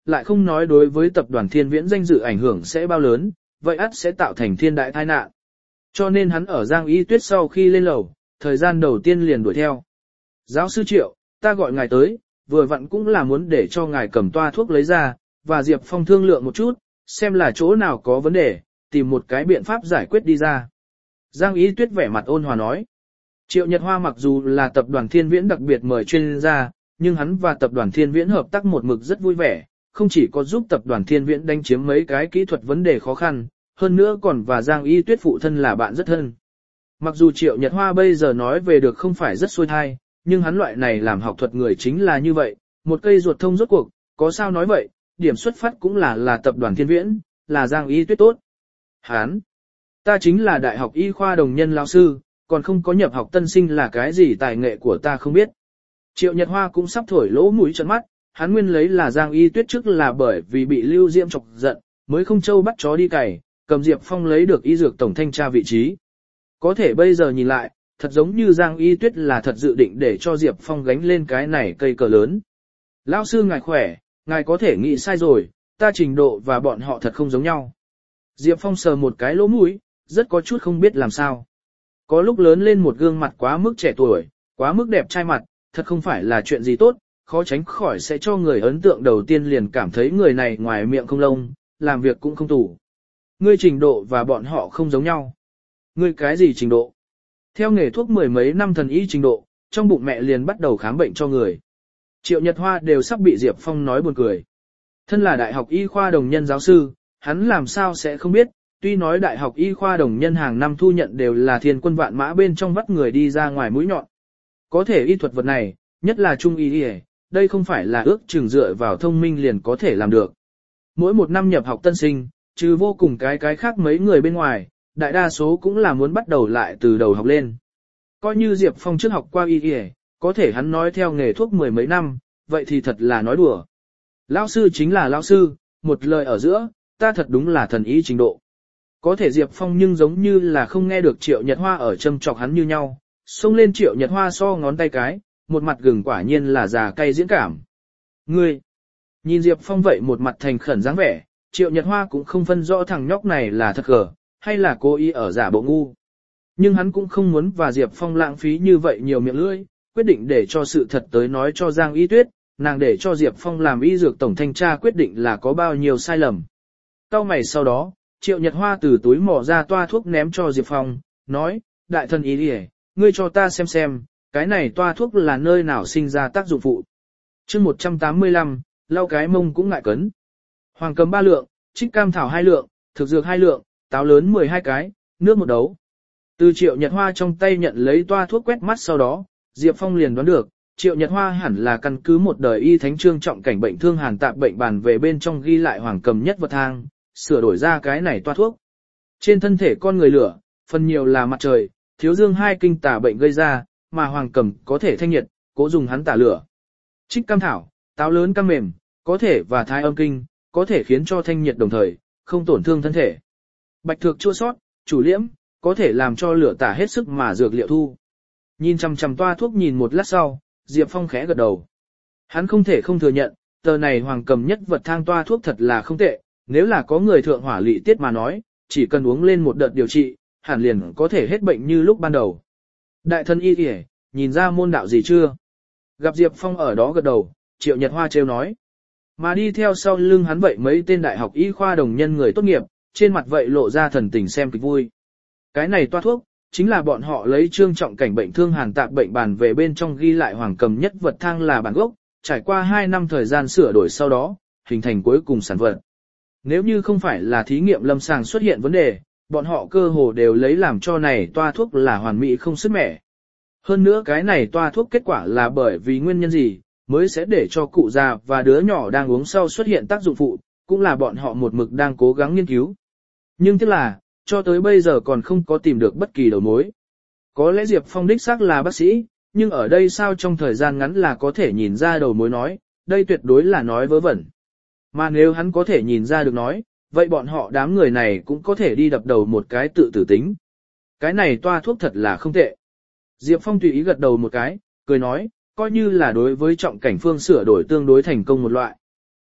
lại không nói đối với tập đoàn Thiên Viễn danh dự ảnh hưởng sẽ bao lớn, vậy ắt sẽ tạo thành thiên đại tai nạn. Cho nên hắn ở Giang Y Tuyết sau khi lên lầu, thời gian đầu tiên liền đuổi theo. Giáo sư Triệu, ta gọi ngài tới, vừa vặn cũng là muốn để cho ngài cầm toa thuốc lấy ra, và Diệp Phong thương lượng một chút, xem là chỗ nào có vấn đề, tìm một cái biện pháp giải quyết đi ra. Giang Y Tuyết vẻ mặt ôn hòa nói. Triệu Nhật Hoa mặc dù là tập đoàn Thiên Viễn đặc biệt mời chuyên gia, nhưng hắn và tập đoàn Thiên Viễn hợp tác một mực rất vui vẻ, không chỉ có giúp tập đoàn Thiên Viễn đánh chiếm mấy cái kỹ thuật vấn đề khó khăn, hơn nữa còn và Giang Y Tuyết phụ thân là bạn rất thân. Mặc dù Triệu Nhật Hoa bây giờ nói về được không phải rất xuôi thai, nhưng hắn loại này làm học thuật người chính là như vậy, một cây ruột thông rốt cuộc, có sao nói vậy, điểm xuất phát cũng là là tập đoàn Thiên Viễn, là Giang Y Tuyết tốt. Hắn, ta chính là đại học y khoa đồng nhân lão sư, còn không có nhập học tân sinh là cái gì tài nghệ của ta không biết. Triệu Nhật Hoa cũng sắp thổi lỗ mũi trợn mắt, hắn nguyên lấy là Giang Y Tuyết trước là bởi vì bị Lưu Diễm chọc giận, mới không châu bắt chó đi cày, cầm Diệp Phong lấy được y dược tổng thanh tra vị trí. Có thể bây giờ nhìn lại, thật giống như Giang Y Tuyết là thật dự định để cho Diệp Phong gánh lên cái này cây cờ lớn. Lão sư ngài khỏe, ngài có thể nghĩ sai rồi, ta trình độ và bọn họ thật không giống nhau. Diệp Phong sờ một cái lỗ mũi, rất có chút không biết làm sao. Có lúc lớn lên một gương mặt quá mức trẻ tuổi, quá mức đẹp trai mặt, thật không phải là chuyện gì tốt, khó tránh khỏi sẽ cho người ấn tượng đầu tiên liền cảm thấy người này ngoài miệng không lông, làm việc cũng không tủ. Ngươi trình độ và bọn họ không giống nhau. Ngươi cái gì trình độ? Theo nghề thuốc mười mấy năm thần y trình độ, trong bụng mẹ liền bắt đầu khám bệnh cho người. Triệu Nhật Hoa đều sắp bị Diệp Phong nói buồn cười. Thân là đại học y khoa đồng nhân giáo sư, hắn làm sao sẽ không biết, tuy nói đại học y khoa đồng nhân hàng năm thu nhận đều là thiên quân vạn mã bên trong vắt người đi ra ngoài mũi nhọn. Có thể y thuật vật này, nhất là trung y y, đây không phải là ước chừng dựa vào thông minh liền có thể làm được. Mỗi một năm nhập học tân sinh, trừ vô cùng cái cái khác mấy người bên ngoài, đại đa số cũng là muốn bắt đầu lại từ đầu học lên. Coi như Diệp Phong trước học qua y y, có thể hắn nói theo nghề thuốc mười mấy năm, vậy thì thật là nói đùa. Lão sư chính là lão sư, một lời ở giữa, ta thật đúng là thần ý trình độ. Có thể Diệp Phong nhưng giống như là không nghe được Triệu Nhật Hoa ở châm chọc hắn như nhau, xông lên Triệu Nhật Hoa so ngón tay cái, một mặt gừng quả nhiên là già cay diễn cảm. Ngươi, nhìn Diệp Phong vậy một mặt thành khẩn dáng vẻ, Triệu Nhật Hoa cũng không phân rõ thằng nhóc này là thật gở, hay là cố ý ở giả bộ ngu. Nhưng hắn cũng không muốn và Diệp Phong lãng phí như vậy nhiều miệng lưỡi, quyết định để cho sự thật tới nói cho Giang Y Tuyết, nàng để cho Diệp Phong làm y dược tổng thanh tra quyết định là có bao nhiêu sai lầm. Cao mày sau đó, Triệu Nhật Hoa từ túi mỏ ra toa thuốc ném cho Diệp Phong, nói, đại thần ý đi ngươi cho ta xem xem, cái này toa thuốc là nơi nào sinh ra tác dụng phụ. chương một trăm tám mươi lăm, lau cái mông cũng ngại cấn. Hoàng cầm ba lượng, trích cam thảo hai lượng, thực dược hai lượng, táo lớn mười hai cái, nước một đấu. Từ Triệu Nhật Hoa trong tay nhận lấy toa thuốc quét mắt sau đó, Diệp Phong liền đoán được, Triệu Nhật Hoa hẳn là căn cứ một đời y thánh trương trọng cảnh bệnh thương hàn tạp bệnh bàn về bên trong ghi lại hoàng cầm nhất vật thang, sửa đổi ra cái này toa thuốc. Trên thân thể con người lửa, phần nhiều là mặt trời, thiếu dương hai kinh tả bệnh gây ra, mà hoàng cầm có thể thanh nhiệt, cố dùng hắn tả lửa. Trích cam thảo, táo lớn cam mềm, có thể và thai âm kinh, có thể khiến cho thanh nhiệt đồng thời, không tổn thương thân thể. Bạch thược chua sót, chủ liễm, có thể làm cho lửa tả hết sức mà dược liệu thu. Nhìn chằm chằm toa thuốc nhìn một lát sau, Diệp Phong khẽ gật đầu. Hắn không thể không thừa nhận, tờ này hoàng cầm nhất vật thang toa thuốc thật là không tệ, nếu là có người thượng hỏa lị tiết mà nói, chỉ cần uống lên một đợt điều trị, hẳn liền có thể hết bệnh như lúc ban đầu. Đại thân y kìa, nhìn ra môn đạo gì chưa? Gặp Diệp Phong ở đó gật đầu, Triệu Nhật Hoa trêu nói. Mà đi theo sau lưng hắn vậy mấy tên đại học y khoa đồng nhân người tốt nghiệp, trên mặt vậy lộ ra thần tình xem kịch vui. Cái này toa thuốc, chính là bọn họ lấy trương trọng cảnh bệnh thương hàn tạp bệnh bàn về bên trong ghi lại hoàng cầm nhất vật thang là bản gốc, trải qua hai năm thời gian sửa đổi sau đó, hình thành cuối cùng sản vật. Nếu như không phải là thí nghiệm lâm sàng xuất hiện vấn đề, bọn họ cơ hồ đều lấy làm cho này toa thuốc là hoàn mỹ không sức mẻ. Hơn nữa cái này toa thuốc kết quả là bởi vì nguyên nhân gì, mới sẽ để cho cụ già và đứa nhỏ đang uống sau xuất hiện tác dụng phụ, cũng là bọn họ một mực đang cố gắng nghiên cứu. Nhưng tiếc là, cho tới bây giờ còn không có tìm được bất kỳ đầu mối. Có lẽ Diệp Phong đích xác là bác sĩ, nhưng ở đây sao trong thời gian ngắn là có thể nhìn ra đầu mối nói, đây tuyệt đối là nói vớ vẩn. Mà nếu hắn có thể nhìn ra được nói, vậy bọn họ đám người này cũng có thể đi đập đầu một cái tự tử tính. Cái này toa thuốc thật là không tệ. Diệp Phong tùy ý gật đầu một cái, cười nói, coi như là đối với trọng cảnh phương sửa đổi tương đối thành công một loại.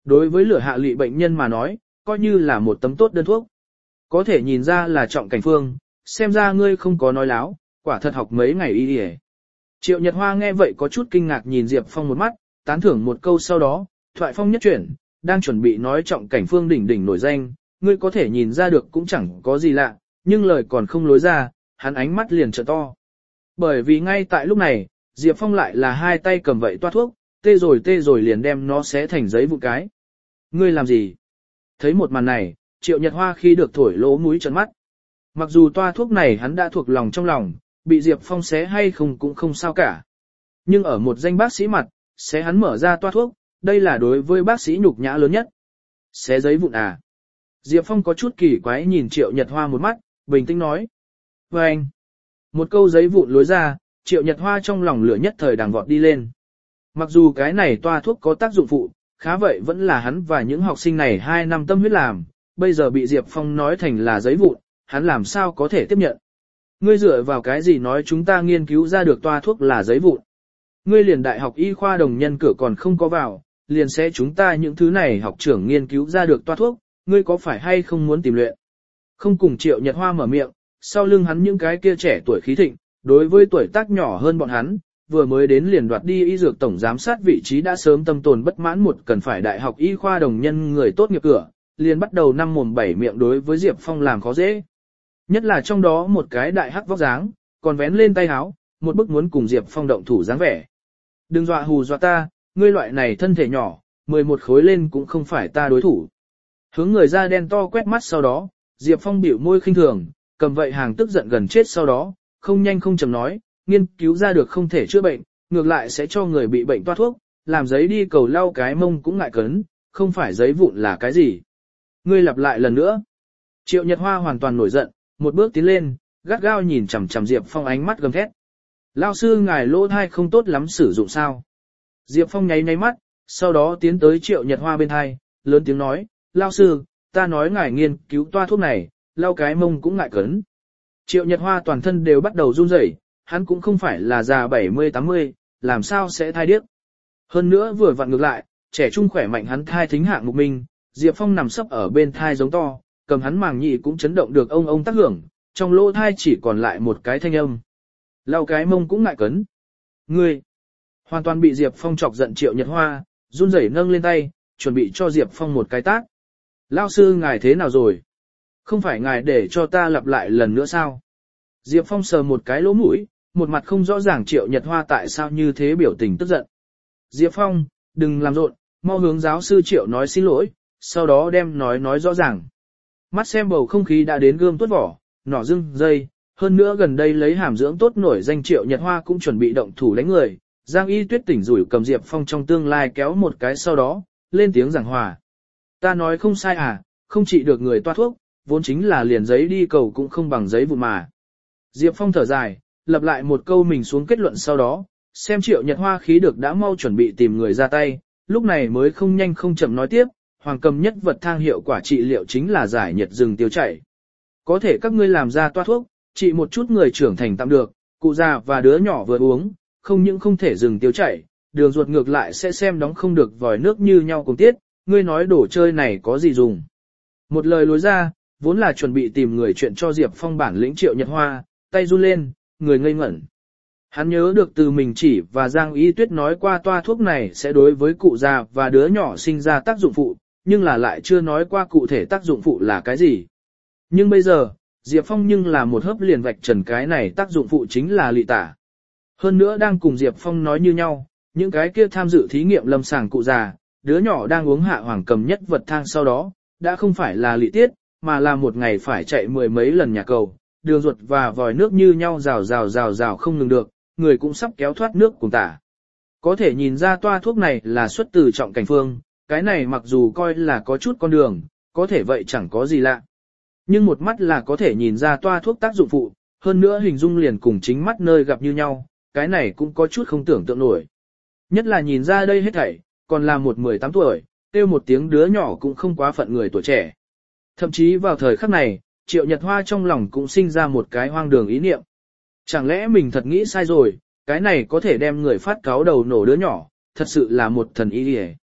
Đối với lửa hạ lị bệnh nhân mà nói, coi như là một tấm tốt đơn thuốc. Có thể nhìn ra là Trọng Cảnh Phương, xem ra ngươi không có nói láo, quả thật học mấy ngày y y. Triệu Nhật Hoa nghe vậy có chút kinh ngạc nhìn Diệp Phong một mắt, tán thưởng một câu sau đó, thoại phong nhất chuyển, đang chuẩn bị nói Trọng Cảnh Phương đỉnh đỉnh nổi danh, ngươi có thể nhìn ra được cũng chẳng có gì lạ, nhưng lời còn không lối ra, hắn ánh mắt liền trợ to. Bởi vì ngay tại lúc này, Diệp Phong lại là hai tay cầm vậy toa thuốc, tê rồi tê rồi liền đem nó xé thành giấy vụn cái. Ngươi làm gì? Thấy một màn này, Triệu Nhật Hoa khi được thổi lỗ mũi trợn mắt. Mặc dù toa thuốc này hắn đã thuộc lòng trong lòng, bị Diệp Phong xé hay không cũng không sao cả. Nhưng ở một danh bác sĩ mặt, xé hắn mở ra toa thuốc, đây là đối với bác sĩ nhục nhã lớn nhất. Xé giấy vụn à? Diệp Phong có chút kỳ quái nhìn Triệu Nhật Hoa một mắt, bình tĩnh nói. Và anh, một câu giấy vụn lối ra, Triệu Nhật Hoa trong lòng lửa nhất thời đằng vọt đi lên. Mặc dù cái này toa thuốc có tác dụng phụ, khá vậy vẫn là hắn và những học sinh này hai năm tâm huyết làm, bây giờ bị Diệp Phong nói thành là giấy vụn, hắn làm sao có thể tiếp nhận. Ngươi dựa vào cái gì nói chúng ta nghiên cứu ra được toa thuốc là giấy vụn? Ngươi liền đại học y khoa đồng nhân cửa còn không có vào, liền sẽ chúng ta những thứ này học trưởng nghiên cứu ra được toa thuốc, ngươi có phải hay không muốn tìm luyện? Không cùng Triệu Nhật Hoa mở miệng, sau lưng hắn những cái kia trẻ tuổi khí thịnh, đối với tuổi tác nhỏ hơn bọn hắn, vừa mới đến liền đoạt đi y dược tổng giám sát vị trí đã sớm tâm tồn bất mãn một cần phải đại học y khoa đồng nhân người tốt nghiệp cửa, liền bắt đầu năm mồm bảy miệng đối với Diệp Phong làm khó dễ. Nhất là trong đó một cái đại hắc vóc dáng, còn vén lên tay áo, một bức muốn cùng Diệp Phong động thủ dáng vẻ. Đừng dọa hù dọa ta, ngươi loại này thân thể nhỏ, mười một khối lên cũng không phải ta đối thủ. Hướng người da đen to quét mắt sau đó, Diệp Phong biểu môi khinh thường, cầm vậy hàng tức giận gần chết sau đó, không nhanh không chậm nói, nghiên cứu ra được không thể chữa bệnh, ngược lại sẽ cho người bị bệnh toa thuốc, làm giấy đi cầu lau cái mông cũng ngại cấn, không phải giấy vụn là cái gì. Ngươi lặp lại lần nữa. Triệu Nhật Hoa hoàn toàn nổi giận, một bước tiến lên, gắt gao nhìn chằm chằm Diệp Phong ánh mắt gầm thét. Lao sư ngài lỗ thai không tốt lắm sử dụng sao? Diệp Phong nháy nháy mắt, sau đó tiến tới Triệu Nhật Hoa bên thai, lớn tiếng nói, Lao sư, ta nói ngài nghiên cứu toa thuốc này, lau cái mông cũng ngại cấn. Triệu Nhật Hoa toàn thân đều bắt đầu run rẩy, hắn cũng không phải là già bảy mươi tám mươi, làm sao sẽ thai điếc. Hơn nữa vừa vặn ngược lại, trẻ trung khỏe mạnh hắn thai thính hạng mục minh, Diệp Phong nằm sấp ở bên thai giống to, cầm hắn màng nhị cũng chấn động được ông ông tác hưởng, trong lỗ thai chỉ còn lại một cái thanh âm. Lau cái mông cũng ngại cấn. Ngươi! Hoàn toàn bị Diệp Phong chọc giận Triệu Nhật Hoa, run rẩy nâng lên tay, chuẩn bị cho Diệp Phong một cái tát. Lao sư ngài thế nào rồi? Không phải ngài để cho ta lặp lại lần nữa sao? Diệp Phong sờ một cái lỗ mũi, một mặt không rõ ràng Triệu Nhật Hoa tại sao như thế biểu tình tức giận. Diệp Phong, đừng làm rộn, mau hướng giáo sư Triệu nói xin lỗi, sau đó đem nói nói rõ ràng. Mắt xem bầu không khí đã đến gươm tuốt vỏ, nỏ dưng, dây, hơn nữa gần đây lấy hàm dưỡng tốt nổi danh Triệu Nhật Hoa cũng chuẩn bị động thủ đánh người. Giang Y Tuyết tỉnh rủi cầm Diệp Phong trong tương lai kéo một cái sau đó, lên tiếng giảng hòa. Ta nói không sai à, không trị được người toa thuốc, vốn chính là liền giấy đi cầu cũng không bằng giấy vụn mà. Diệp Phong thở dài, lặp lại một câu mình xuống kết luận sau đó, xem Triệu Nhật Hoa khí được đã mau chuẩn bị tìm người ra tay, lúc này mới không nhanh không chậm nói tiếp, hoàng cầm nhất vật thang hiệu quả trị liệu chính là giải nhiệt rừng tiêu chảy. Có thể các ngươi làm ra toa thuốc, trị một chút người trưởng thành tạm được, cụ già và đứa nhỏ vừa uống, không những không thể dừng tiêu chảy, đường ruột ngược lại sẽ xem đóng không được vòi nước như nhau cùng tiết, ngươi nói đồ chơi này có gì dùng. Một lời lối ra, vốn là chuẩn bị tìm người chuyện cho Diệp Phong bản lĩnh Triệu Nhật Hoa, tay run lên, người ngây ngẩn. Hắn nhớ được từ mình chỉ và Giang Y Tuyết nói qua toa thuốc này sẽ đối với cụ già và đứa nhỏ sinh ra tác dụng phụ, nhưng là lại chưa nói qua cụ thể tác dụng phụ là cái gì. Nhưng bây giờ, Diệp Phong nhưng là một hớp liền vạch trần cái này tác dụng phụ chính là lị tả. Hơn nữa đang cùng Diệp Phong nói như nhau, những cái kia tham dự thí nghiệm lâm sàng cụ già, đứa nhỏ đang uống hạ hoàng cầm nhất vật thang sau đó, đã không phải là lị tiết, mà là một ngày phải chạy mười mấy lần nhà cầu, đường ruột và vòi nước như nhau rào rào rào rào không ngừng được, người cũng sắp kéo thoát nước cùng tả. Có thể nhìn ra toa thuốc này là xuất từ Trọng Cảnh Phương, cái này mặc dù coi là có chút con đường, có thể vậy chẳng có gì lạ. Nhưng một mắt là có thể nhìn ra toa thuốc tác dụng phụ, hơn nữa hình dung liền cùng chính mắt nơi gặp như nhau, cái này cũng có chút không tưởng tượng nổi. Nhất là nhìn ra đây hết thảy, còn là một mười tám tuổi, kêu một tiếng đứa nhỏ cũng không quá phận người tuổi trẻ. Thậm chí vào thời khắc này, Triệu Nhật Hoa trong lòng cũng sinh ra một cái hoang đường ý niệm. Chẳng lẽ mình thật nghĩ sai rồi, cái này có thể đem người phát cáo đầu nổ đứa nhỏ, thật sự là một thần ý hề.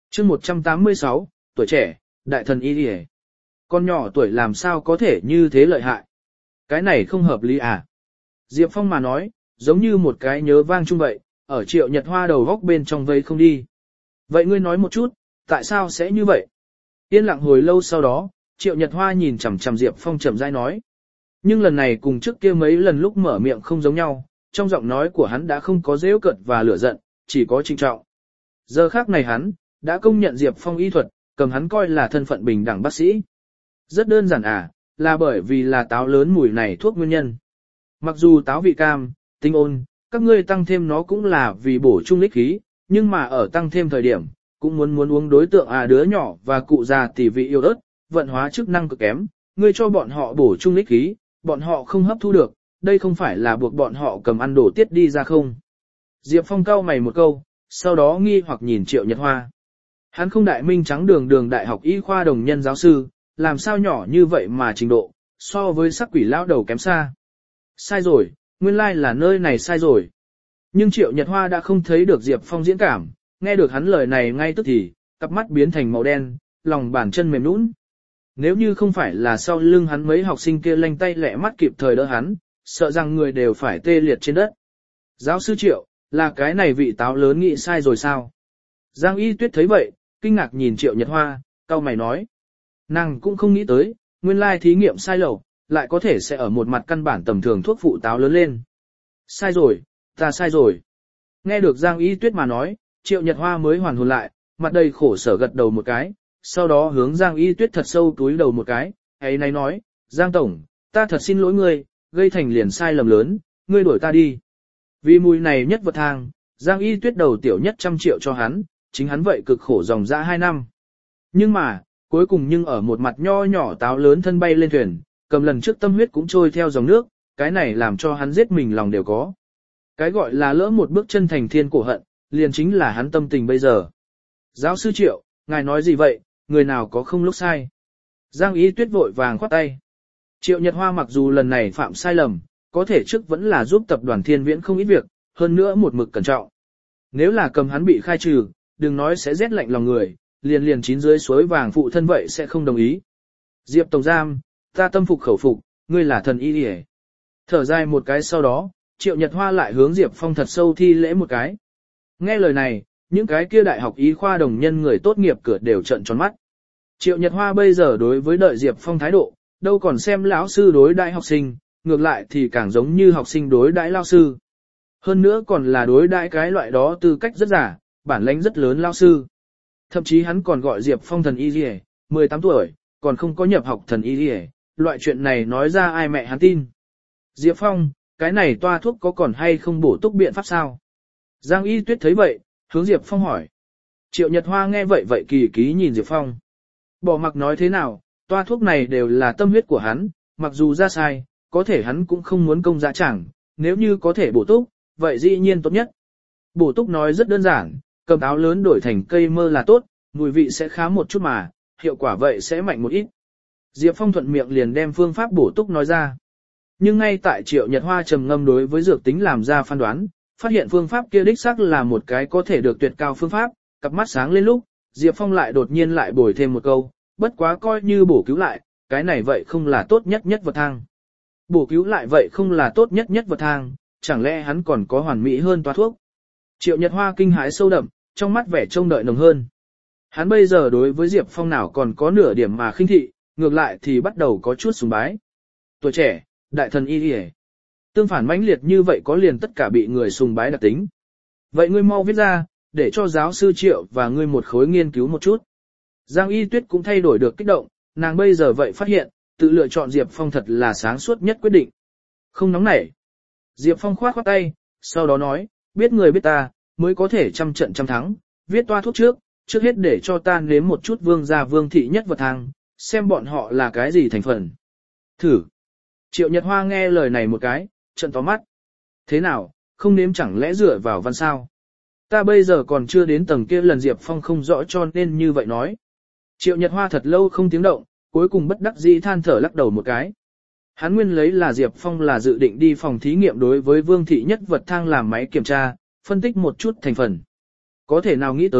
chương một trăm tám mươi sáu, tuổi trẻ, đại thần y đi. Con nhỏ tuổi làm sao có thể như thế lợi hại? Cái này không hợp lý à? Diệp Phong mà nói, giống như một cái nhớ vang chung vậy, ở Triệu Nhật Hoa đầu góc bên trong vây không đi. Vậy ngươi nói một chút, tại sao sẽ như vậy? Yên lặng hồi lâu sau đó, Triệu Nhật Hoa nhìn chằm chằm Diệp Phong chậm rãi nói. Nhưng lần này cùng trước kia mấy lần lúc mở miệng không giống nhau, trong giọng nói của hắn đã không có giễu cợt và lửa giận, chỉ có trinh trọng. Giờ khác này hắn, đã công nhận Diệp Phong y thuật, cầm hắn coi là thân phận bình đẳng bác sĩ. Rất đơn giản à, là bởi vì là táo lớn mùi này thuốc nguyên nhân. Mặc dù táo vị cam, tinh ôn, các ngươi tăng thêm nó cũng là vì bổ trung lích khí, nhưng mà ở tăng thêm thời điểm, cũng muốn muốn uống đối tượng à đứa nhỏ và cụ già tỷ vị yêu ớt, vận hóa chức năng cực kém, ngươi cho bọn họ bổ trung lích khí, bọn họ không hấp thu được, đây không phải là buộc bọn họ cầm ăn đổ tiết đi ra không. Diệp Phong cau mày một câu, sau đó nghi hoặc nhìn Triệu Nhật Hoa. Hắn không đại minh trắng đường đường đại học y khoa đồng nhân giáo sư, làm sao nhỏ như vậy mà trình độ, so với sắc quỷ lão đầu kém xa. Sai rồi, nguyên lai là nơi này sai rồi. Nhưng Triệu Nhật Hoa đã không thấy được Diệp Phong diễn cảm, nghe được hắn lời này ngay tức thì, cặp mắt biến thành màu đen, lòng bàn chân mềm nhũn. Nếu như không phải là sau lưng hắn mấy học sinh kia lanh tay lẹ mắt kịp thời đỡ hắn, sợ rằng người đều phải tê liệt trên đất. Giáo sư Triệu, là cái này vị táo lớn nghĩ sai rồi sao? Giang Y Tuyết thấy vậy, kinh ngạc nhìn Triệu Nhật Hoa, cau mày nói. Nàng cũng không nghĩ tới, nguyên lai thí nghiệm sai lầu, lại có thể sẽ ở một mặt căn bản tầm thường thuốc phụ táo lớn lên. Sai rồi, ta sai rồi. Nghe được Giang Y Tuyết mà nói, Triệu Nhật Hoa mới hoàn hồn lại, mặt đầy khổ sở gật đầu một cái, sau đó hướng Giang Y Tuyết thật sâu túi đầu một cái, ấy này nói, Giang Tổng, ta thật xin lỗi ngươi, gây thành liền sai lầm lớn, ngươi đuổi ta đi. Vì mùi này nhất vật thang, Giang Y Tuyết đầu tiểu nhất trăm triệu cho hắn, chính hắn vậy cực khổ dòng dã hai năm. Nhưng mà, cuối cùng nhưng ở một mặt nho nhỏ táo lớn thân bay lên thuyền, cầm lần trước tâm huyết cũng trôi theo dòng nước, cái này làm cho hắn giết mình lòng đều có. Cái gọi là lỡ một bước chân thành thiên cổ hận, liền chính là hắn tâm tình bây giờ. Giáo sư Triệu, ngài nói gì vậy, người nào có không lúc sai. Giang Y Tuyết vội vàng khoát tay. Triệu Nhật Hoa mặc dù lần này phạm sai lầm, có thể trước vẫn là giúp tập đoàn Thiên Viễn không ít việc, hơn nữa một mực cẩn trọng. Nếu là cầm hắn bị khai trừ, đừng nói sẽ rét lạnh lòng người, liền liền chín dưới suối vàng phụ thân vậy sẽ không đồng ý. Diệp Tổng Giam, ta tâm phục khẩu phục, ngươi là thần y đi. Thở dài một cái sau đó, Triệu Nhật Hoa lại hướng Diệp Phong thật sâu thi lễ một cái. Nghe lời này, những cái kia đại học y khoa đồng nhân người tốt nghiệp cửa đều trợn tròn mắt. Triệu Nhật Hoa bây giờ đối với đợi Diệp Phong thái độ, đâu còn xem lão sư đối đại học sinh, ngược lại thì càng giống như học sinh đối đãi lao sư. Hơn nữa còn là đối đãi cái loại đó tư cách rất giả, bản lĩnh rất lớn lao sư. Thậm chí hắn còn gọi Diệp Phong thần y liề, mười tám tuổi, còn không có nhập học thần y liề, loại chuyện này nói ra ai mẹ hắn tin. Diệp Phong, cái này toa thuốc có còn hay không bổ túc biện pháp sao? Giang Y Tuyết thấy vậy, hướng Diệp Phong hỏi. Triệu Nhật Hoa nghe vậy vậy kỳ ký nhìn Diệp Phong. Bỏ mặc nói thế nào, toa thuốc này đều là tâm huyết của hắn, mặc dù ra sai, có thể hắn cũng không muốn công giá chẳng, nếu như có thể bổ túc, vậy dĩ nhiên tốt nhất. Bổ túc nói rất đơn giản, cầm áo lớn đổi thành cây mơ là tốt, mùi vị sẽ khá một chút mà, hiệu quả vậy sẽ mạnh một ít. Diệp Phong thuận miệng liền đem phương pháp bổ túc nói ra. Nhưng ngay tại Triệu Nhật Hoa trầm ngâm đối với dược tính làm ra phán đoán, phát hiện phương pháp kia đích xác là một cái có thể được tuyệt cao phương pháp, cặp mắt sáng lên lúc, Diệp Phong lại đột nhiên lại bồi thêm một câu, bất quá coi như bổ cứu lại, cái này vậy không là tốt nhất nhất vật thang. Bổ cứu lại vậy không là tốt nhất nhất vật thang, chẳng lẽ hắn còn có hoàn mỹ hơn toa thuốc. Triệu Nhật Hoa kinh hãi sâu đậm, trong mắt vẻ trông đợi nồng hơn. Hắn bây giờ đối với Diệp Phong nào còn có nửa điểm mà khinh thị, ngược lại thì bắt đầu có chút sùng bái. Tuổi trẻ, đại thần y y. Tương phản mãnh liệt như vậy có liền tất cả bị người sùng bái đặc tính. Vậy ngươi mau viết ra, để cho giáo sư Triệu và ngươi một khối nghiên cứu một chút. Giang Y Tuyết cũng thay đổi được kích động, nàng bây giờ vậy phát hiện, tự lựa chọn Diệp Phong thật là sáng suốt nhất quyết định. Không nóng nảy. Diệp Phong khoát khoát tay, sau đó nói, biết người biết ta, mới có thể trăm trận trăm thắng, viết toa thuốc trước, trước hết để cho ta nếm một chút vương gia vương thị nhất vật thang, xem bọn họ là cái gì thành phần. Thử. Triệu Nhật Hoa nghe lời này một cái, trận to mắt. Thế nào, không nếm chẳng lẽ dựa vào văn sao? Ta bây giờ còn chưa đến tầng kia lần Diệp Phong không rõ cho nên như vậy nói. Triệu Nhật Hoa thật lâu không tiếng động, cuối cùng bất đắc dĩ than thở lắc đầu một cái. Hắn nguyên lấy là Diệp Phong là dự định đi phòng thí nghiệm đối với vương thị nhất vật thang làm máy kiểm tra, phân tích một chút thành phần. Có thể nào nghĩ tới,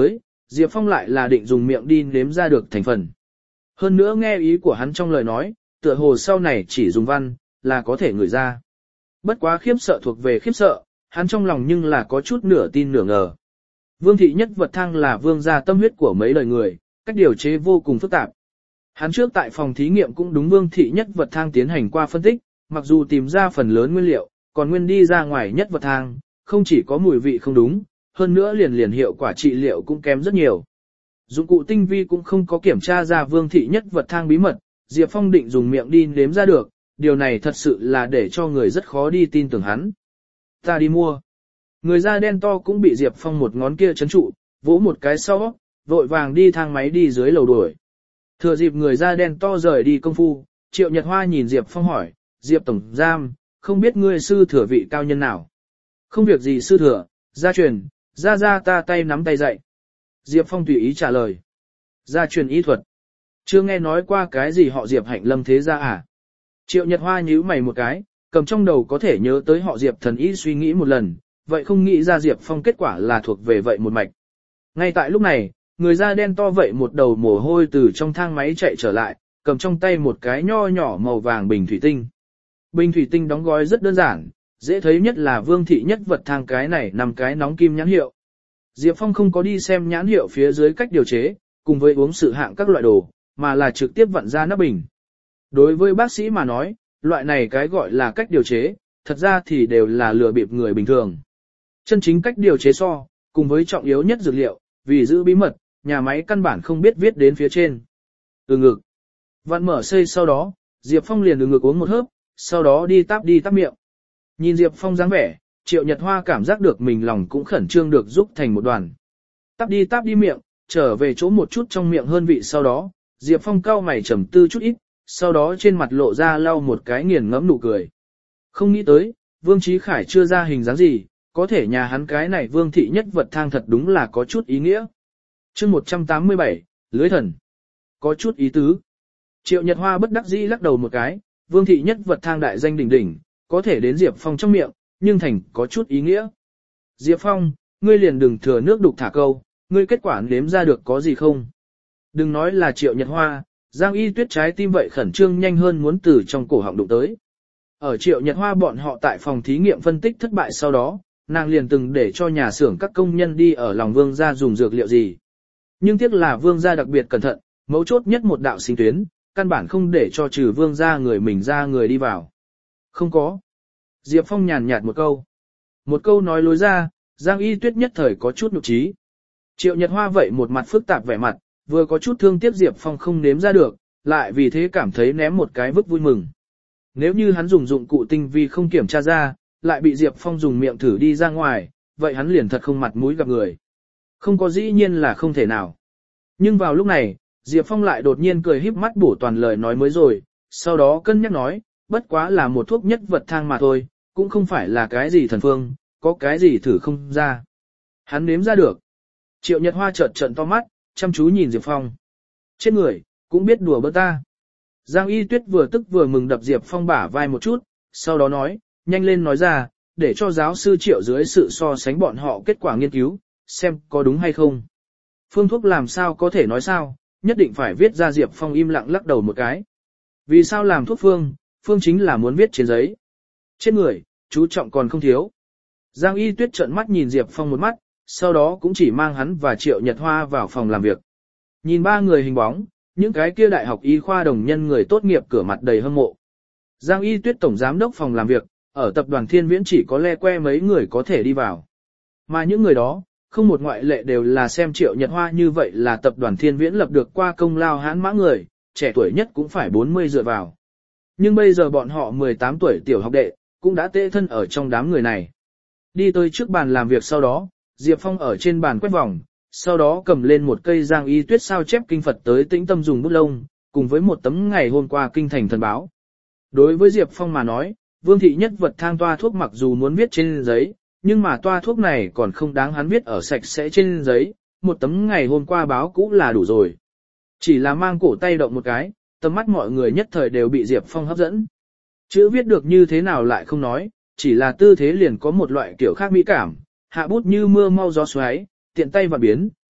Diệp Phong lại là định dùng miệng đi nếm ra được thành phần. Hơn nữa nghe ý của hắn trong lời nói, tựa hồ sau này chỉ dùng văn, là có thể ngửi ra. Bất quá khiếp sợ thuộc về khiếp sợ, hắn trong lòng nhưng là có chút nửa tin nửa ngờ. Vương thị nhất vật thang là vương gia tâm huyết của mấy đời người, cách điều chế vô cùng phức tạp. Hắn trước tại phòng thí nghiệm cũng đúng vương thị nhất vật thang tiến hành qua phân tích, mặc dù tìm ra phần lớn nguyên liệu, còn nguyên đi ra ngoài nhất vật thang, không chỉ có mùi vị không đúng, hơn nữa liền liền hiệu quả trị liệu cũng kém rất nhiều. Dụng cụ tinh vi cũng không có kiểm tra ra vương thị nhất vật thang bí mật, Diệp Phong định dùng miệng đi nếm ra được, điều này thật sự là để cho người rất khó đi tin tưởng hắn. Ta đi mua. Người da đen to cũng bị Diệp Phong một ngón kia chấn trụ, vỗ một cái sau, vội vàng đi thang máy đi dưới lầu đuổi. Thừa dịp người da đen to rời đi công phu, Triệu Nhật Hoa nhìn Diệp Phong hỏi, Diệp Tổng Giam, không biết ngươi sư thừa vị cao nhân nào? Không việc gì sư thừa, gia truyền, gia gia ta tay nắm tay dạy. Diệp Phong tùy ý trả lời. Gia truyền y thuật. Chưa nghe nói qua cái gì họ Diệp hạnh lâm thế gia à? Triệu Nhật Hoa nhíu mày một cái, cầm trong đầu có thể nhớ tới họ Diệp thần y suy nghĩ một lần, vậy không nghĩ ra Diệp Phong kết quả là thuộc về vậy một mạch. Ngay tại lúc này, người da đen to vậy một đầu mồ hôi từ trong thang máy chạy trở lại, cầm trong tay một cái nho nhỏ màu vàng bình thủy tinh. Bình thủy tinh đóng gói rất đơn giản, dễ thấy nhất là vương thị nhất vật thang cái này nằm cái nóng kim nhãn hiệu. Diệp Phong không có đi xem nhãn hiệu phía dưới cách điều chế, cùng với uống sự hạng các loại đồ, mà là trực tiếp vặn ra nắp bình. Đối với bác sĩ mà nói, loại này cái gọi là cách điều chế, thật ra thì đều là lừa bịp người bình thường. Chân chính cách điều chế so, cùng với trọng yếu nhất dược liệu, vì giữ bí mật, nhà máy căn bản không biết viết đến phía trên. Ừ ngực. Vặn mở xây sau đó, Diệp Phong liền ừ ngực uống một hớp, sau đó đi táp đi táp miệng. Nhìn Diệp Phong dáng vẻ, Triệu Nhật Hoa cảm giác được mình lòng cũng khẩn trương được giúp thành một đoàn. Táp đi táp đi miệng, trở về chỗ một chút trong miệng hơn vị sau đó, Diệp Phong cau mày trầm tư chút ít, sau đó trên mặt lộ ra lau một cái nghiền ngẫm nụ cười. Không nghĩ tới, Vương Chí Khải chưa ra hình dáng gì, có thể nhà hắn cái này Vương thị nhất vật thang thật đúng là có chút ý nghĩa. Chương một trăm tám mươi bảy, lưới thần. Có chút ý tứ. Triệu Nhật Hoa bất đắc dĩ lắc đầu một cái, Vương thị nhất vật thang đại danh đỉnh đỉnh, có thể đến Diệp Phong trong miệng, nhưng thành có chút ý nghĩa. Diệp Phong, ngươi liền đừng thừa nước đục thả câu, ngươi kết quả nếm ra được có gì không? Đừng nói là Triệu Nhật Hoa, Giang Y Tuyết trái tim vậy khẩn trương nhanh hơn muốn từ trong cổ họng đụng tới. Ở Triệu Nhật Hoa bọn họ tại phòng thí nghiệm phân tích thất bại sau đó, nàng liền từng để cho nhà xưởng các công nhân đi ở lòng Vương gia dùng dược liệu gì. Nhưng tiếc là Vương gia đặc biệt cẩn thận, mấu chốt nhất một đạo sinh tuyến, căn bản không để cho trừ Vương gia người mình ra người đi vào. Không có. Diệp Phong nhàn nhạt một câu. Một câu nói lối ra, Giang Y Tuyết nhất thời có chút nhục trí. Triệu Nhật Hoa vậy một mặt phức tạp vẻ mặt, vừa có chút thương tiếc Diệp Phong không nếm ra được, lại vì thế cảm thấy ném một cái vứt vui mừng. Nếu như hắn dùng dụng cụ tinh vi không kiểm tra ra, lại bị Diệp Phong dùng miệng thử đi ra ngoài, vậy hắn liền thật không mặt mũi gặp người. Không có dĩ nhiên là không thể nào. Nhưng vào lúc này, Diệp Phong lại đột nhiên cười híp mắt bổ toàn lời nói mới rồi, sau đó cân nhắc nói, bất quá là một thuốc nhất vật thang mà thôi, cũng không phải là cái gì thần phương, có cái gì thử không ra. Hắn nếm ra được. Triệu Nhật Hoa trợn trợn to mắt, chăm chú nhìn Diệp Phong. Chết người, cũng biết đùa bỡn ta. Giang Y Tuyết vừa tức vừa mừng đập Diệp Phong bả vai một chút, sau đó nói, nhanh lên nói ra, để cho giáo sư Triệu dưới sự so sánh bọn họ kết quả nghiên cứu, xem có đúng hay không. Phương thuốc làm sao có thể nói sao, nhất định phải viết ra. Diệp Phong im lặng lắc đầu một cái. Vì sao làm thuốc phương, phương chính là muốn viết trên giấy. Chết người, chú trọng còn không thiếu. Giang Y Tuyết trợn mắt nhìn Diệp Phong một mắt, sau đó cũng chỉ mang hắn và Triệu Nhật Hoa vào phòng làm việc. Nhìn ba người hình bóng, những cái kia đại học y khoa đồng nhân người tốt nghiệp cửa mặt đầy hâm mộ. Giang Y Tuyết tổng giám đốc phòng làm việc, ở tập đoàn Thiên Viễn chỉ có le que mấy người có thể đi vào. Mà những người đó, không một ngoại lệ đều là xem Triệu Nhật Hoa như vậy là tập đoàn Thiên Viễn lập được qua công lao hãn mã người, trẻ tuổi nhất cũng phải bốn mươi dựa vào. Nhưng bây giờ bọn họ mười tám tuổi tiểu học đệ, cũng đã tê thân ở trong đám người này. Đi tới trước bàn làm việc sau đó, Diệp Phong ở trên bàn quét vòng, sau đó cầm lên một cây Giang Y Tuyết sao chép kinh Phật tới tĩnh tâm dùng bút lông, cùng với một tấm ngày hôm qua kinh thành thần báo. Đối với Diệp Phong mà nói, Vương thị nhất vật thang toa thuốc mặc dù muốn viết trên giấy, nhưng mà toa thuốc này còn không đáng hắn viết ở sạch sẽ trên giấy, một tấm ngày hôm qua báo cũ là đủ rồi. Chỉ là mang cổ tay động một cái, tầm mắt mọi người nhất thời đều bị Diệp Phong hấp dẫn. Chữ viết được như thế nào lại không nói, chỉ là tư thế liền có một loại kiểu khác mỹ cảm, hạ bút như mưa mau gió xoáy, tiện tay và biến,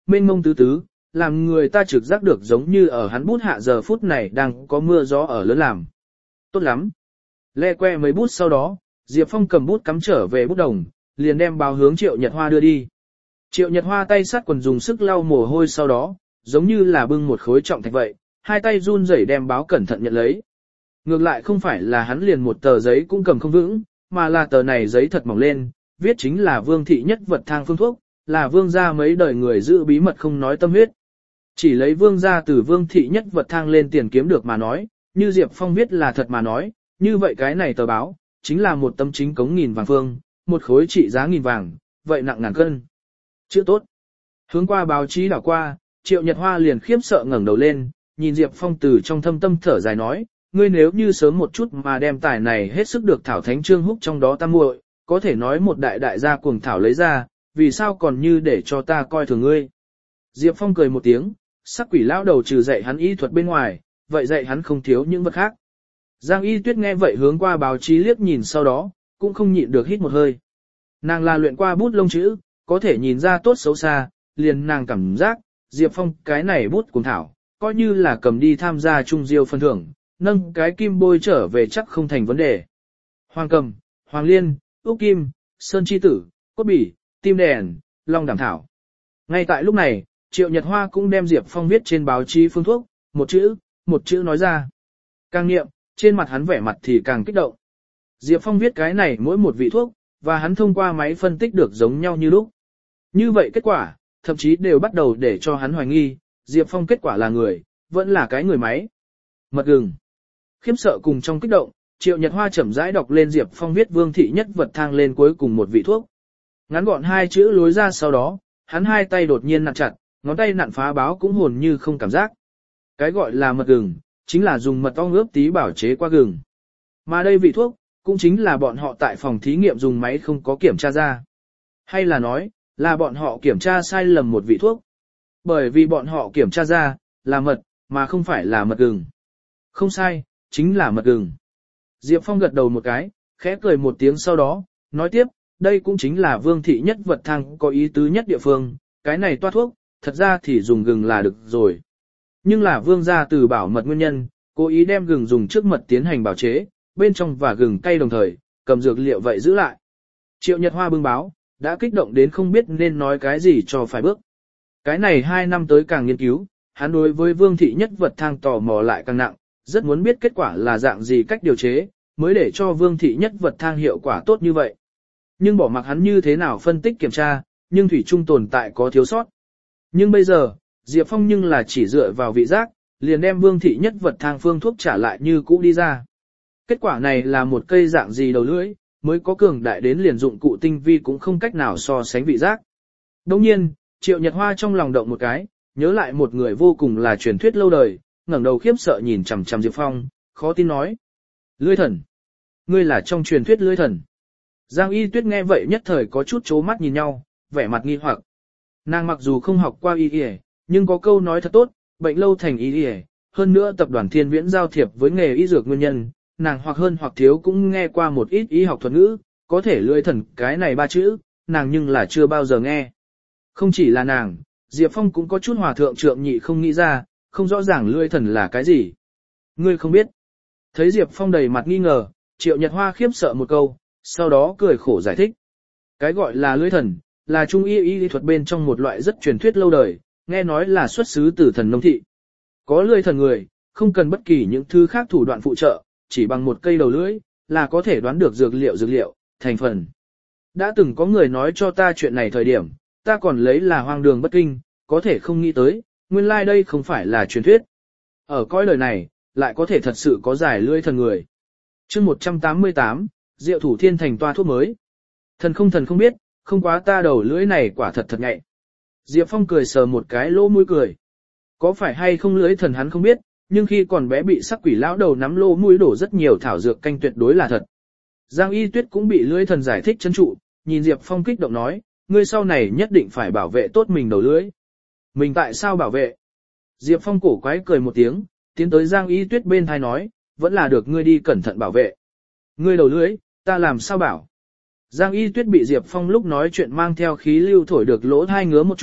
mênh mông tứ tứ, làm người ta trực giác được giống như ở hắn bút hạ giờ phút này đang có mưa gió ở lớn làm. Tốt lắm. Le que mấy bút sau đó, Diệp Phong cầm bút cắm trở về bút đồng, liền đem báo hướng Triệu Nhật Hoa đưa đi. Triệu Nhật Hoa tay sát quần dùng sức lau mồ hôi sau đó, giống như là bưng một khối trọng thạch vậy, hai tay run rẩy đem báo cẩn thận nhận lấy. Ngược lại không phải là hắn liền một tờ giấy cũng cầm không vững, mà là tờ này giấy thật mỏng lên, viết chính là Vương thị nhất vật thang phương thuốc, là Vương gia mấy đời người giữ bí mật không nói tâm huyết. Chỉ lấy Vương gia từ Vương thị nhất vật thang lên tiền kiếm được mà nói, như Diệp Phong viết là thật mà nói, như vậy cái này tờ báo, chính là một tấm chính cống nghìn vàng phương, một khối trị giá nghìn vàng, vậy nặng ngàn cân. Chữ tốt. Hướng qua báo chí đảo qua, Triệu Nhật Hoa liền khiếp sợ ngẩng đầu lên, nhìn Diệp Phong từ trong thâm tâm thở dài nói, ngươi nếu như sớm một chút mà đem tài này hết sức được thảo thánh trương húc trong đó tam muội, có thể nói một đại đại gia cuồng thảo lấy ra, vì sao còn như để cho ta coi thường ngươi. Diệp Phong cười một tiếng, sắc quỷ lão đầu trừ dạy hắn y thuật bên ngoài, vậy dạy hắn không thiếu những vật khác. Giang Y Tuyết nghe vậy hướng qua báo chí liếc nhìn sau đó, cũng không nhịn được hít một hơi. Nàng là luyện qua bút lông chữ, có thể nhìn ra tốt xấu xa, liền nàng cảm giác, Diệp Phong cái này bút cuồng thảo, coi như là cầm đi tham gia trung diêu phân thưởng, nâng cái kim bôi trở về chắc không thành vấn đề. Hoàng cầm, Hoàng liên, úc kim, sơn chi tử, cốt bỉ, tim đèn, long đảm thảo. Ngay tại lúc này, Triệu Nhật Hoa cũng đem Diệp Phong viết trên báo chí phương thuốc, một chữ, một chữ nói ra. Càng niệm, trên mặt hắn vẻ mặt thì càng kích động. Diệp Phong viết cái này mỗi một vị thuốc, và hắn thông qua máy phân tích được giống nhau như lúc. Như vậy kết quả, thậm chí đều bắt đầu để cho hắn hoài nghi, Diệp Phong kết quả là người, vẫn là cái người máy. Mật gừng. Khiếp sợ cùng trong kích động, Triệu Nhật Hoa chậm rãi đọc lên Diệp Phong viết Vương thị nhất vật thang lên cuối cùng một vị thuốc. Ngắn gọn hai chữ lối ra sau đó, hắn hai tay đột nhiên nặn chặt, ngón tay nặn phá báo cũng hồn như không cảm giác. Cái gọi là mật gừng, chính là dùng mật ong ướp tí bảo chế qua gừng. Mà đây vị thuốc, cũng chính là bọn họ tại phòng thí nghiệm dùng máy không có kiểm tra ra. Hay là nói, là bọn họ kiểm tra sai lầm một vị thuốc. Bởi vì bọn họ kiểm tra ra, là mật, mà không phải là mật gừng. Không sai, chính là mật gừng. Diệp Phong gật đầu một cái, khẽ cười một tiếng sau đó, nói tiếp, đây cũng chính là Vương thị nhất vật thang có ý tứ nhất địa phương, cái này toa thuốc, thật ra thì dùng gừng là được rồi. Nhưng là Vương gia từ bảo mật nguyên nhân, cố ý đem gừng dùng trước mật tiến hành bảo chế, bên trong và gừng cay đồng thời, cầm dược liệu vậy giữ lại. Triệu Nhật Hoa bưng báo, đã kích động đến không biết nên nói cái gì cho phải bước. Cái này hai năm tới càng nghiên cứu, hắn đối với Vương thị nhất vật thang tò mò lại càng nặng, rất muốn biết kết quả là dạng gì cách điều chế, mới để cho Vương thị nhất vật thang hiệu quả tốt như vậy. Nhưng bỏ mặc hắn như thế nào phân tích kiểm tra, nhưng thủy chung tồn tại có thiếu sót. Nhưng bây giờ, Diệp Phong nhưng là chỉ dựa vào vị giác, liền đem Vương thị nhất vật thang phương thuốc trả lại như cũ đi ra. Kết quả này là một cây dạng gì đầu lưỡi, mới có cường đại đến liền dụng cụ tinh vi cũng không cách nào so sánh vị giác. Đồng nhiên, Triệu Nhật Hoa trong lòng động một cái, nhớ lại một người vô cùng là truyền thuyết lâu đời, ngẩng đầu khiếp sợ nhìn chằm chằm Diệp Phong, khó tin nói. Lưỡi thần. Ngươi là trong truyền thuyết lưỡi thần. Giang Y Tuyết nghe vậy nhất thời có chút chố mắt nhìn nhau, vẻ mặt nghi hoặc. Nàng mặc dù không học qua y y, nhưng có câu nói thật tốt, bệnh lâu thành y y, hơn nữa tập đoàn Thiên Viễn giao thiệp với nghề y dược nguyên nhân, nàng hoặc hơn hoặc thiếu cũng nghe qua một ít y học thuật ngữ, có thể lưỡi thần cái này ba chữ, nàng nhưng là chưa bao giờ nghe. Không chỉ là nàng, Diệp Phong cũng có chút hòa thượng trượng nhị không nghĩ ra, không rõ ràng lưỡi thần là cái gì. Ngươi không biết. Thấy Diệp Phong đầy mặt nghi ngờ, Triệu Nhật Hoa khiếp sợ một câu, sau đó cười khổ giải thích. Cái gọi là lưỡi thần, là trung y y lý thuật bên trong một loại rất truyền thuyết lâu đời, nghe nói là xuất xứ từ thần nông thị. Có lưỡi thần người, không cần bất kỳ những thứ khác thủ đoạn phụ trợ, chỉ bằng một cây đầu lưỡi, là có thể đoán được dược liệu dược liệu, thành phần. Đã từng có người nói cho ta chuyện này thời điểm, ta còn lấy là hoang đường bất kinh, có thể không nghĩ tới, nguyên lai like đây không phải là truyền thuyết. Ở cõi lời này, lại có thể thật sự có giải lưỡi thần người. Chương một trăm tám mươi tám, Diệu Thủ Thiên thành toa thuốc mới. Thần không thần không biết, không quá ta đầu lưỡi này quả thật thật nhạy. Diệp Phong cười sờ một cái lỗ mũi cười. Có phải hay không lưỡi thần hắn không biết, nhưng khi còn bé bị sắc quỷ lão đầu nắm lỗ mũi đổ rất nhiều thảo dược canh tuyệt đối là thật. Giang Y Tuyết cũng bị lưỡi thần giải thích trấn trụ, nhìn Diệp Phong kích động nói, ngươi sau này nhất định phải bảo vệ tốt mình đầu lưỡi. Mình tại sao bảo vệ? Diệp Phong cổ quái cười một tiếng, tiến tới Giang Y Tuyết bên tai nói, vẫn là được ngươi đi cẩn thận bảo vệ. Ngươi đầu lưỡi, ta làm sao bảo? Giang Y Tuyết bị Diệp Phong lúc nói chuyện mang theo khí lưu thổi được lỗ tai ngứa một chút,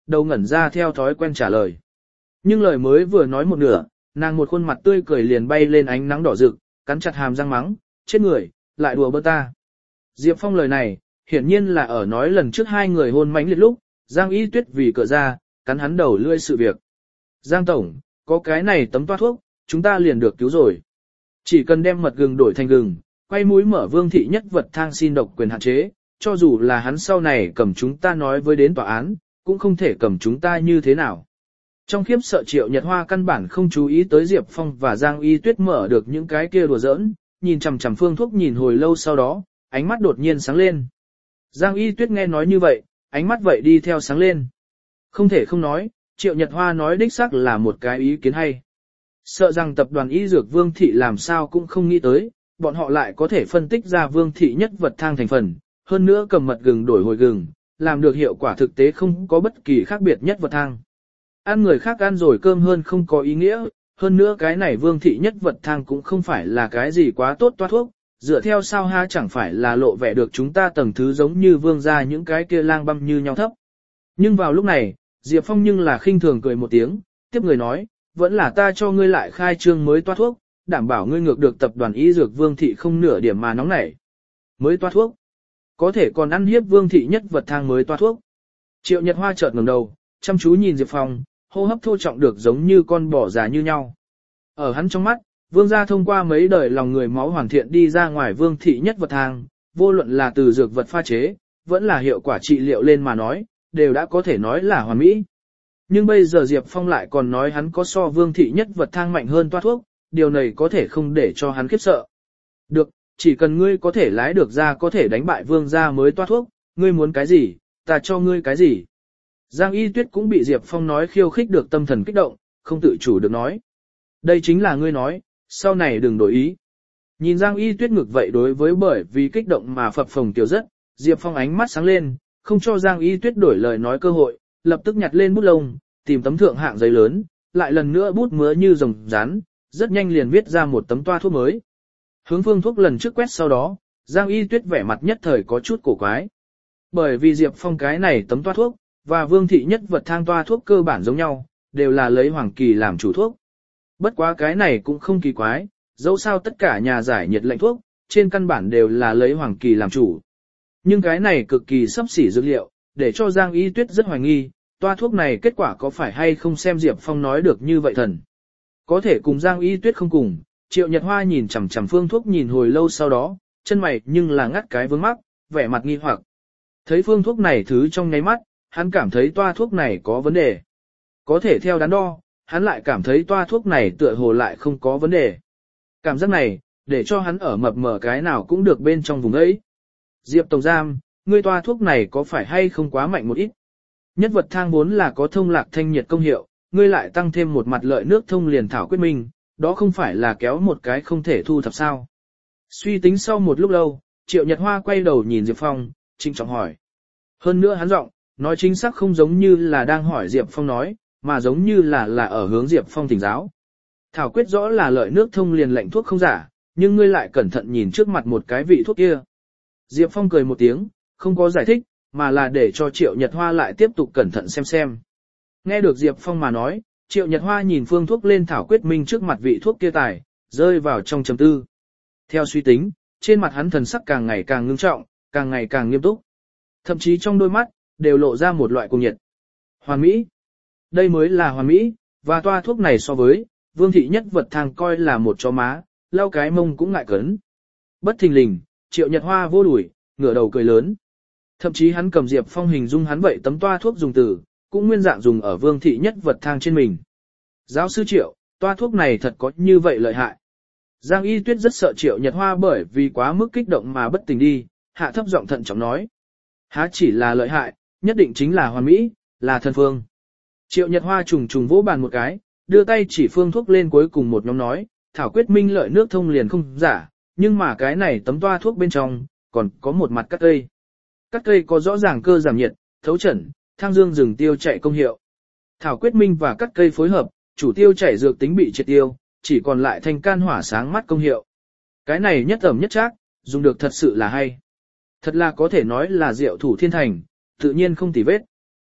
đầu ngẩn ra theo thói quen trả lời. Nhưng lời mới vừa nói một nửa, nàng một khuôn mặt tươi cười liền bay lên ánh nắng đỏ rực, cắn chặt hàm răng mắng, chết người, lại đùa bơ ta. Diệp Phong lời này, hiển nhiên là ở nói lần trước hai người hôn mãnh liệt lúc, Giang Y Tuyết vì cỡ ra, cắn hắn đầu lươi sự việc. Giang Tổng, có cái này tấm toa thuốc, chúng ta liền được cứu rồi. Chỉ cần đem mật gừng đổi thành gừng, quay mũi mở Vương thị nhất vật thang xin độc quyền hạn chế, cho dù là hắn sau này cầm chúng ta nói với đến tòa án, cũng không thể cầm chúng ta như thế nào. Trong khiếp sợ Triệu Nhật Hoa căn bản không chú ý tới Diệp Phong và Giang Y Tuyết mở được những cái kia đùa giỡn, nhìn chằm chằm phương thuốc nhìn hồi lâu sau đó, ánh mắt đột nhiên sáng lên. Giang Y Tuyết nghe nói như vậy, ánh mắt vậy đi theo sáng lên. Không thể không nói, Triệu Nhật Hoa nói đích xác là một cái ý kiến hay. Sợ rằng tập đoàn y dược Vương thị làm sao cũng không nghĩ tới, bọn họ lại có thể phân tích ra Vương thị nhất vật thang thành phần, hơn nữa cầm mật gừng đổi hồi gừng, làm được hiệu quả thực tế không có bất kỳ khác biệt nhất vật thang. Ăn người khác ăn rồi cơm hơn không có ý nghĩa, hơn nữa cái này Vương thị nhất vật thang cũng không phải là cái gì quá tốt toa thuốc, dựa theo sao ha chẳng phải là lộ vẻ được chúng ta tầng thứ giống như Vương gia những cái kia lang băm như nhau thấp. Nhưng vào lúc này, Diệp Phong nhưng là khinh thường cười một tiếng, tiếp người nói, vẫn là ta cho ngươi lại khai trương mới toa thuốc, đảm bảo ngươi ngược được tập đoàn y dược Vương thị không nửa điểm mà nóng nảy. Mới toa thuốc, có thể còn ăn hiếp Vương thị nhất vật thang mới toa thuốc. Triệu Nhật Hoa chợt ngẩng đầu, chăm chú nhìn Diệp Phong, hô hấp thô trọng được giống như con bò già như nhau. Ở hắn trong mắt, Vương gia thông qua mấy đời lòng người máu hoàn thiện đi ra ngoài Vương thị nhất vật thang, vô luận là từ dược vật pha chế, vẫn là hiệu quả trị liệu lên mà nói, đều đã có thể nói là hoàn mỹ. Nhưng bây giờ Diệp Phong lại còn nói hắn có so Vương thị nhất vật thang mạnh hơn toa thuốc, điều này có thể không để cho hắn khiếp sợ. Được, chỉ cần ngươi có thể lái được ra có thể đánh bại Vương gia mới toa thuốc, ngươi muốn cái gì, ta cho ngươi cái gì. Giang Y Tuyết cũng bị Diệp Phong nói khiêu khích được tâm thần kích động, không tự chủ được nói. Đây chính là ngươi nói, sau này đừng đổi ý. Nhìn Giang Y Tuyết ngực vậy đối với bởi vì kích động mà phập phồng tiểu rất, Diệp Phong ánh mắt sáng lên, không cho Giang Y Tuyết đổi lời nói cơ hội, lập tức nhặt lên bút lông, tìm tấm thượng hạng giấy lớn, lại lần nữa bút mứa như rồng rán, rất nhanh liền viết ra một tấm toa thuốc mới. Hướng phương thuốc lần trước quét sau đó, Giang Y Tuyết vẻ mặt nhất thời có chút cổ quái. Bởi vì Diệp Phong cái này tấm toa thuốc, và Vương thị nhất vật thang toa thuốc cơ bản giống nhau, đều là lấy Hoàng Kỳ làm chủ thuốc. Bất quá cái này cũng không kỳ quái, dẫu sao tất cả nhà giải nhiệt lạnh thuốc, trên căn bản đều là lấy Hoàng Kỳ làm chủ. Nhưng cái này cực kỳ xấp xỉ dược liệu, để cho Giang Y Tuyết rất hoài nghi, toa thuốc này kết quả có phải hay không xem Diệp Phong nói được như vậy thần. Có thể cùng Giang Y Tuyết không cùng, Triệu Nhật Hoa nhìn chằm chằm phương thuốc nhìn hồi lâu sau đó, chân mày nhưng là ngắt cái vướng mắc, vẻ mặt nghi hoặc. Thấy phương thuốc này thứ trong nháy mắt, hắn cảm thấy toa thuốc này có vấn đề. Có thể theo đắn đo, hắn lại cảm thấy toa thuốc này tựa hồ lại không có vấn đề. Cảm giác này, để cho hắn ở mập mờ cái nào cũng được bên trong vùng ấy. Diệp Tổng Giam, ngươi toa thuốc này có phải hay không quá mạnh một ít? Nhất vật thang vốn là có thông lạc thanh nhiệt công hiệu, ngươi lại tăng thêm một mặt lợi nước thông liền thảo quyết minh, đó không phải là kéo một cái không thể thu thập sao. Suy tính sau một lúc lâu, Triệu Nhật Hoa quay đầu nhìn Diệp Phong, trinh trọng hỏi. Hơn nữa hắn giọng, nói chính xác không giống như là đang hỏi Diệp Phong nói, mà giống như là là ở hướng Diệp Phong thỉnh giáo. Thảo quyết rõ là lợi nước thông liền lệnh thuốc không giả, nhưng ngươi lại cẩn thận nhìn trước mặt một cái vị thuốc kia. Diệp Phong cười một tiếng, không có giải thích, mà là để cho Triệu Nhật Hoa lại tiếp tục cẩn thận xem xem. Nghe được Diệp Phong mà nói, Triệu Nhật Hoa nhìn phương thuốc lên thảo quyết minh trước mặt vị thuốc kia tài, rơi vào trong trầm tư. Theo suy tính, trên mặt hắn thần sắc càng ngày càng ngưng trọng, càng ngày càng nghiêm túc. Thậm chí trong đôi mắt, đều lộ ra một loại cuồng nhiệt. Hoàn mỹ. Đây mới là hoàn mỹ, và toa thuốc này so với, Vương thị nhất vật thang coi là một chó má, lau cái mông cũng ngại cấn. Bất thình lình, Triệu Nhật Hoa vô đuổi, ngửa đầu cười lớn. Thậm chí hắn cầm Diệp Phong hình dung hắn vậy tấm toa thuốc dùng từ, cũng nguyên dạng dùng ở Vương thị nhất vật thang trên mình. Giáo sư Triệu, toa thuốc này thật có như vậy lợi hại. Giang Y Tuyết rất sợ Triệu Nhật Hoa bởi vì quá mức kích động mà bất tỉnh đi, hạ thấp giọng thận trọng nói. Há chỉ là lợi hại, nhất định chính là hoàn mỹ, là thần phương. Triệu Nhật Hoa trùng trùng vỗ bàn một cái, đưa tay chỉ phương thuốc lên cuối cùng một nhóm nói, thảo quyết minh lợi nước thông liền không giả, nhưng mà cái này tấm toa thuốc bên trong, còn có một mặt cắt cây. Cắt cây có rõ ràng cơ giảm nhiệt, thấu chẩn, thang dương rừng tiêu chảy công hiệu. Thảo quyết minh và cắt cây phối hợp, chủ tiêu chảy dược tính bị triệt tiêu, chỉ còn lại thanh can hỏa sáng mắt công hiệu. Cái này nhất ẩm nhất trác, dùng được thật sự là hay. Thật là có thể nói là diệu thủ thiên thành, tự nhiên không tì vết.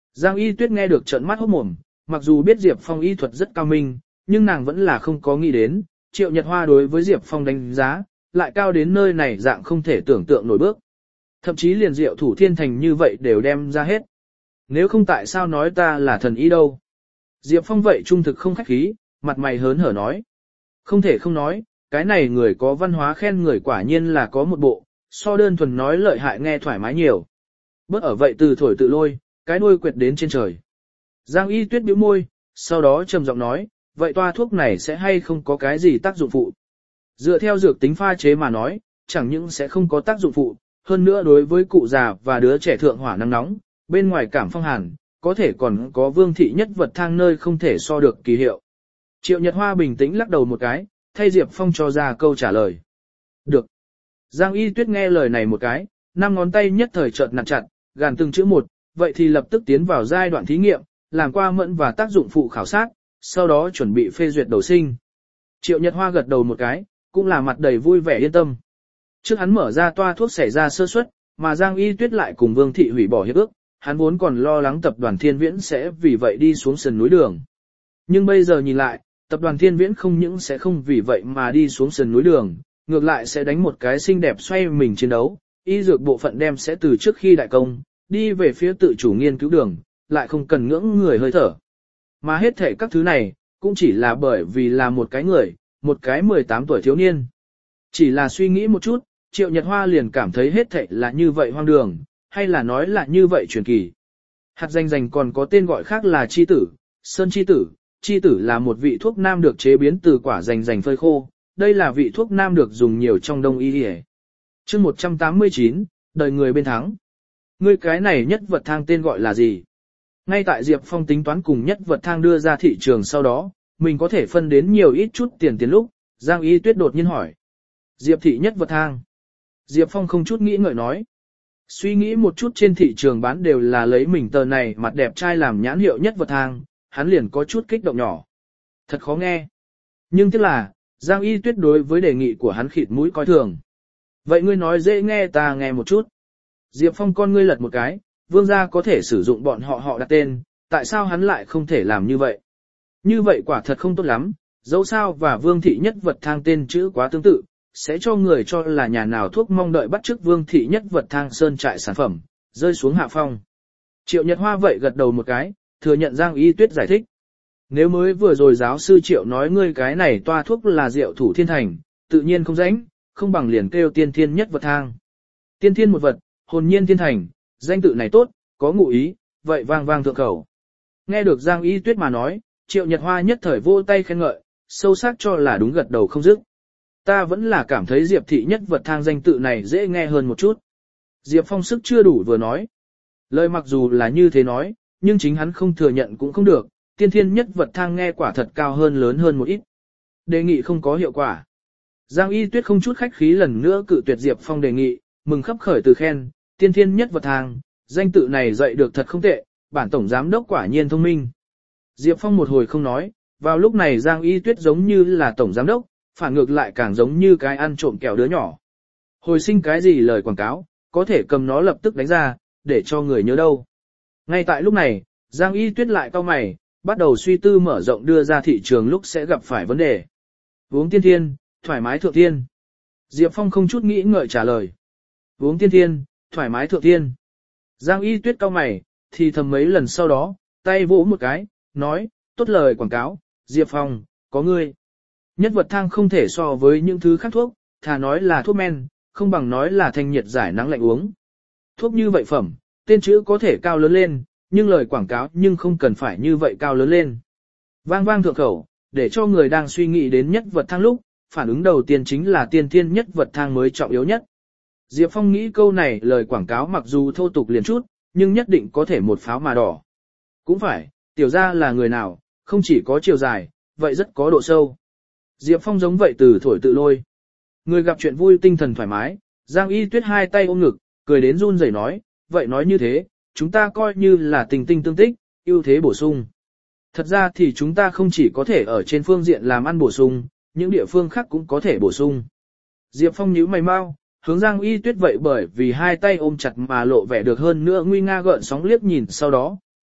Giang Y Tuyết nghe được trợn mắt hốt mồm, mặc dù biết Diệp Phong y thuật rất cao minh, nhưng nàng vẫn là không có nghĩ đến, Triệu Nhật Hoa đối với Diệp Phong đánh giá, lại cao đến nơi này dạng không thể tưởng tượng nổi bước. Thậm chí liền Diệu Thủ Thiên Thành như vậy đều đem ra hết. Nếu không tại sao nói ta là thần y đâu? Diệp Phong vậy trung thực không khách khí, mặt mày hớn hở nói. Không thể không nói, cái này người có văn hóa khen người quả nhiên là có một bộ, so đơn thuần nói lợi hại nghe thoải mái nhiều. Bớt ở vậy từ thổi tự lôi, cái đuôi quệt đến trên trời. Giang Y Tuyết bĩu môi, sau đó trầm giọng nói, vậy toa thuốc này sẽ hay không có cái gì tác dụng phụ? Dựa theo dược tính pha chế mà nói, chẳng những sẽ không có tác dụng phụ, hơn nữa đối với cụ già và đứa trẻ thượng hỏa nắng nóng, bên ngoài cảm phong hàn, có thể còn có vương thị nhất vật thang nơi không thể so được kỳ hiệu. Triệu Nhật Hoa bình tĩnh lắc đầu một cái, thay Diệp Phong cho ra câu trả lời. Được. Giang Y Tuyết nghe lời này một cái, năm ngón tay nhất thời chợt nặng chặt, gàn từng chữ một, vậy thì lập tức tiến vào giai đoạn thí nghiệm, làm qua mẫn và tác dụng phụ khảo sát, sau đó chuẩn bị phê duyệt đầu sinh. Triệu Nhật Hoa gật đầu một cái, cũng là mặt đầy vui vẻ yên tâm. Trước hắn mở ra toa thuốc xảy ra sơ suất, mà Giang Y Tuyết lại cùng Vương thị hủy bỏ hiệp ước, hắn vốn còn lo lắng tập đoàn Thiên Viễn sẽ vì vậy đi xuống sườn núi đường. Nhưng bây giờ nhìn lại, tập đoàn Thiên Viễn không những sẽ không vì vậy mà đi xuống sườn núi đường, ngược lại sẽ đánh một cái xinh đẹp xoay mình chiến đấu, y dược bộ phận đem sẽ từ trước khi đại công, đi về phía tự chủ nghiên cứu đường, lại không cần ngưỡng người hơi thở. Mà hết thể các thứ này, cũng chỉ là bởi vì là một cái người, một cái mười tám tuổi thiếu niên. Chỉ là suy nghĩ một chút, Triệu Nhật Hoa liền cảm thấy hết thảy là như vậy hoang đường, hay là nói là như vậy truyền kỳ. Hạt danh danh còn có tên gọi khác là chi tử, sơn chi tử, chi tử là một vị thuốc nam được chế biến từ quả danh danh phơi khô, đây là vị thuốc nam được dùng nhiều trong đông y y. Chương một trăm tám mươi chín, đời người bên thắng. Ngươi cái này nhất vật thang tên gọi là gì? Ngay tại Diệp Phong tính toán cùng nhất vật thang đưa ra thị trường sau đó, mình có thể phân đến nhiều ít chút tiền tiền lúc, Giang Y Tuyết đột nhiên hỏi. Diệp thị nhất vật thang. Diệp Phong không chút nghĩ ngợi nói. Suy nghĩ một chút trên thị trường bán đều là lấy mình tờ này mặt đẹp trai làm nhãn hiệu nhất vật thang, hắn liền có chút kích động nhỏ. Thật khó nghe. Nhưng tiếc là, Giang Y Tuyết đối với đề nghị của hắn khịt mũi coi thường. Vậy ngươi nói dễ nghe ta nghe một chút. Diệp Phong con ngươi lật một cái, vương gia có thể sử dụng bọn họ họ đặt tên, tại sao hắn lại không thể làm như vậy? Như vậy quả thật không tốt lắm, dẫu sao và vương thị nhất vật thang tên chữ quá tương tự, sẽ cho người cho là nhà nào thuốc mong đợi bắt chước vương thị nhất vật thang sơn trại sản phẩm, rơi xuống hạ phong. Triệu Nhật Hoa vậy gật đầu một cái, thừa nhận Giang Y Tuyết giải thích. Nếu mới vừa rồi giáo sư Triệu nói ngươi cái này toa thuốc là Diệu Thủ Thiên Thành, tự nhiên không rảnh, không bằng liền kêu tiên thiên nhất vật thang. Tiên thiên một vật, hồn nhiên thiên thành, danh tự này tốt, có ngụ ý, vậy vang vang thượng khẩu. Nghe được Giang Y Tuyết mà nói, Triệu Nhật Hoa nhất thời vô tay khen ngợi, sâu sắc cho là đúng gật đầu không dứt. Ta vẫn là cảm thấy Diệp thị nhất vật thang danh tự này dễ nghe hơn một chút. Diệp Phong sức chưa đủ vừa nói. Lời mặc dù là như thế nói, nhưng chính hắn không thừa nhận cũng không được, tiên thiên nhất vật thang nghe quả thật cao hơn lớn hơn một ít. Đề nghị không có hiệu quả. Giang Y Tuyết không chút khách khí lần nữa cự tuyệt Diệp Phong đề nghị, mừng khấp khởi từ khen, tiên thiên nhất vật thang, danh tự này dạy được thật không tệ, bản tổng giám đốc quả nhiên thông minh. Diệp Phong một hồi không nói, vào lúc này Giang Y Tuyết giống như là tổng giám đốc, phản ngược lại càng giống như cái ăn trộm kẹo đứa nhỏ. Hồi sinh cái gì lời quảng cáo, có thể cầm nó lập tức đánh ra, để cho người nhớ đâu. Ngay tại lúc này, Giang Y Tuyết lại cau mày, bắt đầu suy tư mở rộng đưa ra thị trường lúc sẽ gặp phải vấn đề. Uống tiên thiên, thoải mái thượng thiên. Diệp Phong không chút nghĩ ngợi trả lời. Uống tiên thiên, thoải mái thượng thiên. Giang Y Tuyết cau mày, thì thầm mấy lần sau đó, tay vỗ một cái, nói, tốt lời quảng cáo, Diệp Phong, có ngươi. Nhất vật thang không thể so với những thứ khác thuốc, thà nói là thuốc men, không bằng nói là thanh nhiệt giải nắng lạnh uống. Thuốc như vậy phẩm, tên chữ có thể cao lớn lên, nhưng lời quảng cáo nhưng không cần phải như vậy cao lớn lên. Vang vang thượng khẩu, để cho người đang suy nghĩ đến nhất vật thang lúc, phản ứng đầu tiên chính là tiên thiên nhất vật thang mới trọng yếu nhất. Diệp Phong nghĩ câu này lời quảng cáo mặc dù thô tục liền chút, nhưng nhất định có thể một pháo mà đỏ. Cũng phải, tiểu gia là người nào, không chỉ có chiều dài, vậy rất có độ sâu. Diệp Phong giống vậy từ thổi tự lôi. Người gặp chuyện vui tinh thần thoải mái, Giang Y Tuyết hai tay ôm ngực, cười đến run rẩy nói, vậy nói như thế, chúng ta coi như là tình tinh tương tích, ưu thế bổ sung. Thật ra thì chúng ta không chỉ có thể ở trên phương diện làm ăn bổ sung, những địa phương khác cũng có thể bổ sung. Diệp Phong nhíu mày mau, hướng Giang Y Tuyết vậy bởi vì hai tay ôm chặt mà lộ vẻ được hơn nữa nguy nga gợn sóng liếc nhìn sau đó,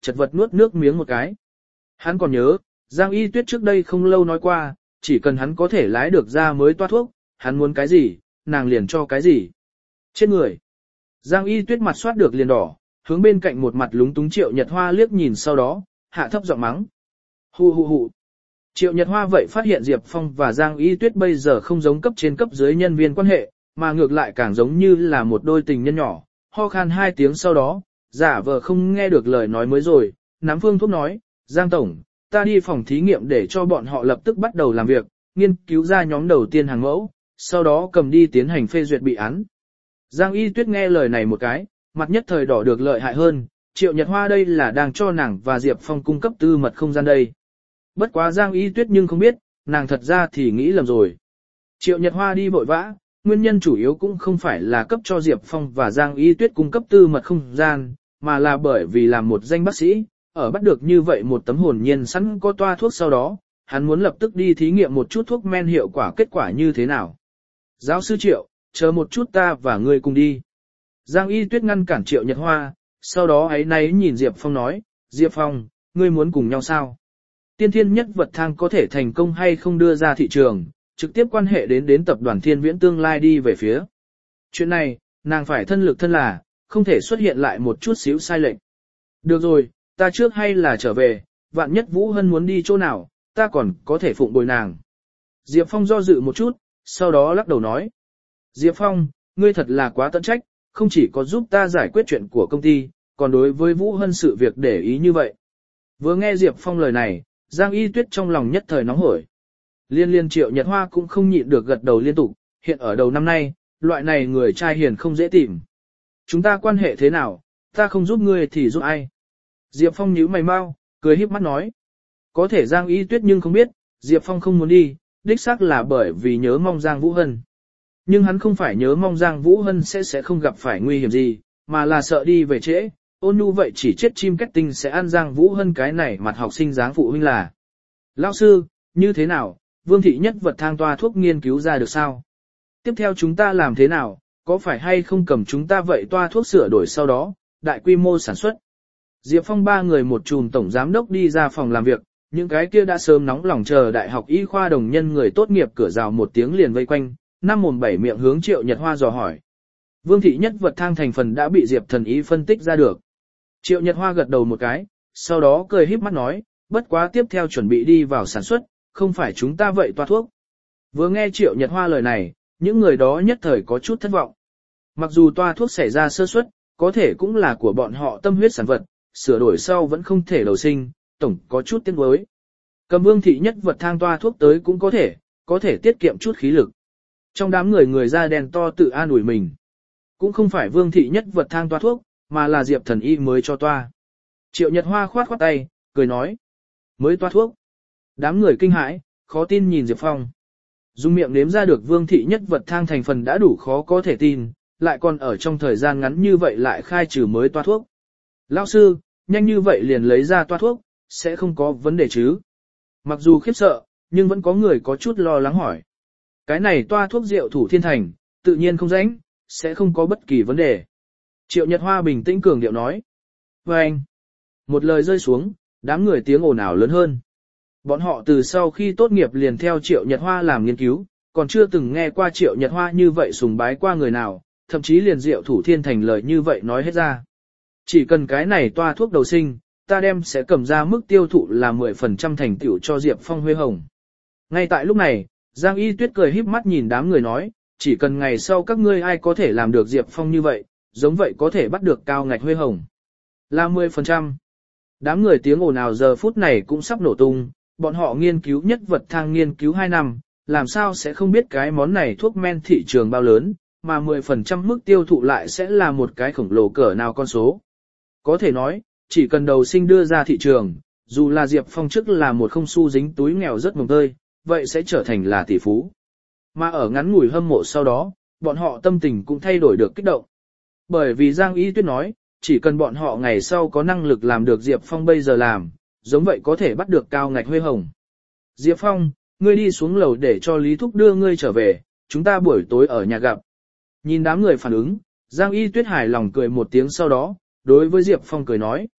chật vật nuốt nước miếng một cái. Hắn còn nhớ, Giang Y Tuyết trước đây không lâu nói qua, chỉ cần hắn có thể lái được ra mới toa thuốc, hắn muốn cái gì, nàng liền cho cái gì. Trên người, Giang Y Tuyết mặt soát được liền đỏ, hướng bên cạnh một mặt lúng túng Triệu Nhật Hoa liếc nhìn sau đó, hạ thấp giọng mắng. Hù hù hù. Triệu Nhật Hoa vậy phát hiện Diệp Phong và Giang Y Tuyết bây giờ không giống cấp trên cấp dưới nhân viên quan hệ, mà ngược lại càng giống như là một đôi tình nhân nhỏ, ho khan hai tiếng sau đó, giả vờ không nghe được lời nói mới rồi, nắm phương thuốc nói, Giang Tổng, ta đi phòng thí nghiệm để cho bọn họ lập tức bắt đầu làm việc, nghiên cứu ra nhóm đầu tiên hàng mẫu, sau đó cầm đi tiến hành phê duyệt bị án. Giang Y Tuyết nghe lời này một cái, mặt nhất thời đỏ được lợi hại hơn, Triệu Nhật Hoa đây là đang cho nàng và Diệp Phong cung cấp tư mật không gian đây. Bất quá Giang Y Tuyết nhưng không biết, nàng thật ra thì nghĩ lầm rồi. Triệu Nhật Hoa đi vội vã, nguyên nhân chủ yếu cũng không phải là cấp cho Diệp Phong và Giang Y Tuyết cung cấp tư mật không gian, mà là bởi vì làm một danh bác sĩ, ở bắt được như vậy một tấm hồn nhiên sẵn có toa thuốc sau đó, hắn muốn lập tức đi thí nghiệm một chút thuốc men hiệu quả kết quả như thế nào. Giáo sư Triệu, chờ một chút ta và ngươi cùng đi. Giang Y Tuyết ngăn cản Triệu Nhật Hoa, sau đó ấy náy nhìn Diệp Phong nói, Diệp Phong, ngươi muốn cùng nhau sao? Tiên thiên nhất vật thang có thể thành công hay không đưa ra thị trường, trực tiếp quan hệ đến đến tập đoàn Thiên Viễn tương lai đi về phía. Chuyện này, nàng phải thân lực thân là, không thể xuất hiện lại một chút xíu sai lệch. Được rồi, ta trước hay là trở về, vạn nhất Vũ Hân muốn đi chỗ nào, ta còn có thể phụng bồi nàng. Diệp Phong do dự một chút, sau đó lắc đầu nói. Diệp Phong, ngươi thật là quá tận trách, không chỉ có giúp ta giải quyết chuyện của công ty, còn đối với Vũ Hân sự việc để ý như vậy. Vừa nghe Diệp Phong lời này, Giang Y Tuyết trong lòng nhất thời nóng hổi. Liên liên Triệu Nhật Hoa cũng không nhịn được gật đầu liên tục, hiện ở đầu năm nay, loại này người trai hiền không dễ tìm. Chúng ta quan hệ thế nào, ta không giúp ngươi thì giúp ai. Diệp Phong nhíu mày mau, cười híp mắt nói. Có thể Giang Y Tuyết nhưng không biết, Diệp Phong không muốn đi, đích xác là bởi vì nhớ mong Giang Vũ Hân. Nhưng hắn không phải nhớ mong Giang Vũ Hân sẽ sẽ không gặp phải nguy hiểm gì, mà là sợ đi về trễ, ôn nhu vậy chỉ chết chim kết tinh sẽ ăn Giang Vũ Hân cái này mặt học sinh dáng phụ huynh là. Lão sư, như thế nào, Vương Thị Nhất vật thang toa thuốc nghiên cứu ra được sao? Tiếp theo chúng ta làm thế nào, có phải hay không cầm chúng ta vậy toa thuốc sửa đổi sau đó, đại quy mô sản xuất? Diệp Phong ba người một chùm tổng giám đốc đi ra phòng làm việc, những cái kia đã sớm nóng lòng chờ đại học y khoa đồng nhân người tốt nghiệp cửa rào một tiếng liền vây quanh, năm mồm bảy miệng hướng Triệu Nhật Hoa dò hỏi. Vương Thị Nhất vật thang thành phần đã bị Diệp thần y phân tích ra được. Triệu Nhật Hoa gật đầu một cái, sau đó cười híp mắt nói, bất quá tiếp theo chuẩn bị đi vào sản xuất, không phải chúng ta vậy toa thuốc. Vừa nghe Triệu Nhật Hoa lời này, những người đó nhất thời có chút thất vọng. Mặc dù toa thuốc xảy ra sơ suất, có thể cũng là của bọn họ tâm huyết sản vật, sửa đổi sau vẫn không thể đầu sinh, tổng có chút tiếc nuối. Cầm Vương Thị Nhất vật thang toa thuốc tới cũng có thể, có thể tiết kiệm chút khí lực. Trong đám người người da đen to tự an ủi mình. Cũng không phải Vương Thị Nhất vật thang toa thuốc, mà là Diệp thần y mới cho toa. Triệu Nhật Hoa khoát khoát tay, cười nói. Mới toa thuốc. Đám người kinh hãi, khó tin nhìn Diệp Phong. Dùng miệng nếm ra được Vương Thị Nhất vật thang thành phần đã đủ khó có thể tin, lại còn ở trong thời gian ngắn như vậy lại khai trừ mới toa thuốc. Lão sư, nhanh như vậy liền lấy ra toa thuốc, sẽ không có vấn đề chứ? Mặc dù khiếp sợ, nhưng vẫn có người có chút lo lắng hỏi. Cái này toa thuốc rượu thủ thiên thành, tự nhiên không rãnh, sẽ không có bất kỳ vấn đề. Triệu Nhật Hoa bình tĩnh cường điệu nói. Và anh, một lời rơi xuống, đám người tiếng ồn ào lớn hơn. Bọn họ từ sau khi tốt nghiệp liền theo Triệu Nhật Hoa làm nghiên cứu, còn chưa từng nghe qua Triệu Nhật Hoa như vậy sùng bái qua người nào, thậm chí liền rượu thủ thiên thành lời như vậy nói hết ra. Chỉ cần cái này toa thuốc đầu sinh, ta đem sẽ cầm ra mức tiêu thụ là mười phần trăm thành tựu cho Diệp Phong Huê Hồng. Ngay tại lúc này, Giang Y Tuyết cười híp mắt nhìn đám người nói, chỉ cần ngày sau các ngươi ai có thể làm được Diệp Phong như vậy, giống vậy có thể bắt được cao ngạch Huê Hồng. Là mười phần trăm. Đám người tiếng ồn ào giờ phút này cũng sắp nổ tung, bọn họ nghiên cứu nhất vật thang nghiên cứu hai năm, làm sao sẽ không biết cái món này thuốc men thị trường bao lớn, mà mười phần trăm mức tiêu thụ lại sẽ là một cái khổng lồ cỡ nào con số. Có thể nói, chỉ cần đầu sinh đưa ra thị trường, dù là Diệp Phong trước là một không xu dính túi nghèo rất mồng tơi, vậy sẽ trở thành là tỷ phú. Mà ở ngắn ngủi hâm mộ sau đó, bọn họ tâm tình cũng thay đổi được kích động. Bởi vì Giang Y Tuyết nói, chỉ cần bọn họ ngày sau có năng lực làm được Diệp Phong bây giờ làm, giống vậy có thể bắt được cao ngạch Huê Hồng. Diệp Phong, ngươi đi xuống lầu để cho Lý Thúc đưa ngươi trở về, chúng ta buổi tối ở nhà gặp. Nhìn đám người phản ứng, Giang Y Tuyết hài lòng cười một tiếng sau đó, đối với Diệp Phong cười nói.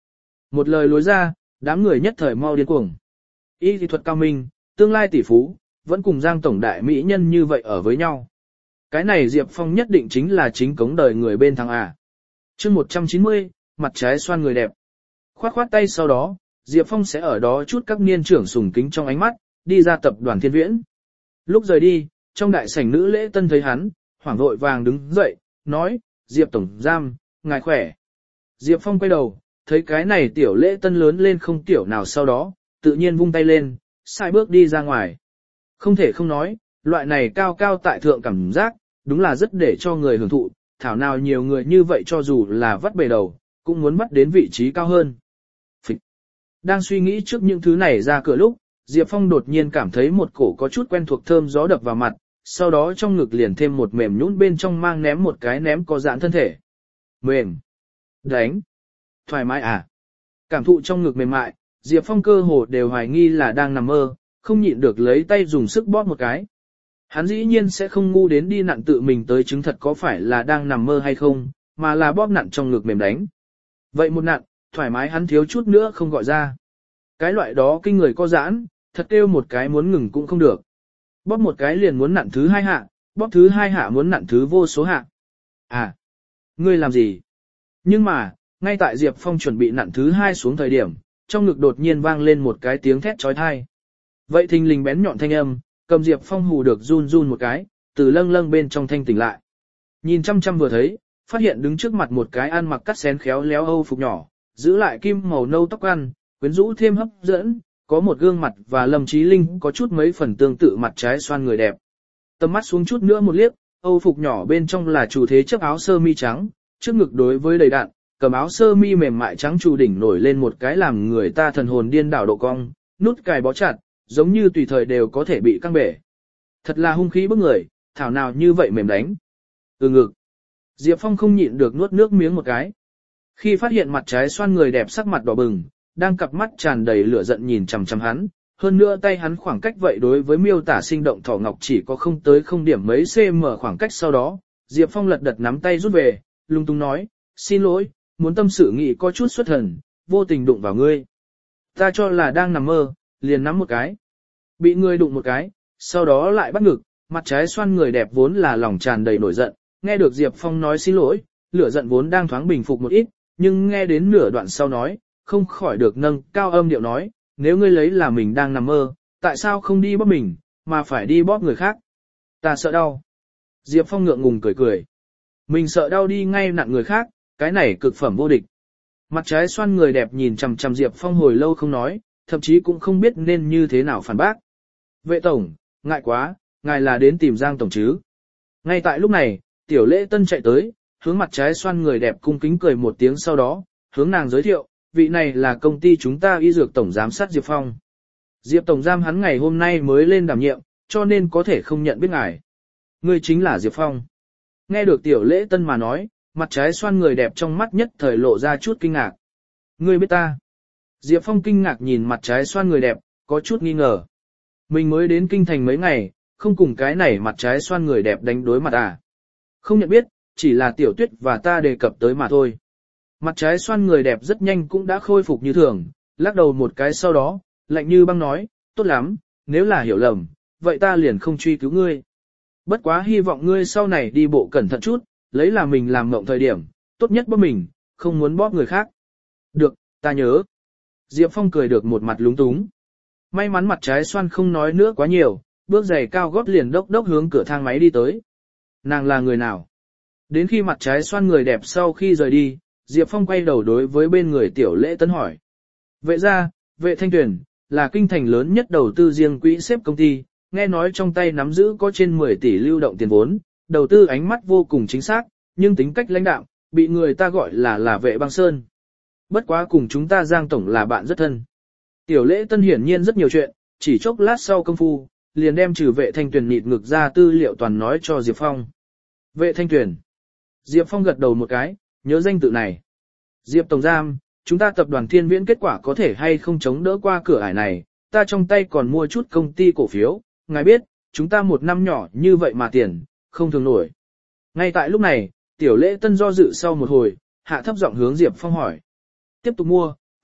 Một lời lối ra, đám người nhất thời mau điên cuồng. Y kỹ thuật cao minh, tương lai tỷ phú, vẫn cùng Giang tổng đại mỹ nhân như vậy ở với nhau. Cái này Diệp Phong nhất định chính là chính cống đời người bên thằng à. Chương một trăm chín mươi, mặt trái xoan người đẹp. Khoát khoát tay sau đó, Diệp Phong sẽ ở đó chút các niên trưởng sùng kính trong ánh mắt, đi ra tập đoàn Thiên Viễn. Lúc rời đi, trong đại sảnh nữ lễ tân thấy hắn, hoảng vội vàng đứng dậy, nói, Diệp tổng giám, ngài khỏe. Diệp Phong quay đầu, thấy cái này tiểu lễ tân lớn lên không tiểu nào sau đó, tự nhiên vung tay lên, sai bước đi ra ngoài. Không thể không nói, loại này cao cao tại thượng cảm giác, đúng là rất để cho người hưởng thụ, thảo nào nhiều người như vậy cho dù là vắt bề đầu, cũng muốn bắt đến vị trí cao hơn. Phịch. Đang suy nghĩ trước những thứ này ra cửa lúc, Diệp Phong đột nhiên cảm thấy một cổ có chút quen thuộc thơm gió đập vào mặt, sau đó trong ngực liền thêm một mềm nhũn bên trong mang ném một cái ném có giãn thân thể. Mềm. Đánh. Thoải mái à. Cảm thụ trong ngực mềm mại, Diệp Phong cơ hồ đều hoài nghi là đang nằm mơ, không nhịn được lấy tay dùng sức bóp một cái. Hắn dĩ nhiên sẽ không ngu đến đi nặn tự mình tới chứng thật có phải là đang nằm mơ hay không, mà là bóp nặn trong ngực mềm đánh. Vậy một nặn, thoải mái hắn thiếu chút nữa không gọi ra. Cái loại đó kinh người co giãn, thật kêu một cái muốn ngừng cũng không được. Bóp một cái liền muốn nặn thứ hai hạ, bóp thứ hai hạ muốn nặn thứ vô số hạ. À, ngươi làm gì? Nhưng mà, ngay tại Diệp Phong chuẩn bị nặn thứ hai xuống thời điểm, trong ngực đột nhiên vang lên một cái tiếng thét chói tai. Vậy thình lình bén nhọn thanh âm, cầm Diệp Phong hù được run run một cái, từ lâng lâng bên trong thanh tỉnh lại. Nhìn chăm chăm vừa thấy, phát hiện đứng trước mặt một cái ăn mặc cắt xén khéo léo Âu phục nhỏ, giữ lại kim màu nâu tóc ăn, quyến rũ thêm hấp dẫn, có một gương mặt và Lâm Chí Linh có chút mấy phần tương tự mặt trái xoan người đẹp. Tầm mắt xuống chút nữa một liếc, Âu phục nhỏ bên trong là chủ thế chấp áo sơ mi trắng, trước ngực đối với đầy đặn, cầm áo sơ mi mềm mại trắng trù đỉnh nổi lên một cái làm người ta thần hồn điên đảo độ cong, nút cài bó chặt, giống như tùy thời đều có thể bị căng bể. Thật là hung khí bức người, thảo nào như vậy mềm đánh. Ừ ngực. Diệp Phong không nhịn được nuốt nước miếng một cái. Khi phát hiện mặt trái xoan người đẹp sắc mặt đỏ bừng, đang cặp mắt tràn đầy lửa giận nhìn chằm chằm hắn, hơn nữa tay hắn khoảng cách vậy đối với miêu tả sinh động thỏ ngọc chỉ có không tới không điểm mấy cm khoảng cách sau đó, Diệp Phong lật đật nắm tay rút về, lung tung nói, xin lỗi, muốn tâm sự nghị có chút xuất thần, vô tình đụng vào ngươi. Ta cho là đang nằm mơ, liền nắm một cái. Bị ngươi đụng một cái, sau đó lại bắt ngực, mặt trái xoan người đẹp vốn là lòng tràn đầy nổi giận, nghe được Diệp Phong nói xin lỗi, lửa giận vốn đang thoáng bình phục một ít, nhưng nghe đến nửa đoạn sau nói, không khỏi được nâng cao âm điệu nói, nếu ngươi lấy là mình đang nằm mơ, tại sao không đi bóp mình, mà phải đi bóp người khác? Ta sợ đau. Diệp Phong ngượng ngùng cười cười. Mình sợ đau đi ngay nặn người khác, cái này cực phẩm vô địch. Mặt trái xoan người đẹp nhìn chằm chằm Diệp Phong hồi lâu không nói, thậm chí cũng không biết nên như thế nào phản bác. Vệ tổng, ngại quá, ngài là đến tìm Giang tổng chứ? Ngay tại lúc này, tiểu lễ tân chạy tới, hướng mặt trái xoan người đẹp cung kính cười một tiếng sau đó, hướng nàng giới thiệu, vị này là công ty chúng ta y dược tổng giám sát Diệp Phong. Diệp tổng giám hắn ngày hôm nay mới lên đảm nhiệm, cho nên có thể không nhận biết ngài. Ngươi chính là Diệp Phong. Nghe được tiểu lễ tân mà nói, mặt trái xoan người đẹp trong mắt nhất thời lộ ra chút kinh ngạc. Ngươi biết ta? Diệp Phong kinh ngạc nhìn mặt trái xoan người đẹp, có chút nghi ngờ. Mình mới đến kinh thành mấy ngày, không cùng cái này mặt trái xoan người đẹp đánh đối mặt à? Không nhận biết, chỉ là tiểu tuyết và ta đề cập tới mà thôi. Mặt trái xoan người đẹp rất nhanh cũng đã khôi phục như thường, lắc đầu một cái sau đó, lạnh như băng nói, tốt lắm, nếu là hiểu lầm, vậy ta liền không truy cứu ngươi. Bất quá hy vọng ngươi sau này đi bộ cẩn thận chút, lấy là mình làm mộng thời điểm, tốt nhất bóp mình, không muốn bóp người khác. Được, ta nhớ. Diệp Phong cười được một mặt lúng túng. May mắn mặt trái xoan không nói nữa quá nhiều, bước giày cao gót liền đốc đốc hướng cửa thang máy đi tới. Nàng là người nào? Đến khi mặt trái xoan người đẹp sau khi rời đi, Diệp Phong quay đầu đối với bên người tiểu lễ tân hỏi. Vệ gia, vệ thanh tuyển, là kinh thành lớn nhất đầu tư riêng quỹ xếp công ty, nghe nói trong tay nắm giữ có trên mười tỷ lưu động tiền vốn, đầu tư ánh mắt vô cùng chính xác, nhưng tính cách lãnh đạm, bị người ta gọi là là vệ băng sơn. Bất quá cùng chúng ta Giang tổng là bạn rất thân. Tiểu lễ tân hiển nhiên rất nhiều chuyện, chỉ chốc lát sau công phu, liền đem trừ vệ thanh tuyển nịt ngực ra tư liệu toàn nói cho Diệp Phong. Vệ thanh tuyển. Diệp Phong gật đầu một cái, nhớ danh tự này. Diệp tổng giám, chúng ta tập đoàn Thiên Viễn kết quả có thể hay không chống đỡ qua cửa ải này, ta trong tay còn mua chút công ty cổ phiếu, ngài biết, chúng ta một năm nhỏ như vậy mà tiền, không thường nổi. Ngay tại lúc này, tiểu lễ tân do dự sau một hồi, hạ thấp giọng hướng Diệp Phong hỏi. Tiếp tục mua,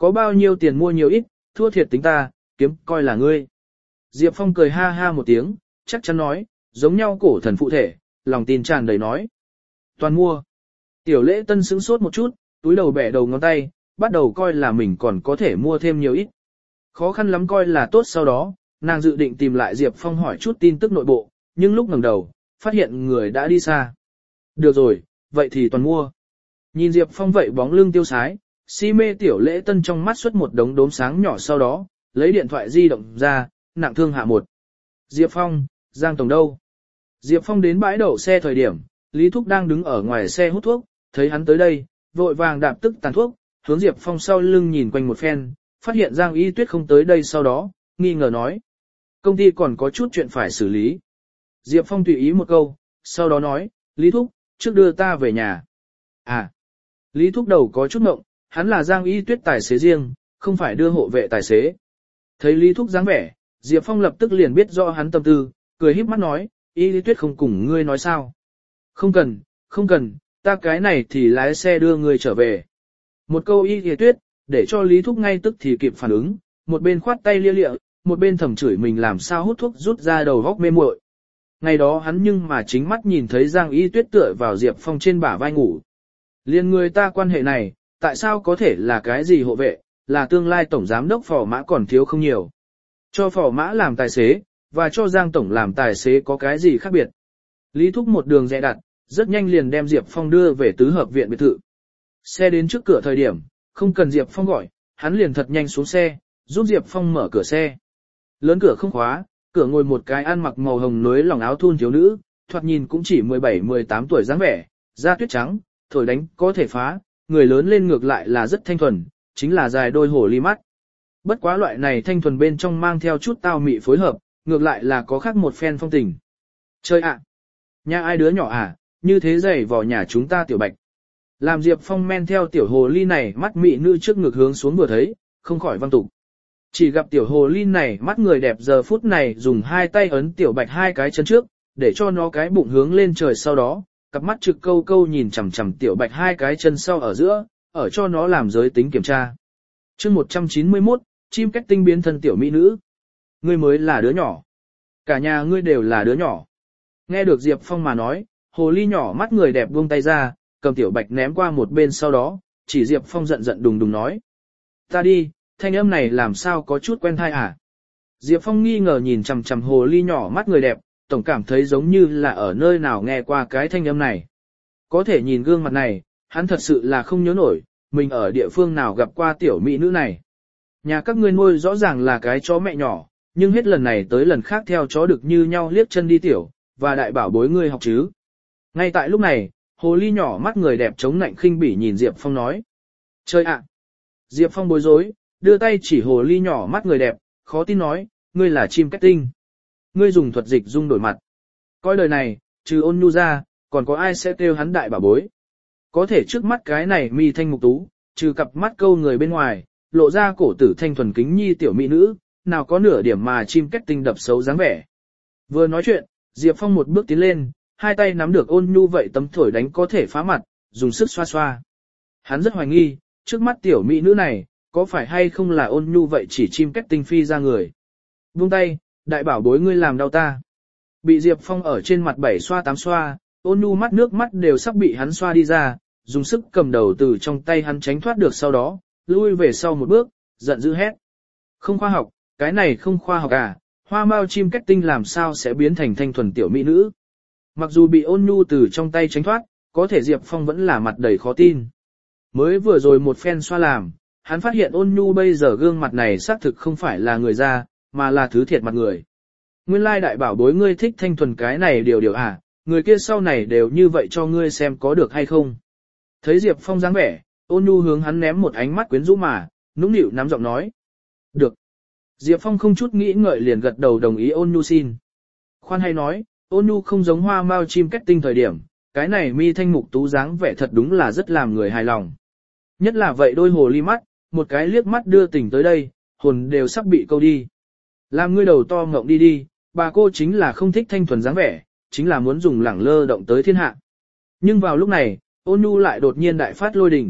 có bao nhiêu tiền mua nhiều ít, thua thiệt tính ta, kiếm coi là ngươi. Diệp Phong cười ha ha một tiếng, chắc chắn nói, giống nhau cổ thần phụ thể, lòng tin tràn đầy nói. Toàn mua. Tiểu lễ tân sững sốt một chút, túi đầu bẻ đầu ngón tay, bắt đầu coi là mình còn có thể mua thêm nhiều ít. Khó khăn lắm coi là tốt sau đó, nàng dự định tìm lại Diệp Phong hỏi chút tin tức nội bộ, nhưng lúc ngẩng đầu, phát hiện người đã đi xa. Được rồi, vậy thì toàn mua. Nhìn Diệp Phong vậy bóng lưng tiêu sái, si mê tiểu lễ tân trong mắt xuất một đống đốm sáng nhỏ sau đó, lấy điện thoại di động ra, nặng thương hạ một. Diệp Phong, Giang Tổng đâu? Diệp Phong đến bãi đậu xe thời điểm, Lý Thúc đang đứng ở ngoài xe hút thuốc, thấy hắn tới đây, vội vàng đạp tức tàn thuốc, hướng Diệp Phong sau lưng nhìn quanh một phen, phát hiện Giang Y Tuyết không tới đây sau đó, nghi ngờ nói. Công ty còn có chút chuyện phải xử lý. Diệp Phong tùy ý một câu, sau đó nói, Lý Thúc, trước đưa ta về nhà. À, Lý Thúc đầu có chút ngộng, hắn là Giang Y Tuyết tài xế riêng, không phải đưa hộ vệ tài xế. Thấy Lý Thúc dáng vẻ, Diệp Phong lập tức liền biết rõ hắn tâm tư, cười híp mắt nói, Y Tuyết không cùng ngươi nói sao. Không cần, không cần, ta cái này thì lái xe đưa ngươi trở về. Một câu Y Tuyết, để cho Lý Thúc ngay tức thì kịp phản ứng, một bên khoát tay lia lịa, một bên thầm chửi mình làm sao hút thuốc rút ra đầu góc mê muội. Ngày đó hắn nhưng mà chính mắt nhìn thấy Giang Y Tuyết tựa vào Diệp Phong trên bả vai ngủ. Liên người ta quan hệ này, tại sao có thể là cái gì hộ vệ, là tương lai tổng giám đốc Phò Mã còn thiếu không nhiều. Cho Phò Mã làm tài xế, và cho Giang Tổng làm tài xế có cái gì khác biệt. Lý Thúc một đường dè đặt, rất nhanh liền đem Diệp Phong đưa về tứ hợp viện biệt thự. Xe đến trước cửa thời điểm, không cần Diệp Phong gọi, hắn liền thật nhanh xuống xe, giúp Diệp Phong mở cửa xe. Lớn cửa không khóa, cửa ngồi một cái ăn mặc màu hồng núi lòng áo thun thiếu nữ, thoạt nhìn cũng chỉ mười bảy mười tám tuổi dáng vẻ, da tuyết trắng, thổi đánh có thể phá, người lớn lên ngược lại là rất thanh thuần, chính là dài đôi hổ ly mắt. Bất quá loại này thanh thuần bên trong mang theo chút tao mị phối hợp, ngược lại là có khác một phen phong tình. Chơi ạ! Nhà ai đứa nhỏ à, như thế giày vò nhà chúng ta tiểu bạch. Làm Diệp Phong men theo tiểu hồ ly này mắt mị nữ trước ngực hướng xuống vừa thấy, không khỏi văng tục. Chỉ gặp tiểu hồ ly này mắt người đẹp giờ phút này dùng hai tay ấn tiểu bạch hai cái chân trước, để cho nó cái bụng hướng lên trời sau đó, cặp mắt trực câu câu nhìn chằm chằm tiểu bạch hai cái chân sau ở giữa, ở cho nó làm giới tính kiểm tra. Chương một trăm chín mươi mốt, chim cách tinh biến thân tiểu mỹ nữ. Ngươi mới là đứa nhỏ. Cả nhà ngươi đều là đứa nhỏ. Nghe được Diệp Phong mà nói, hồ ly nhỏ mắt người đẹp buông tay ra, cầm tiểu bạch ném qua một bên sau đó, chỉ Diệp Phong giận giận đùng đùng nói. Ta đi, thanh âm này làm sao có chút quen thai à? Diệp Phong nghi ngờ nhìn chằm chằm hồ ly nhỏ mắt người đẹp, tổng cảm thấy giống như là ở nơi nào nghe qua cái thanh âm này. Có thể nhìn gương mặt này, hắn thật sự là không nhớ nổi, mình ở địa phương nào gặp qua tiểu mỹ nữ này. Nhà các ngươi nuôi rõ ràng là cái chó mẹ nhỏ, nhưng hết lần này tới lần khác theo chó được như nhau liếc chân đi tiểu, và đại bảo bối ngươi học chứ. Ngay tại lúc này, hồ ly nhỏ mắt người đẹp chống nạnh khinh bỉ nhìn Diệp Phong nói. Chơi ạ! Diệp Phong bối rối, đưa tay chỉ hồ ly nhỏ mắt người đẹp, khó tin nói, ngươi là chim cách tinh. Ngươi dùng thuật dịch dung đổi mặt. Coi đời này, trừ ôn nhu ra, còn có ai sẽ kêu hắn đại bảo bối. Có thể trước mắt cái này mi thanh mục tú, trừ cặp mắt câu người bên ngoài, lộ ra cổ tử thanh thuần kính nhi tiểu mỹ nữ, nào có nửa điểm mà chim cách tinh đập xấu dáng vẻ. Vừa nói chuyện, Diệp Phong một bước tiến lên, hai tay nắm được ôn nhu vậy tấm thổi đánh có thể phá mặt, dùng sức xoa xoa. Hắn rất hoài nghi, trước mắt tiểu mỹ nữ này, có phải hay không là ôn nhu vậy chỉ chim cách tinh phi ra người. Buông tay, đại bảo bối ngươi làm đau ta. Bị Diệp Phong ở trên mặt bảy xoa tám xoa, ôn nhu mắt nước mắt đều sắp bị hắn xoa đi ra, dùng sức cầm đầu từ trong tay hắn tránh thoát được sau đó, lui về sau một bước, giận dữ hét. Không khoa học, cái này không khoa học à, hoa mao chim cách tinh làm sao sẽ biến thành thanh thuần tiểu mỹ nữ. Mặc dù bị ôn nhu từ trong tay tránh thoát, có thể Diệp Phong vẫn là mặt đầy khó tin. Mới vừa rồi một phen xoa làm, hắn phát hiện ôn nhu bây giờ gương mặt này xác thực không phải là người da, mà là thứ thiệt mặt người. Nguyên lai đại bảo bối ngươi thích thanh thuần cái này điều điều à, người kia sau này đều như vậy cho ngươi xem có được hay không. Thấy Diệp Phong dáng vẻ, ôn nhu hướng hắn ném một ánh mắt quyến rũ mà, nũng nịu nắm giọng nói. Được. Diệp Phong không chút nghĩ ngợi liền gật đầu đồng ý ôn nhu xin. Khoan hay nói, ôn nhu không giống hoa mao chim cách tinh thời điểm, cái này mi thanh mục tú dáng vẻ thật đúng là rất làm người hài lòng. Nhất là vậy đôi hồ ly mắt, một cái liếc mắt đưa tình tới đây, hồn đều sắp bị câu đi. Làm ngươi đầu to ngộng đi đi, bà cô chính là không thích thanh thuần dáng vẻ, chính là muốn dùng lẳng lơ động tới thiên hạ. Nhưng vào lúc này, ôn nhu lại đột nhiên đại phát lôi đình,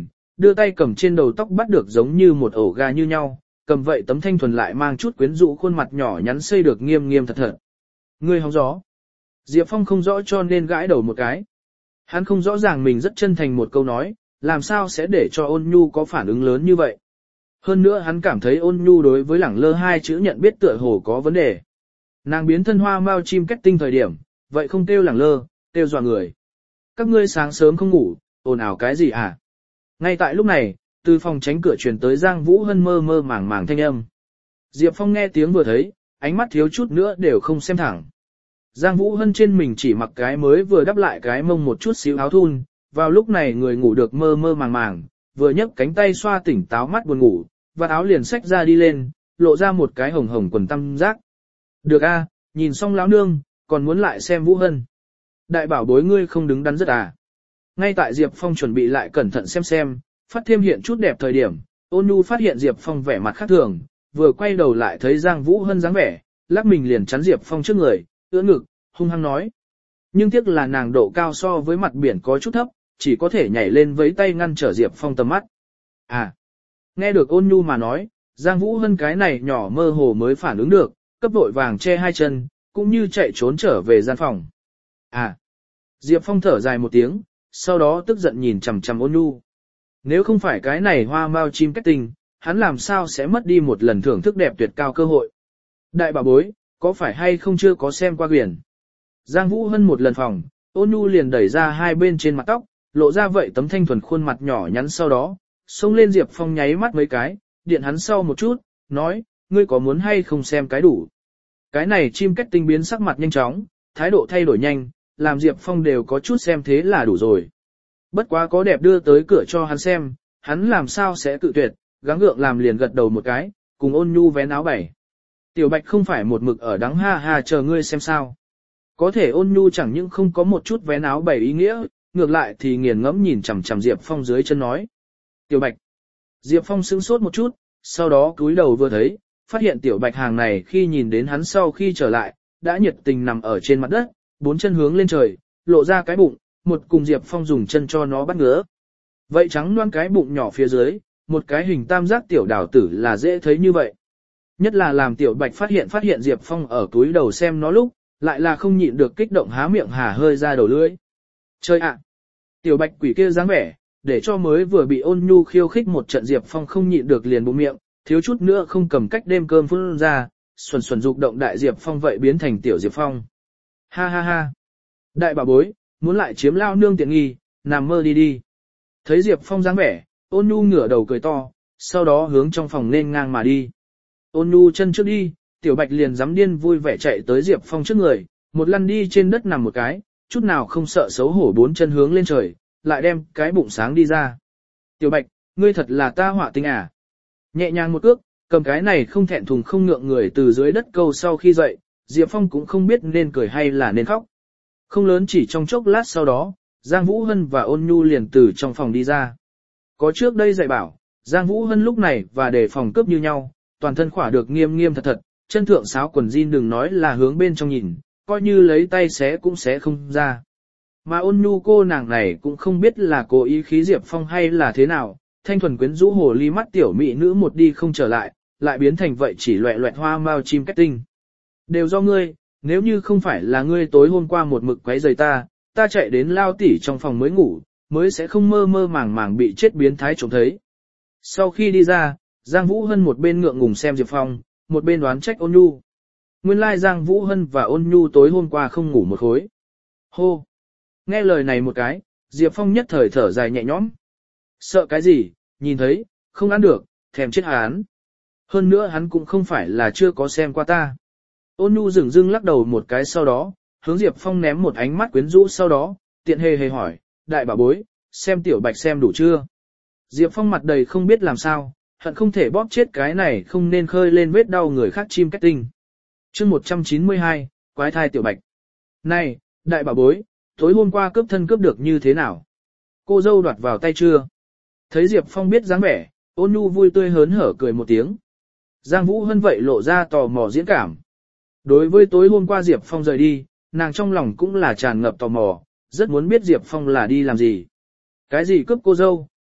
đưa tay cầm trên đầu tóc bắt được giống như một ổ gà như nhau, cầm vậy tấm thanh thuần lại mang chút quyến rũ khuôn mặt nhỏ nhắn xây được nghiêm nghiêm thật thật. Ngươi hóng gió. Diệp Phong không rõ cho nên gãi đầu một cái. Hắn không rõ ràng mình rất chân thành một câu nói, làm sao sẽ để cho Ôn Nhu có phản ứng lớn như vậy. Hơn nữa hắn cảm thấy Ôn Nhu đối với lẳng lơ hai chữ nhận biết tựa hồ có vấn đề. Nàng biến thân hoa mao chim kết tinh thời điểm, vậy không kêu lẳng lơ, kêu dọa người. Các ngươi sáng sớm không ngủ, ồn ào cái gì hả? Ngay tại lúc này, từ phòng tránh cửa truyền tới Giang Vũ Hân mơ mơ màng màng thanh âm. Diệp Phong nghe tiếng vừa thấy, ánh mắt thiếu chút nữa đều không xem thẳng. Giang Vũ Hân trên mình chỉ mặc cái mới vừa đắp lại cái mông một chút xíu áo thun, vào lúc này người ngủ được mơ mơ màng màng, vừa nhấc cánh tay xoa tỉnh táo mắt buồn ngủ, và áo liền xách ra đi lên, lộ ra một cái hồng hồng quần tăm giác. Được a, nhìn xong lão nương, còn muốn lại xem Vũ Hân. Đại bảo bối ngươi không đứng đắn rất à. Ngay tại Diệp Phong chuẩn bị lại cẩn thận xem xem, phát thêm hiện chút đẹp thời điểm, Ôn Nhu phát hiện Diệp Phong vẻ mặt khác thường, vừa quay đầu lại thấy Giang Vũ Hân dáng vẻ, lắc mình liền chắn Diệp Phong trước người, ưỡn ngực, hung hăng nói. Nhưng tiếc là nàng độ cao so với mặt biển có chút thấp, chỉ có thể nhảy lên với tay ngăn trở Diệp Phong tầm mắt. À, nghe được Ôn Nhu mà nói, Giang Vũ Hân cái này nhỏ mơ hồ mới phản ứng được, cấp vội vàng che hai chân, cũng như chạy trốn trở về gian phòng. À, Diệp Phong thở dài một tiếng, sau đó tức giận nhìn chằm chằm Ôn Nhu. Nếu không phải cái này hoa mao chim kết tinh, hắn làm sao sẽ mất đi một lần thưởng thức đẹp tuyệt cao cơ hội. Đại bà bối, có phải hay không chưa có xem qua quyển. Giang Vũ Hân một lần phòng, Ôn Nhu liền đẩy ra hai bên trên mặt tóc, lộ ra vậy tấm thanh thuần khuôn mặt nhỏ nhắn sau đó, xông lên Diệp Phong nháy mắt mấy cái, điện hắn sau một chút, nói, ngươi có muốn hay không xem cái đủ. Cái này chim kết tinh biến sắc mặt nhanh chóng, thái độ thay đổi nhanh, làm Diệp Phong đều có chút xem thế là đủ rồi. Bất quá có đẹp đưa tới cửa cho hắn xem, hắn làm sao sẽ tự tuyệt, gắng gượng làm liền gật đầu một cái, cùng Ôn Nhu vén áo bảy. Tiểu Bạch không phải một mực ở đắng ha ha chờ ngươi xem sao. Có thể Ôn Nhu chẳng những không có một chút vén áo bảy ý nghĩa, ngược lại thì nghiền ngẫm nhìn chằm chằm Diệp Phong dưới chân nói. Tiểu Bạch. Diệp Phong sững sốt một chút, sau đó cúi đầu vừa thấy, phát hiện Tiểu Bạch hàng này khi nhìn đến hắn sau khi trở lại, đã nhiệt tình nằm ở trên mặt đất, bốn chân hướng lên trời, lộ ra cái bụng, một cùng Diệp Phong dùng chân cho nó bắt ngứa. Vậy trắng loan cái bụng nhỏ phía dưới, một cái hình tam giác tiểu đảo tử là dễ thấy như vậy. Nhất là làm Tiểu Bạch phát hiện phát hiện Diệp Phong ở túi đầu xem nó lúc, lại là không nhịn được kích động há miệng hà hơi ra đầu lưỡi. Chơi ạ! Tiểu Bạch quỷ kia dáng vẻ, để cho mới vừa bị Ôn Nhu khiêu khích một trận Diệp Phong không nhịn được liền bụng miệng, thiếu chút nữa không cầm cách đêm cơm phun ra, xuẩn xuẩn dục động đại Diệp Phong vậy biến thành tiểu Diệp Phong. Ha ha ha! Đại bà bối, muốn lại chiếm lao nương tiện nghi, nằm mơ đi đi. Thấy Diệp Phong dáng vẻ, Ôn Nhu ngửa đầu cười to, sau đó hướng trong phòng nên ngang mà đi. Ôn Nhu chân trước đi, Tiểu Bạch liền dám điên vui vẻ chạy tới Diệp Phong trước người, một lăn đi trên đất nằm một cái, chút nào không sợ xấu hổ bốn chân hướng lên trời, lại đem cái bụng sáng đi ra. Tiểu Bạch, ngươi thật là ta họa tinh à. Nhẹ nhàng một cước, cầm cái này không thẹn thùng không ngượng người từ dưới đất câu sau khi dậy, Diệp Phong cũng không biết nên cười hay là nên khóc. Không lớn chỉ trong chốc lát sau đó, Giang Vũ Hân và Ôn Nhu liền từ trong phòng đi ra. Có trước đây dạy bảo, Giang Vũ Hân lúc này và để phòng cướp như nhau, toàn thân khỏa được nghiêm nghiêm thật thật, chân thượng sáo quần jean đừng nói là hướng bên trong nhìn, coi như lấy tay xé cũng xé không ra. Mà Ôn Nhu cô nàng này cũng không biết là cố ý khí Diệp Phong hay là thế nào, thanh thuần quyến rũ hồ ly mắt tiểu mỹ nữ một đi không trở lại, lại biến thành vậy chỉ loẹ loẹt hoa mao chim kết tinh. Đều do ngươi, nếu như không phải là ngươi tối hôm qua một mực quấy rầy ta, ta chạy đến lao tỉ trong phòng mới ngủ, mới sẽ không mơ mơ màng màng bị chết biến thái trông thấy. Sau khi đi ra, Giang Vũ Hân một bên ngượng ngùng xem Diệp Phong, một bên đoán trách Ôn Nhu. Nguyên lai Giang Vũ Hân và Ôn Nhu tối hôm qua không ngủ một khối. Hô! Nghe lời này một cái, Diệp Phong nhất thời thở dài nhẹ nhõm. Sợ cái gì, nhìn thấy, không ăn được, thèm chết hắn. Hơn nữa hắn cũng không phải là chưa có xem qua ta. Ôn Nhu dừng dưng lắc đầu một cái sau đó, hướng Diệp Phong ném một ánh mắt quyến rũ sau đó, tiện hề hề hỏi, đại bà bối, xem Tiểu Bạch xem đủ chưa? Diệp Phong mặt đầy không biết làm sao, hận không thể bóp chết cái này không nên khơi lên vết đau người khác chim kết tinh. Chương một trăm chín mươi hai, quái thai Tiểu Bạch. Này, đại bà bối, tối hôm qua cướp thân cướp được như thế nào? Cô dâu đoạt vào tay chưa? Thấy Diệp Phong biết dáng vẻ, Ôn Nhu vui tươi hớn hở cười một tiếng. Giang Vũ Hân vậy lộ ra tò mò diễn cảm. Đối với tối hôm qua Diệp Phong rời đi, nàng trong lòng cũng là tràn ngập tò mò, rất muốn biết Diệp Phong là đi làm gì. Cái gì cướp cô dâu,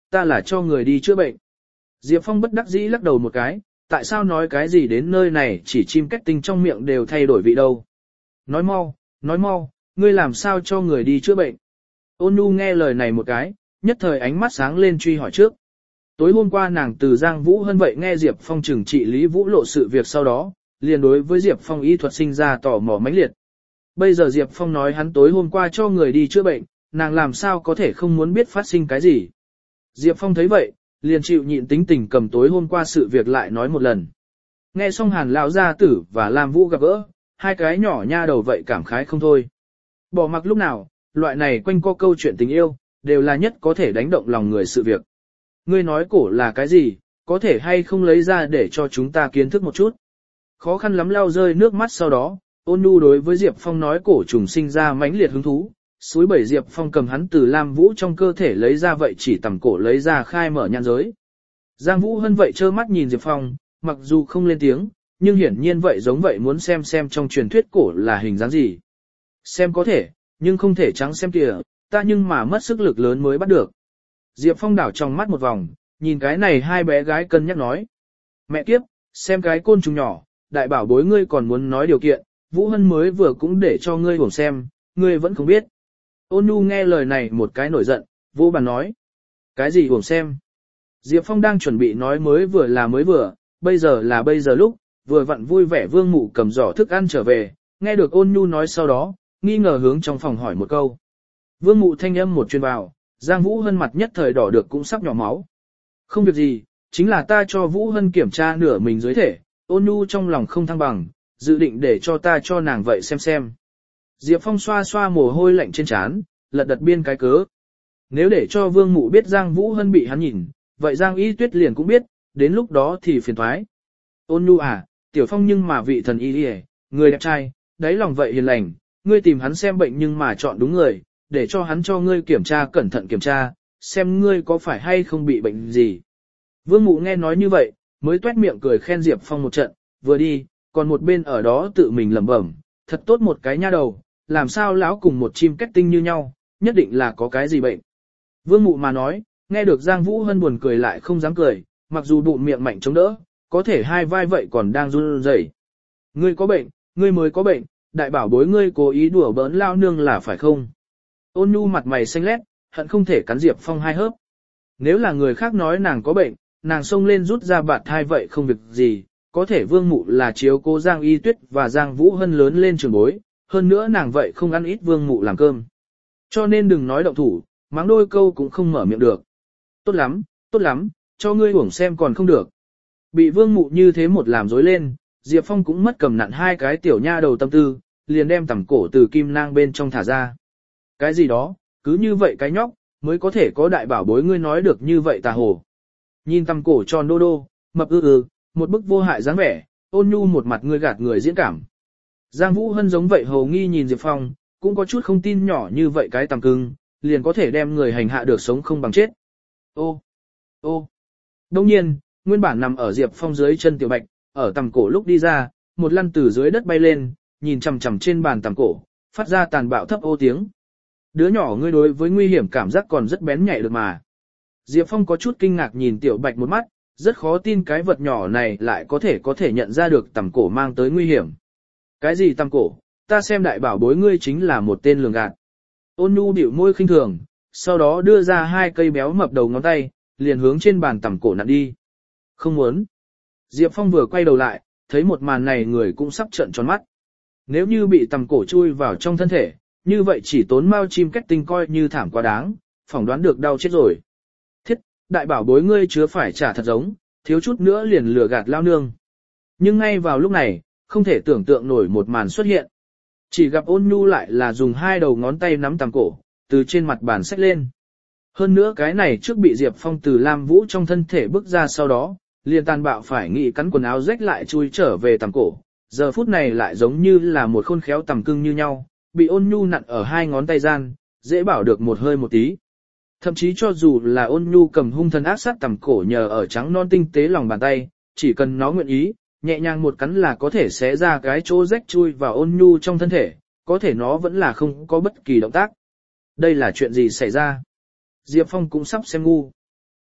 ta là cho người đi chữa bệnh. Diệp Phong bất đắc dĩ lắc đầu một cái, tại sao nói cái gì đến nơi này chỉ chim cách tinh trong miệng đều thay đổi vị đâu. Nói mau, nói mau, ngươi làm sao cho người đi chữa bệnh. Ôn Nhu nghe lời này một cái, nhất thời ánh mắt sáng lên truy hỏi trước. Tối hôm qua nàng từ Giang Vũ Hân vậy nghe Diệp Phong trừng trị Lý Vũ Lộ sự việc sau đó, liền đối với Diệp Phong y thuật sinh ra tò mò mãnh liệt. Bây giờ Diệp Phong nói hắn tối hôm qua cho người đi chữa bệnh, nàng làm sao có thể không muốn biết phát sinh cái gì. Diệp Phong thấy vậy, liền chịu nhịn tính tình cầm tối hôm qua sự việc lại nói một lần. Nghe xong Hàn lão gia tử và Lam Vũ gặp gỡ, hai cái nhỏ nha đầu vậy cảm khái không thôi. Bỏ mặc lúc nào, loại này quanh co câu chuyện tình yêu, đều là nhất có thể đánh động lòng người sự việc. Ngươi nói cổ là cái gì, có thể hay không lấy ra để cho chúng ta kiến thức một chút. Khó khăn lắm lau rơi nước mắt sau đó, Ôn Nhu đối với Diệp Phong nói cổ trùng sinh ra mãnh liệt hứng thú. Suối bảy Diệp Phong cầm hắn từ Lam Vũ trong cơ thể lấy ra vậy chỉ tầm cổ lấy ra khai mở nhan giới. Giang Vũ Hân vậy trơ mắt nhìn Diệp Phong, mặc dù không lên tiếng, nhưng hiển nhiên vậy giống vậy muốn xem xem trong truyền thuyết cổ là hình dáng gì. Xem có thể, nhưng không thể trắng xem kìa, ta nhưng mà mất sức lực lớn mới bắt được. Diệp Phong đảo trong mắt một vòng, nhìn cái này hai bé gái cân nhắc nói. Mẹ kiếp, xem cái côn trùng nhỏ, đại bảo bối ngươi còn muốn nói điều kiện, Vũ Hân mới vừa cũng để cho ngươi hưởng xem, ngươi vẫn không biết. Ôn Nhu nghe lời này một cái nổi giận, vô bàn nói. Cái gì hưởng xem? Diệp Phong đang chuẩn bị nói mới vừa là mới vừa, bây giờ là bây giờ lúc, vừa vặn vui vẻ Vương Mụ cầm giỏ thức ăn trở về, nghe được Ôn Nhu nói sau đó, nghi ngờ hướng trong phòng hỏi một câu. Vương Mụ thanh âm một truyền vào, Giang Vũ Hân mặt nhất thời đỏ được cũng sắp nhỏ máu. Không việc gì, chính là ta cho Vũ Hân kiểm tra nửa mình dưới thể, Ôn Nhu trong lòng không thăng bằng, dự định để cho ta cho nàng vậy xem xem. Diệp Phong xoa xoa mồ hôi lạnh trên trán, lật đật biên cái cớ. Nếu để cho Vương Mụ biết Giang Vũ Hân bị hắn nhìn, vậy Giang Y Tuyết liền cũng biết, đến lúc đó thì phiền toái. Ôn Nhu à, Tiểu Phong nhưng mà vị thần y y, người đẹp trai, đáy lòng vậy hiền lành, ngươi tìm hắn xem bệnh nhưng mà chọn đúng người, để cho hắn cho ngươi kiểm tra cẩn thận kiểm tra, xem ngươi có phải hay không bị bệnh gì. Vương Mụ nghe nói như vậy, mới tuét miệng cười khen Diệp Phong một trận, vừa đi, còn một bên ở đó tự mình lẩm bẩm, thật tốt một cái nha đầu, làm sao lão cùng một chim kết tinh như nhau, nhất định là có cái gì bệnh. Vương Mụ mà nói, nghe được Giang Vũ Hân buồn cười lại không dám cười, mặc dù bụng miệng mạnh chống đỡ, có thể hai vai vậy còn đang run rẩy. Ngươi có bệnh, ngươi mới có bệnh, đại bảo bối ngươi cố ý đùa bỡn lao nương là phải không? Ôn Nhu mặt mày xanh lét, hận không thể cắn Diệp Phong hai hớp. Nếu là người khác nói nàng có bệnh, nàng xông lên rút ra bạt thai vậy không việc gì, có thể Vương Mụ là chiếu cố Giang Y Tuyết và Giang Vũ Hân lớn lên trường bối, hơn nữa nàng vậy không ăn ít Vương Mụ làm cơm. Cho nên đừng nói động thủ, mắng đôi câu cũng không mở miệng được. Tốt lắm, tốt lắm, cho ngươi uổng xem còn không được. Bị Vương Mụ như thế một làm rối lên, Diệp Phong cũng mất cầm nặn hai cái tiểu nha đầu tâm tư, liền đem tẩm cổ từ kim nang bên trong thả ra. Cái gì đó, cứ như vậy cái nhóc, mới có thể có đại bảo bối ngươi nói được như vậy tà hồ. Nhìn tầm cổ tròn đô đô, mập ư ư, một bức vô hại dáng vẻ, Ôn Nhu một mặt ngươi gạt người diễn cảm. Giang Vũ Hân giống vậy hầu nghi nhìn Diệp Phong, cũng có chút không tin nhỏ như vậy cái tầm cưng, liền có thể đem người hành hạ được sống không bằng chết. Ô, ô. Đồng nhiên, nguyên bản nằm ở Diệp Phong dưới chân tiểu bạch, ở tầm cổ lúc đi ra, một lăn từ dưới đất bay lên, nhìn chằm chằm trên bàn tầm cổ, phát ra tàn bạo thấp ô tiếng. Đứa nhỏ ngươi đối với nguy hiểm cảm giác còn rất bén nhạy được mà. Diệp Phong có chút kinh ngạc nhìn tiểu bạch một mắt, rất khó tin cái vật nhỏ này lại có thể có thể nhận ra được tầm cổ mang tới nguy hiểm. Cái gì tầm cổ, ta xem đại bảo bối ngươi chính là một tên lường gạt. Ôn Nhu bĩu môi khinh thường, sau đó đưa ra hai cây béo mập đầu ngón tay, liền hướng trên bàn tầm cổ nặn đi. Không muốn. Diệp Phong vừa quay đầu lại, thấy một màn này người cũng sắp trợn tròn mắt. Nếu như bị tầm cổ chui vào trong thân thể, như vậy chỉ tốn mao chim kết tinh coi như thảm quá đáng, phỏng đoán được đau chết rồi. Thiết, đại bảo bối ngươi chứa phải trả thật giống, thiếu chút nữa liền lừa gạt lao nương. Nhưng ngay vào lúc này, không thể tưởng tượng nổi một màn xuất hiện. Chỉ gặp Ôn Nhu lại là dùng hai đầu ngón tay nắm tầm cổ, từ trên mặt bàn xách lên. Hơn nữa cái này trước bị Diệp Phong từ Lam Vũ trong thân thể bước ra sau đó, liền tàn bạo phải nghĩ cắn quần áo rách lại chui trở về tầm cổ. Giờ phút này lại giống như là một khôn khéo tầm cưng như nhau, bị Ôn Nhu nặn ở hai ngón tay gian, dễ bảo được một hơi một tí. Thậm chí cho dù là Ôn Nhu cầm hung thần ác sát tầm cổ nhờ ở trắng non tinh tế lòng bàn tay, chỉ cần nó nguyện ý, nhẹ nhàng một cắn là có thể xé ra cái chỗ rách chui vào Ôn Nhu trong thân thể, có thể nó vẫn là không có bất kỳ động tác. Đây là chuyện gì xảy ra? Diệp Phong cũng sắp xem ngu.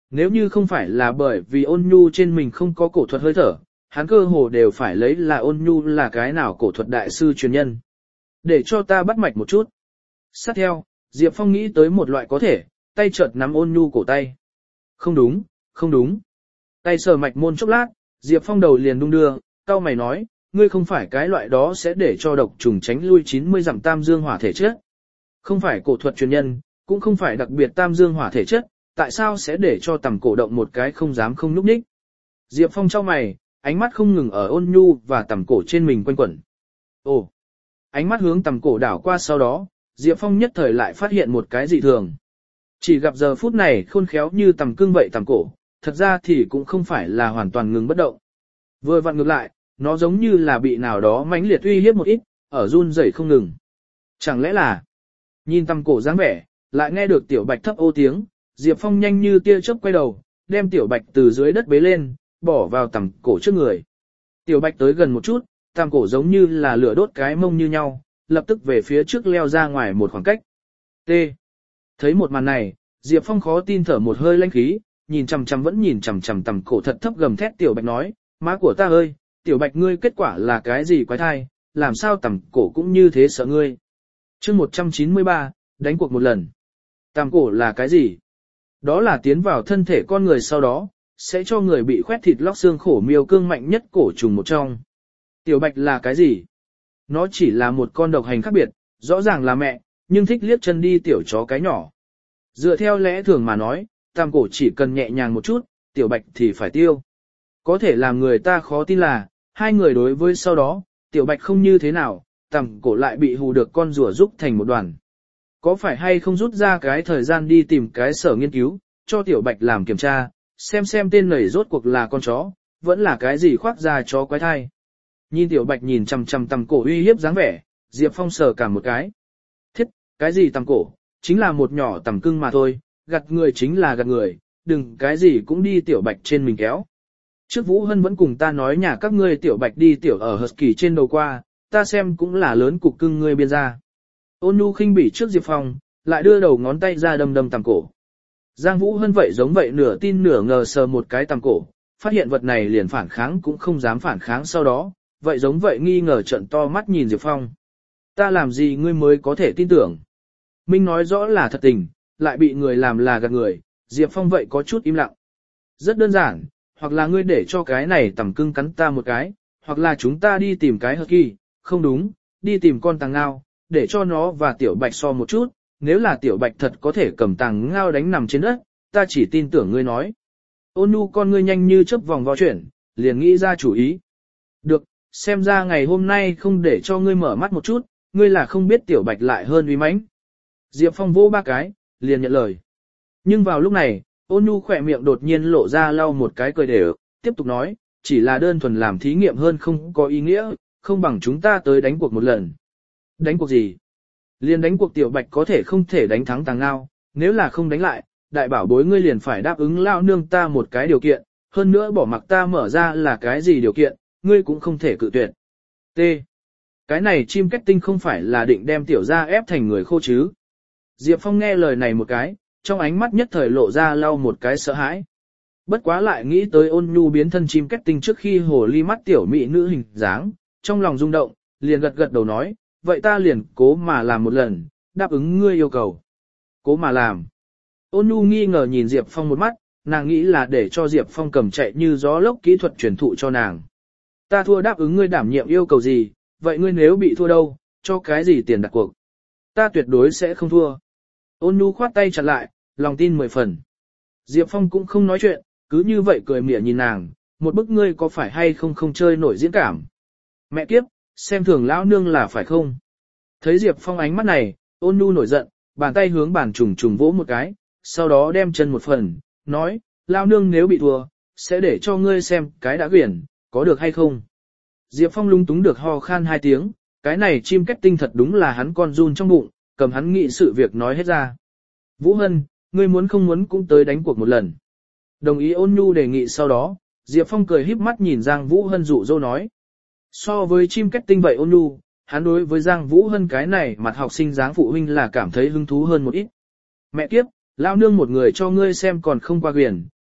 Nếu như không phải là bởi vì ôn nhu trên mình không có cổ thuật hơi thở, hắn cơ hồ đều phải lấy là ôn nhu là cái nào cổ thuật đại sư truyền nhân. Để cho ta bắt mạch một chút. Sát theo, Diệp Phong nghĩ tới một loại có thể, tay chợt nắm ôn nhu cổ tay. Không đúng, không đúng. Tay sờ mạch môn chốc lát, Diệp Phong đầu liền đung đưa, cau mày nói, ngươi không phải cái loại đó sẽ để cho độc trùng tránh lui chín mươi dặm tam dương hỏa thể chất. Không phải cổ thuật truyền nhân, cũng không phải đặc biệt tam dương hỏa thể chất, tại sao sẽ để cho tầm cổ động một cái không dám không núp ních. Diệp Phong trao mày, ánh mắt không ngừng ở ôn nhu và tầm cổ trên mình quanh quẩn. Ồ! Ánh mắt hướng tầm cổ đảo qua sau đó, Diệp Phong nhất thời lại phát hiện một cái dị thường. Chỉ gặp giờ phút này khôn khéo như tầm cưng vậy tầm cổ, thật ra thì cũng không phải là hoàn toàn ngừng bất động. Vừa vặn ngược lại, nó giống như là bị nào đó mãnh liệt uy hiếp một ít, ở run rẩy không ngừng. Chẳng lẽ là, nhìn tầm cổ dáng vẻ, lại nghe được tiểu bạch thấp ô tiếng, Diệp Phong nhanh như tia chớp quay đầu, đem tiểu bạch từ dưới đất bế lên, bỏ vào tầm cổ trước người. Tiểu bạch tới gần một chút, tầm cổ giống như là lửa đốt cái mông như nhau, lập tức về phía trước leo ra ngoài một khoảng cách. T. Thấy một màn này, Diệp Phong khó tin thở một hơi lãnh khí, nhìn chằm chằm vẫn nhìn chằm chằm tầm cổ thật thấp gầm thét tiểu bạch nói, má của ta ơi, tiểu bạch ngươi kết quả là cái gì quái thai, làm sao tầm cổ cũng như thế sợ ngươi. Chương một trăm chín mươi ba, đánh cuộc một lần. Tầm cổ là cái gì? Đó là tiến vào thân thể con người sau đó, sẽ cho người bị khoét thịt lóc xương khổ miêu cương mạnh nhất cổ trùng một trong. Tiểu bạch là cái gì? Nó chỉ là một con độc hành khác biệt, rõ ràng là mẹ, nhưng thích liếc chân đi tiểu chó cái nhỏ. Dựa theo lẽ thường mà nói, tam cổ chỉ cần nhẹ nhàng một chút, tiểu bạch thì phải tiêu. Có thể làm người ta khó tin là, hai người đối với sau đó, tiểu bạch không như thế nào, tam cổ lại bị hù được con rùa rúc thành một đoàn. Có phải hay không rút ra cái thời gian đi tìm cái sở nghiên cứu, cho tiểu bạch làm kiểm tra, xem xem tên nảy rốt cuộc là con chó, vẫn là cái gì khoác ra chó quái thai. Nhìn tiểu bạch nhìn chằm chằm tầm cổ uy hiếp dáng vẻ, Diệp Phong sờ cả một cái. Thiết, cái gì tầm cổ, chính là một nhỏ tầm cưng mà thôi, gặt người chính là gặt người, đừng cái gì cũng đi tiểu bạch trên mình kéo. Trước Vũ Hân vẫn cùng ta nói nhà các ngươi tiểu bạch đi tiểu ở Husky trên đầu qua, ta xem cũng là lớn cục cưng ngươi biên ra. Ôn nhu khinh bỉ trước Diệp Phong, lại đưa đầu ngón tay ra đâm đâm tầm cổ. Giang Vũ Hân vậy giống vậy nửa tin nửa ngờ sờ một cái tầm cổ, phát hiện vật này liền phản kháng cũng không dám phản kháng sau đó, vậy giống vậy nghi ngờ trợn to mắt nhìn Diệp Phong. Ta làm gì ngươi mới có thể tin tưởng? Minh nói rõ là thật tình, lại bị người làm là gạt người, Diệp Phong vậy có chút im lặng. Rất đơn giản, hoặc là ngươi để cho cái này tầm cưng cắn ta một cái, hoặc là chúng ta đi tìm cái hợp kỳ, không đúng, đi tìm con tàng ngao, để cho nó và tiểu bạch so một chút, nếu là tiểu bạch thật có thể cầm tàng ngao đánh nằm trên đất, ta chỉ tin tưởng ngươi nói. Ôn nhu con ngươi nhanh như chớp vòng vo chuyển, liền nghĩ ra chủ ý. Được, xem ra ngày hôm nay không để cho ngươi mở mắt một chút, ngươi là không biết tiểu bạch lại hơn uy mãnh. Diệp Phong vỗ ba cái, liền nhận lời. Nhưng vào lúc này, ôn nhu khỏe miệng đột nhiên lộ ra lau một cái cười đều, tiếp tục nói, chỉ là đơn thuần làm thí nghiệm hơn không có ý nghĩa, không bằng chúng ta tới đánh cuộc một lần. Đánh cuộc gì? Liền đánh cuộc tiểu bạch có thể không thể đánh thắng tàng ngao, nếu là không đánh lại, đại bảo bối ngươi liền phải đáp ứng lao nương ta một cái điều kiện, hơn nữa bỏ mặc ta mở ra là cái gì điều kiện, ngươi cũng không thể cự tuyệt. T. Cái này chim kết tinh không phải là định đem tiểu ra ép thành người khô chứ. Diệp Phong nghe lời này một cái, trong ánh mắt nhất thời lộ ra lau một cái sợ hãi. Bất quá lại nghĩ tới ôn nhu biến thân chim kết tinh trước khi hồ ly mắt tiểu mỹ nữ hình dáng, trong lòng rung động, liền gật gật đầu nói, vậy ta liền cố mà làm một lần, đáp ứng ngươi yêu cầu. Cố mà làm. Ôn nhu nghi ngờ nhìn Diệp Phong một mắt, nàng nghĩ là để cho Diệp Phong cầm chạy như gió lốc kỹ thuật truyền thụ cho nàng. Ta thua đáp ứng ngươi đảm nhiệm yêu cầu gì, vậy ngươi nếu bị thua đâu, cho cái gì tiền đặt cuộc. Ta tuyệt đối sẽ không thua. Ôn nhu khoát tay chặt lại, lòng tin mười phần. Diệp Phong cũng không nói chuyện, cứ như vậy cười mỉa nhìn nàng, một bức ngươi có phải hay không không chơi nổi diễn cảm. Mẹ kiếp, xem thường lão nương là phải không? Thấy Diệp Phong ánh mắt này, ôn nhu nổi giận, bàn tay hướng bàn trùng trùng vỗ một cái, sau đó đem chân một phần, nói, lão nương nếu bị thua, sẽ để cho ngươi xem cái đã quyển, có được hay không? Diệp Phong lung túng được ho khan hai tiếng, cái này chim kết tinh thật đúng là hắn con run trong bụng, cầm hắn nghị sự việc nói hết ra. Vũ Hân, ngươi muốn không muốn cũng tới đánh cuộc một lần. Đồng ý ôn nhu đề nghị sau đó, Diệp Phong cười híp mắt nhìn Giang Vũ Hân dụ dỗ nói. So với chim kết tinh vậy ôn nhu, hắn đối với Giang Vũ Hân cái này mặt học sinh dáng phụ huynh là cảm thấy hứng thú hơn một ít. Mẹ kiếp, lão nương một người cho ngươi xem còn không qua quyền,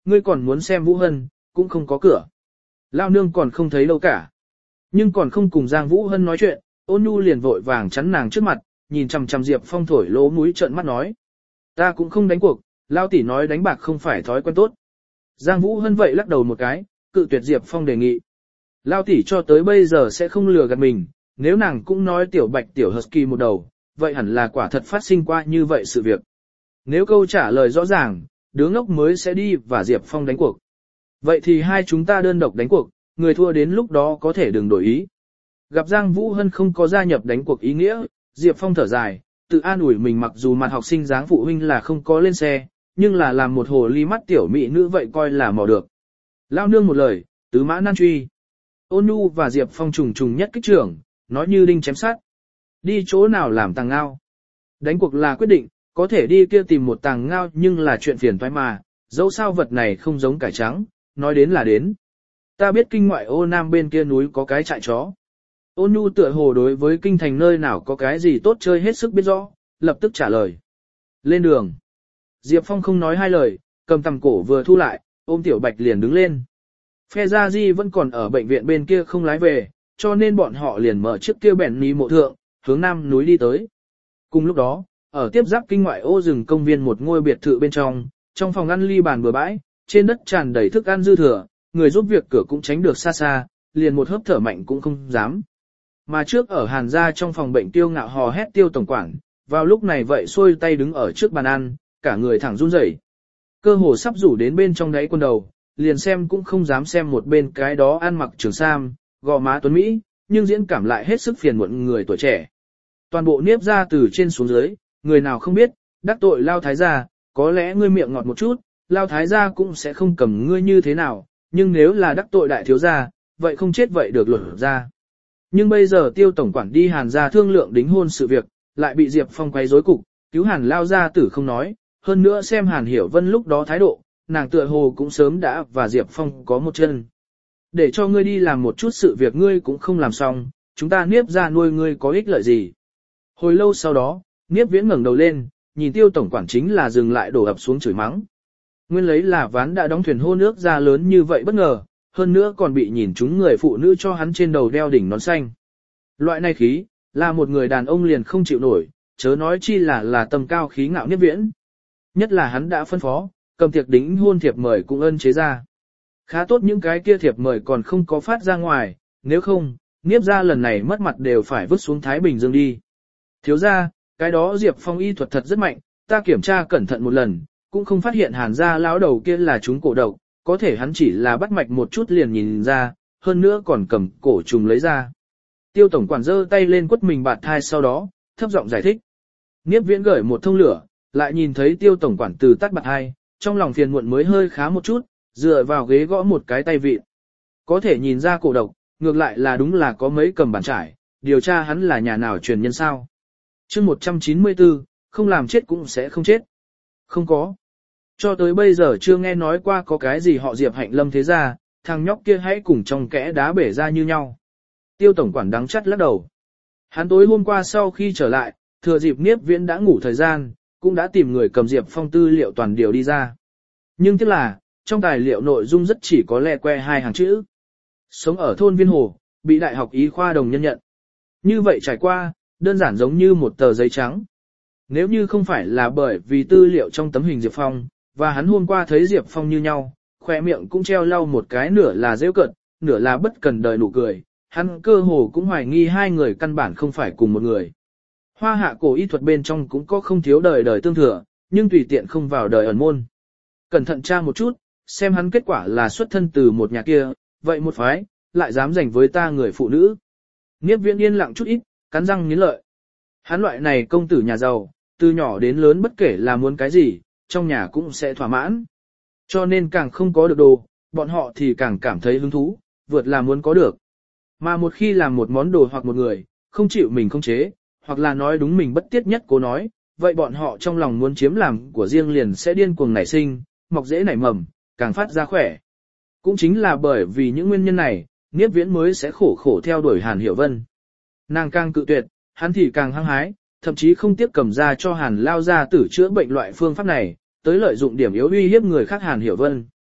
ngươi còn muốn xem Vũ Hân, cũng không có cửa. Lao nương còn không thấy đâu cả. Nhưng còn không cùng Giang Vũ Hân nói chuyện, Ôn Nhu liền vội vàng chắn nàng trước mặt, nhìn chằm chằm Diệp Phong thổi lỗ mũi trợn mắt nói. Ta cũng không đánh cuộc, Lao tỷ nói đánh bạc không phải thói quen tốt. Giang Vũ Hân vậy lắc đầu một cái, cự tuyệt Diệp Phong đề nghị. Lao tỷ cho tới bây giờ sẽ không lừa gạt mình, nếu nàng cũng nói tiểu bạch tiểu husky một đầu, vậy hẳn là quả thật phát sinh qua như vậy sự việc. Nếu câu trả lời rõ ràng, đứa ngốc mới sẽ đi và Diệp Phong đánh cuộc. Vậy thì hai chúng ta đơn độc đánh cuộc, người thua đến lúc đó có thể đừng đổi ý. Gặp Giang Vũ Hân không có gia nhập đánh cuộc ý nghĩa, Diệp Phong thở dài, tự an ủi mình mặc dù mặt học sinh dáng phụ huynh là không có lên xe, nhưng là làm một hồ ly mắt tiểu mỹ nữ vậy coi là mò được. Lao nương một lời, tứ mã nan truy. Ôn Nhu và Diệp Phong trùng trùng nhất kích trưởng, nói như đinh chém sát. Đi chỗ nào làm tàng ngao? Đánh cuộc là quyết định, có thể đi kia tìm một tàng ngao nhưng là chuyện phiền toái mà, dẫu sao vật này không giống cải trắng, nói đến là đến. Ta biết kinh ngoại ô nam bên kia núi có cái trại chó. Ôn Nhu tựa hồ đối với kinh thành nơi nào có cái gì tốt chơi hết sức biết rõ, lập tức trả lời. Lên đường. Diệp Phong không nói hai lời, cầm tầm cổ vừa thu lại, ôm Tiểu Bạch liền đứng lên. Phe Gia Di vẫn còn ở bệnh viện bên kia không lái về, cho nên bọn họ liền mở chiếc kia bèn ní mộ thượng, hướng nam núi đi tới. Cùng lúc đó, ở tiếp giáp kinh ngoại ô rừng công viên một ngôi biệt thự bên trong, trong phòng ăn ly bàn bừa bãi, trên đất tràn đầy thức ăn dư thừa, người giúp việc cửa cũng tránh được xa xa, liền một hớp thở mạnh cũng không dám. Mà trước ở Hàn gia trong phòng bệnh Tiêu Ngạo hò hét Tiêu tổng quản, vào lúc này vậy xuôi tay đứng ở trước bàn ăn, cả người thẳng run rẩy. Cơ hồ sắp rủ đến bên trong đáy quần đầu, liền xem cũng không dám xem một bên cái đó ăn mặc trường sam, gò má tuấn Mỹ, nhưng diễn cảm lại hết sức phiền muộn người tuổi trẻ. Toàn bộ niếp ra từ trên xuống dưới, người nào không biết, đắc tội Lao Thái gia, có lẽ ngươi miệng ngọt một chút, Lao Thái gia cũng sẽ không cầm ngươi như thế nào, nhưng nếu là đắc tội đại thiếu gia, vậy không chết vậy được luật ra. Nhưng bây giờ Tiêu tổng quản đi Hàn gia thương lượng đính hôn sự việc, lại bị Diệp Phong quấy rối cục, cứu Hàn Lao gia tử không nói, hơn nữa xem Hàn Hiểu Vân lúc đó thái độ, nàng tựa hồ cũng sớm đã và Diệp Phong có một chân. Để cho ngươi đi làm một chút sự việc ngươi cũng không làm xong, chúng ta niếp ra nuôi ngươi có ích lợi gì. Hồi lâu sau đó, niếp viễn ngẩng đầu lên, nhìn Tiêu tổng quản chính là dừng lại đổ ập xuống chửi mắng. Nguyên lấy là ván đã đóng thuyền hô nước ra lớn như vậy bất ngờ, hơn nữa còn bị nhìn chúng người phụ nữ cho hắn trên đầu đeo đỉnh nón xanh. Loại này khí, là một người đàn ông liền không chịu nổi, chớ nói chi là là tầm cao khí ngạo niếp viễn. Nhất là hắn đã phân phó, cầm tiệc đính hôn thiệp mời cũng ân chế ra. Khá tốt những cái kia thiệp mời còn không có phát ra ngoài, nếu không, niếp ra lần này mất mặt đều phải vứt xuống Thái Bình Dương đi. Thiếu ra, cái đó Diệp Phong y thuật thật rất mạnh, ta kiểm tra cẩn thận một lần, cũng không phát hiện Hàn gia lão đầu kia là chúng cổ độc, có thể hắn chỉ là bắt mạch một chút liền nhìn ra, hơn nữa còn cầm cổ trùng lấy ra. Tiêu tổng quản giơ tay lên quất mình bạt thai sau đó, thấp giọng giải thích. Niếp viễn gửi một thông lửa, lại nhìn thấy tiêu tổng quản từ tắt bạt thai, trong lòng phiền muộn mới hơi khá một chút, dựa vào ghế gõ một cái tay vịn. Có thể nhìn ra cổ độc, ngược lại là đúng là có mấy cầm bàn trải, điều tra hắn là nhà nào truyền nhân sao. chương một trăm chín mươi tư, không làm chết cũng sẽ không chết. Không có. Cho tới bây giờ chưa nghe nói qua có cái gì họ Diệp Hạnh Lâm thế ra, thằng nhóc kia hãy cùng trong kẽ đá bể ra như nhau. Tiêu tổng quản đắng chắt lắc đầu. Hắn tối hôm qua sau khi trở lại, thừa dịp Niếp Viễn đã ngủ thời gian, cũng đã tìm người cầm Diệp Phong tư liệu toàn điều đi ra. Nhưng tiếc là, trong tài liệu nội dung rất chỉ có lẻ que hai hàng chữ. Sống ở thôn Viên Hồ, bị Đại học Y khoa đồng nhân nhận. Như vậy trải qua, đơn giản giống như một tờ giấy trắng. Nếu như không phải là bởi vì tư liệu trong tấm hình Diệp Phong, và hắn hôm qua thấy Diệp Phong như nhau, khoe miệng cũng treo lau một cái nửa là rêu cợt, nửa là bất cần đời nụ cười, hắn cơ hồ cũng hoài nghi hai người căn bản không phải cùng một người. Hoa hạ cổ y thuật bên trong cũng có không thiếu đời đời tương thừa, nhưng tùy tiện không vào đời ẩn môn. Cẩn thận tra một chút, xem hắn kết quả là xuất thân từ một nhà kia, vậy một phái, lại dám giành với ta người phụ nữ. Niếp Viễn yên lặng chút ít, cắn răng nghiến lợi. Hắn loại này công tử nhà giàu, từ nhỏ đến lớn bất kể là muốn cái gì, trong nhà cũng sẽ thỏa mãn. Cho nên càng không có được đồ, bọn họ thì càng cảm thấy hứng thú, vượt là muốn có được. Mà một khi làm một món đồ hoặc một người, không chịu mình không chế, hoặc là nói đúng mình bất tiết nhất cố nói, vậy bọn họ trong lòng muốn chiếm làm của riêng liền sẽ điên cuồng nảy sinh, mọc dễ nảy mầm, càng phát ra khỏe. Cũng chính là bởi vì những nguyên nhân này, Niếp Viễn mới sẽ khổ khổ theo đuổi Hàn Hiểu Vân. Nàng càng cự tuyệt, hắn thì càng hăng hái, thậm chí không tiếp cầm ra cho Hàn Lao gia tử chữa bệnh loại phương pháp này, tới lợi dụng điểm yếu uy hiếp người khác Hàn Hiểu Vân.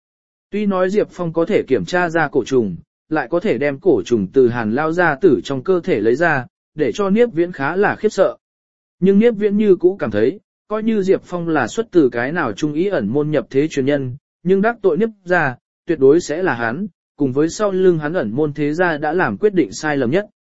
Tuy nói Diệp Phong có thể kiểm tra ra cổ trùng, lại có thể đem cổ trùng từ Hàn lao gia tử trong cơ thể lấy ra, để cho Niếp Viễn khá là khiếp sợ. Nhưng Niếp Viễn như cũ cảm thấy, coi như Diệp Phong là xuất từ cái nào trung ý ẩn môn nhập thế truyền nhân, nhưng đắc tội Niếp gia, tuyệt đối sẽ là hắn, cùng với sau lưng hắn ẩn môn thế gia đã làm quyết định sai lầm nhất.